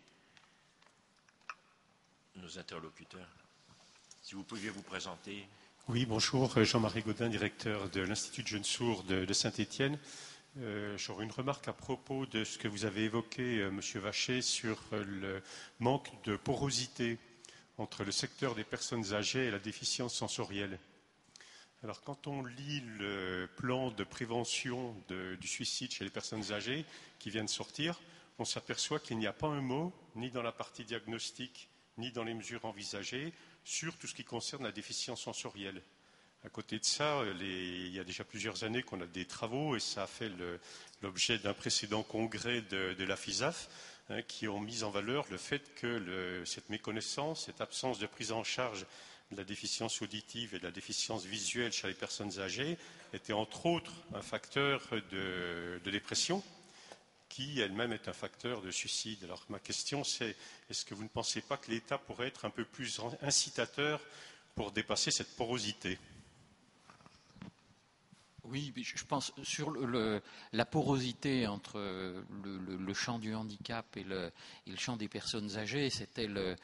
F: nos interlocuteurs. Si vous pouviez vous présenter.
I: Oui, bonjour, Jean-Marie Gaudin, directeur de l'Institut de Jeunes Sourds de Saint-Étienne. J'aurais une remarque à propos de ce que vous avez évoqué, Monsieur Vacher, sur le manque de porosité entre le secteur des personnes âgées et la déficience sensorielle. Alors, quand on lit le plan de prévention du suicide chez les personnes âgées qui vient de sortir, on s'aperçoit qu'il n'y a pas un mot, ni dans la partie diagnostic, ni dans les mesures envisagées, sur tout ce qui concerne la déficience sensorielle. À côté de ça, il y a déjà plusieurs années qu'on a des travaux, et ça a fait l'objet d'un précédent congrès de la FISAF, qui ont mis en valeur le fait que cette méconnaissance, cette absence de prise en charge de la déficience auditive et de la déficience visuelle chez les personnes âgées était entre autres un facteur de dépression, qui elle-même est un facteur de suicide. Alors ma question c'est, est-ce que vous ne pensez pas que l'État pourrait être un peu plus incitateur pour dépasser cette porosité ?
H: Oui, je pense sur la porosité entre le champ du handicap et le champ des personnes âgées, c'était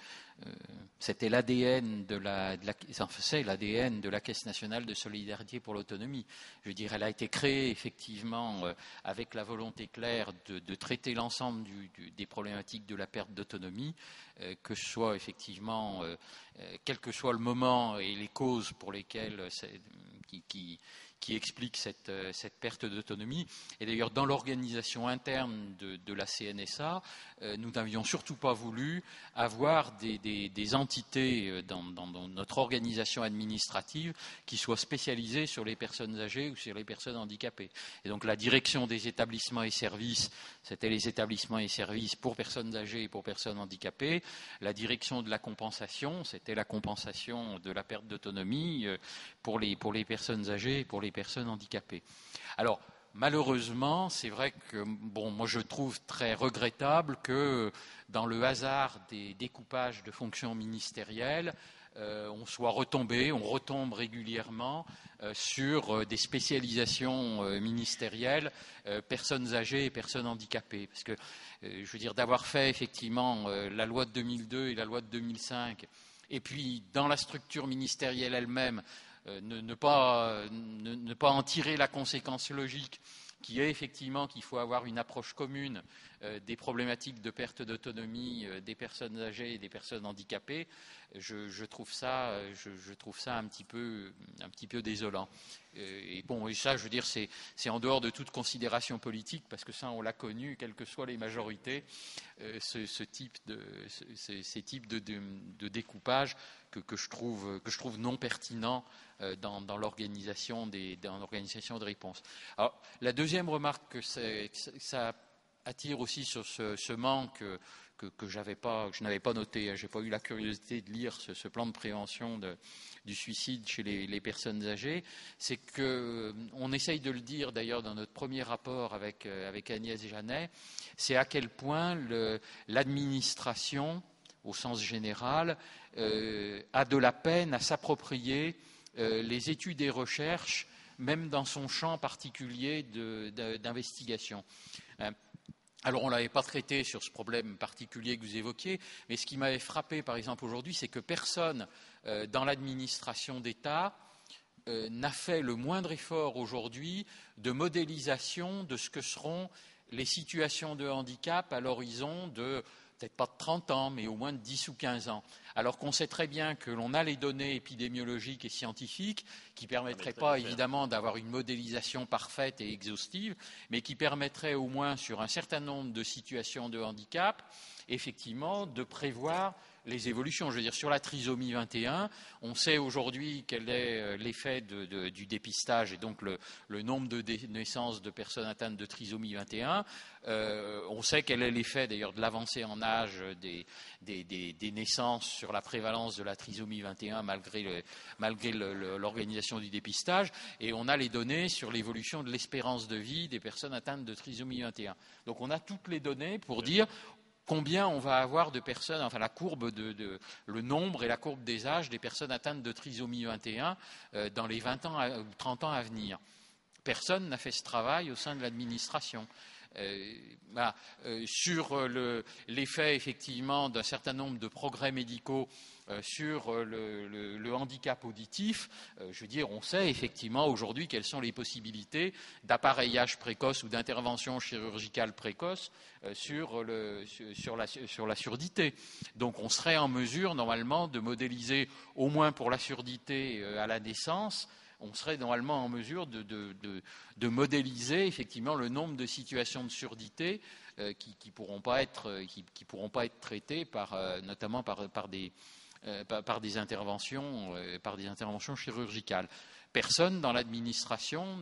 H: l'ADN c'est l'ADN de la Caisse nationale de solidarité pour l'autonomie. Je veux dire, elle a été créée effectivement avec la volonté claire de traiter l'ensemble des problématiques de la perte d'autonomie, que ce soit effectivement, quel que soit le moment et les causes pour lesquelles qui explique cette perte d'autonomie. Et d'ailleurs, dans l'organisation interne de la CNSA, nous n'avions surtout pas voulu avoir des entités dans notre organisation administrative qui soient spécialisées sur les personnes âgées ou sur les personnes handicapées. Et donc, la direction des établissements et services, c'était les établissements et services pour personnes âgées et pour personnes handicapées. La direction de la compensation, c'était la compensation de la perte d'autonomie pour les personnes âgées et pour les personnes handicapées. Alors, malheureusement, c'est vrai que, moi je trouve très regrettable que dans le hasard des découpages de fonctions ministérielles, on retombe régulièrement sur des spécialisations ministérielles, personnes âgées et personnes handicapées. Parce que, je veux dire, d'avoir fait effectivement la loi de 2002 et la loi de 2005, et puis dans la structure ministérielle elle-même, ne pas en tirer la conséquence logique, qui est effectivement qu'il faut avoir une approche commune des problématiques de perte d'autonomie des personnes âgées et des personnes handicapées, je trouve ça un petit peu désolant. Et ça, je veux dire, c'est en dehors de toute considération politique, parce que ça, on l'a connu, quelles que soient les majorités, ces types de découpage que je trouve non pertinent dans l'organisation des réponses. Alors, la deuxième remarque que ça attire aussi sur ce manque que je n'avais pas noté. J'ai pas eu la curiosité de lire ce plan de prévention du suicide chez les personnes âgées. C'est que, on essaye de le dire d'ailleurs dans notre premier rapport avec Agnès Janet, c'est à quel point l'administration, au sens général, a de la peine à s'approprier les études et recherches, même dans son champ particulier d'investigation. Alors, on ne l'avait pas traité sur ce problème particulier que vous évoquiez, mais ce qui m'avait frappé, par exemple, aujourd'hui, c'est que personne dans l'administration d'État n'a fait le moindre effort aujourd'hui de modélisation de ce que seront les situations de handicap à l'horizon de, peut-être pas de 30 ans, mais au moins de 10 ou 15 ans. Alors qu'on sait très bien que l'on a les données épidémiologiques et scientifiques qui ne permettraient pas, évidemment, d'avoir une modélisation parfaite et exhaustive, mais qui permettraient au moins, sur un certain nombre de situations de handicap, effectivement, de prévoir les évolutions. Je veux dire, sur la trisomie 21, on sait aujourd'hui quel est l'effet du dépistage et donc le nombre de naissances de personnes atteintes de trisomie 21. On sait quel est l'effet d'ailleurs de l'avancée en âge des naissances sur la prévalence de la trisomie 21 malgré l'organisation du dépistage. Et on a les données sur l'évolution de l'espérance de vie des personnes atteintes de trisomie 21. Donc on a toutes les données pour dire combien on va avoir de personnes, enfin la courbe le nombre et la courbe des âges des personnes atteintes de trisomie 21 dans les 20 ans ou 30 ans à venir. Personne n'a fait ce travail au sein de l'administration. Sur l'effet effectivement d'un certain nombre de progrès médicaux sur le handicap auditif, je veux dire, on sait effectivement aujourd'hui quelles sont les possibilités d'appareillage précoce ou d'intervention chirurgicale précoce sur la surdité. Donc on serait en mesure normalement de modéliser au moins pour la surdité à la naissance. On serait normalement en mesure de modéliser effectivement le nombre de situations de surdité qui pourront pas être traitées notamment par des interventions chirurgicales. Personne dans l'administration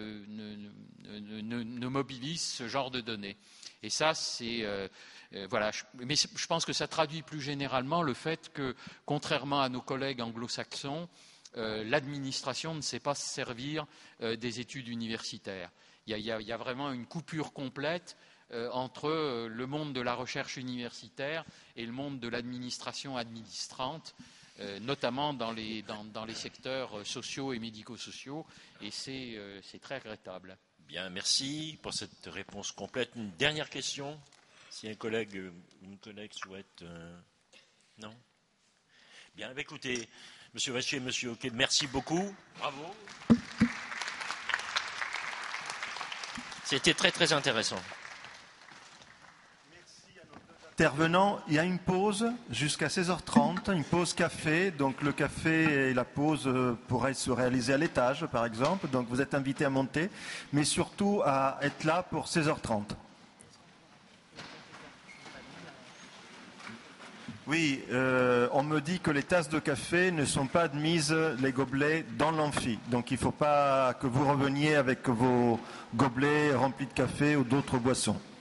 H: ne mobilise ce genre de données. Et ça, c'est voilà. Mais je pense que ça traduit plus généralement le fait que, contrairement à nos collègues anglo-saxons, l'administration ne sait pas se servir des études universitaires. Il y a vraiment une coupure complète entre le monde de la recherche universitaire et le monde de l'administration administrante, notamment dans les secteurs sociaux et médico-sociaux, et c'est très regrettable.
F: Bien, merci pour cette réponse complète. Une dernière question, si un collègue ou une collègue souhaite... Non ? Bien, écoutez... Monsieur Vachier, Monsieur Oquet, merci beaucoup. Bravo. C'était très, très intéressant.
C: Merci à nos deux intervenants. Il y a une pause jusqu'à 16h30, une pause café. Donc le café et la pause pourraient se réaliser à l'étage, par exemple. Donc vous êtes invités à monter, mais surtout à être là pour 16h30. Oui, on me dit que les tasses de café ne sont pas admises, les gobelets, dans l'amphi. Donc il ne faut pas que vous reveniez avec vos gobelets remplis de café ou d'autres boissons.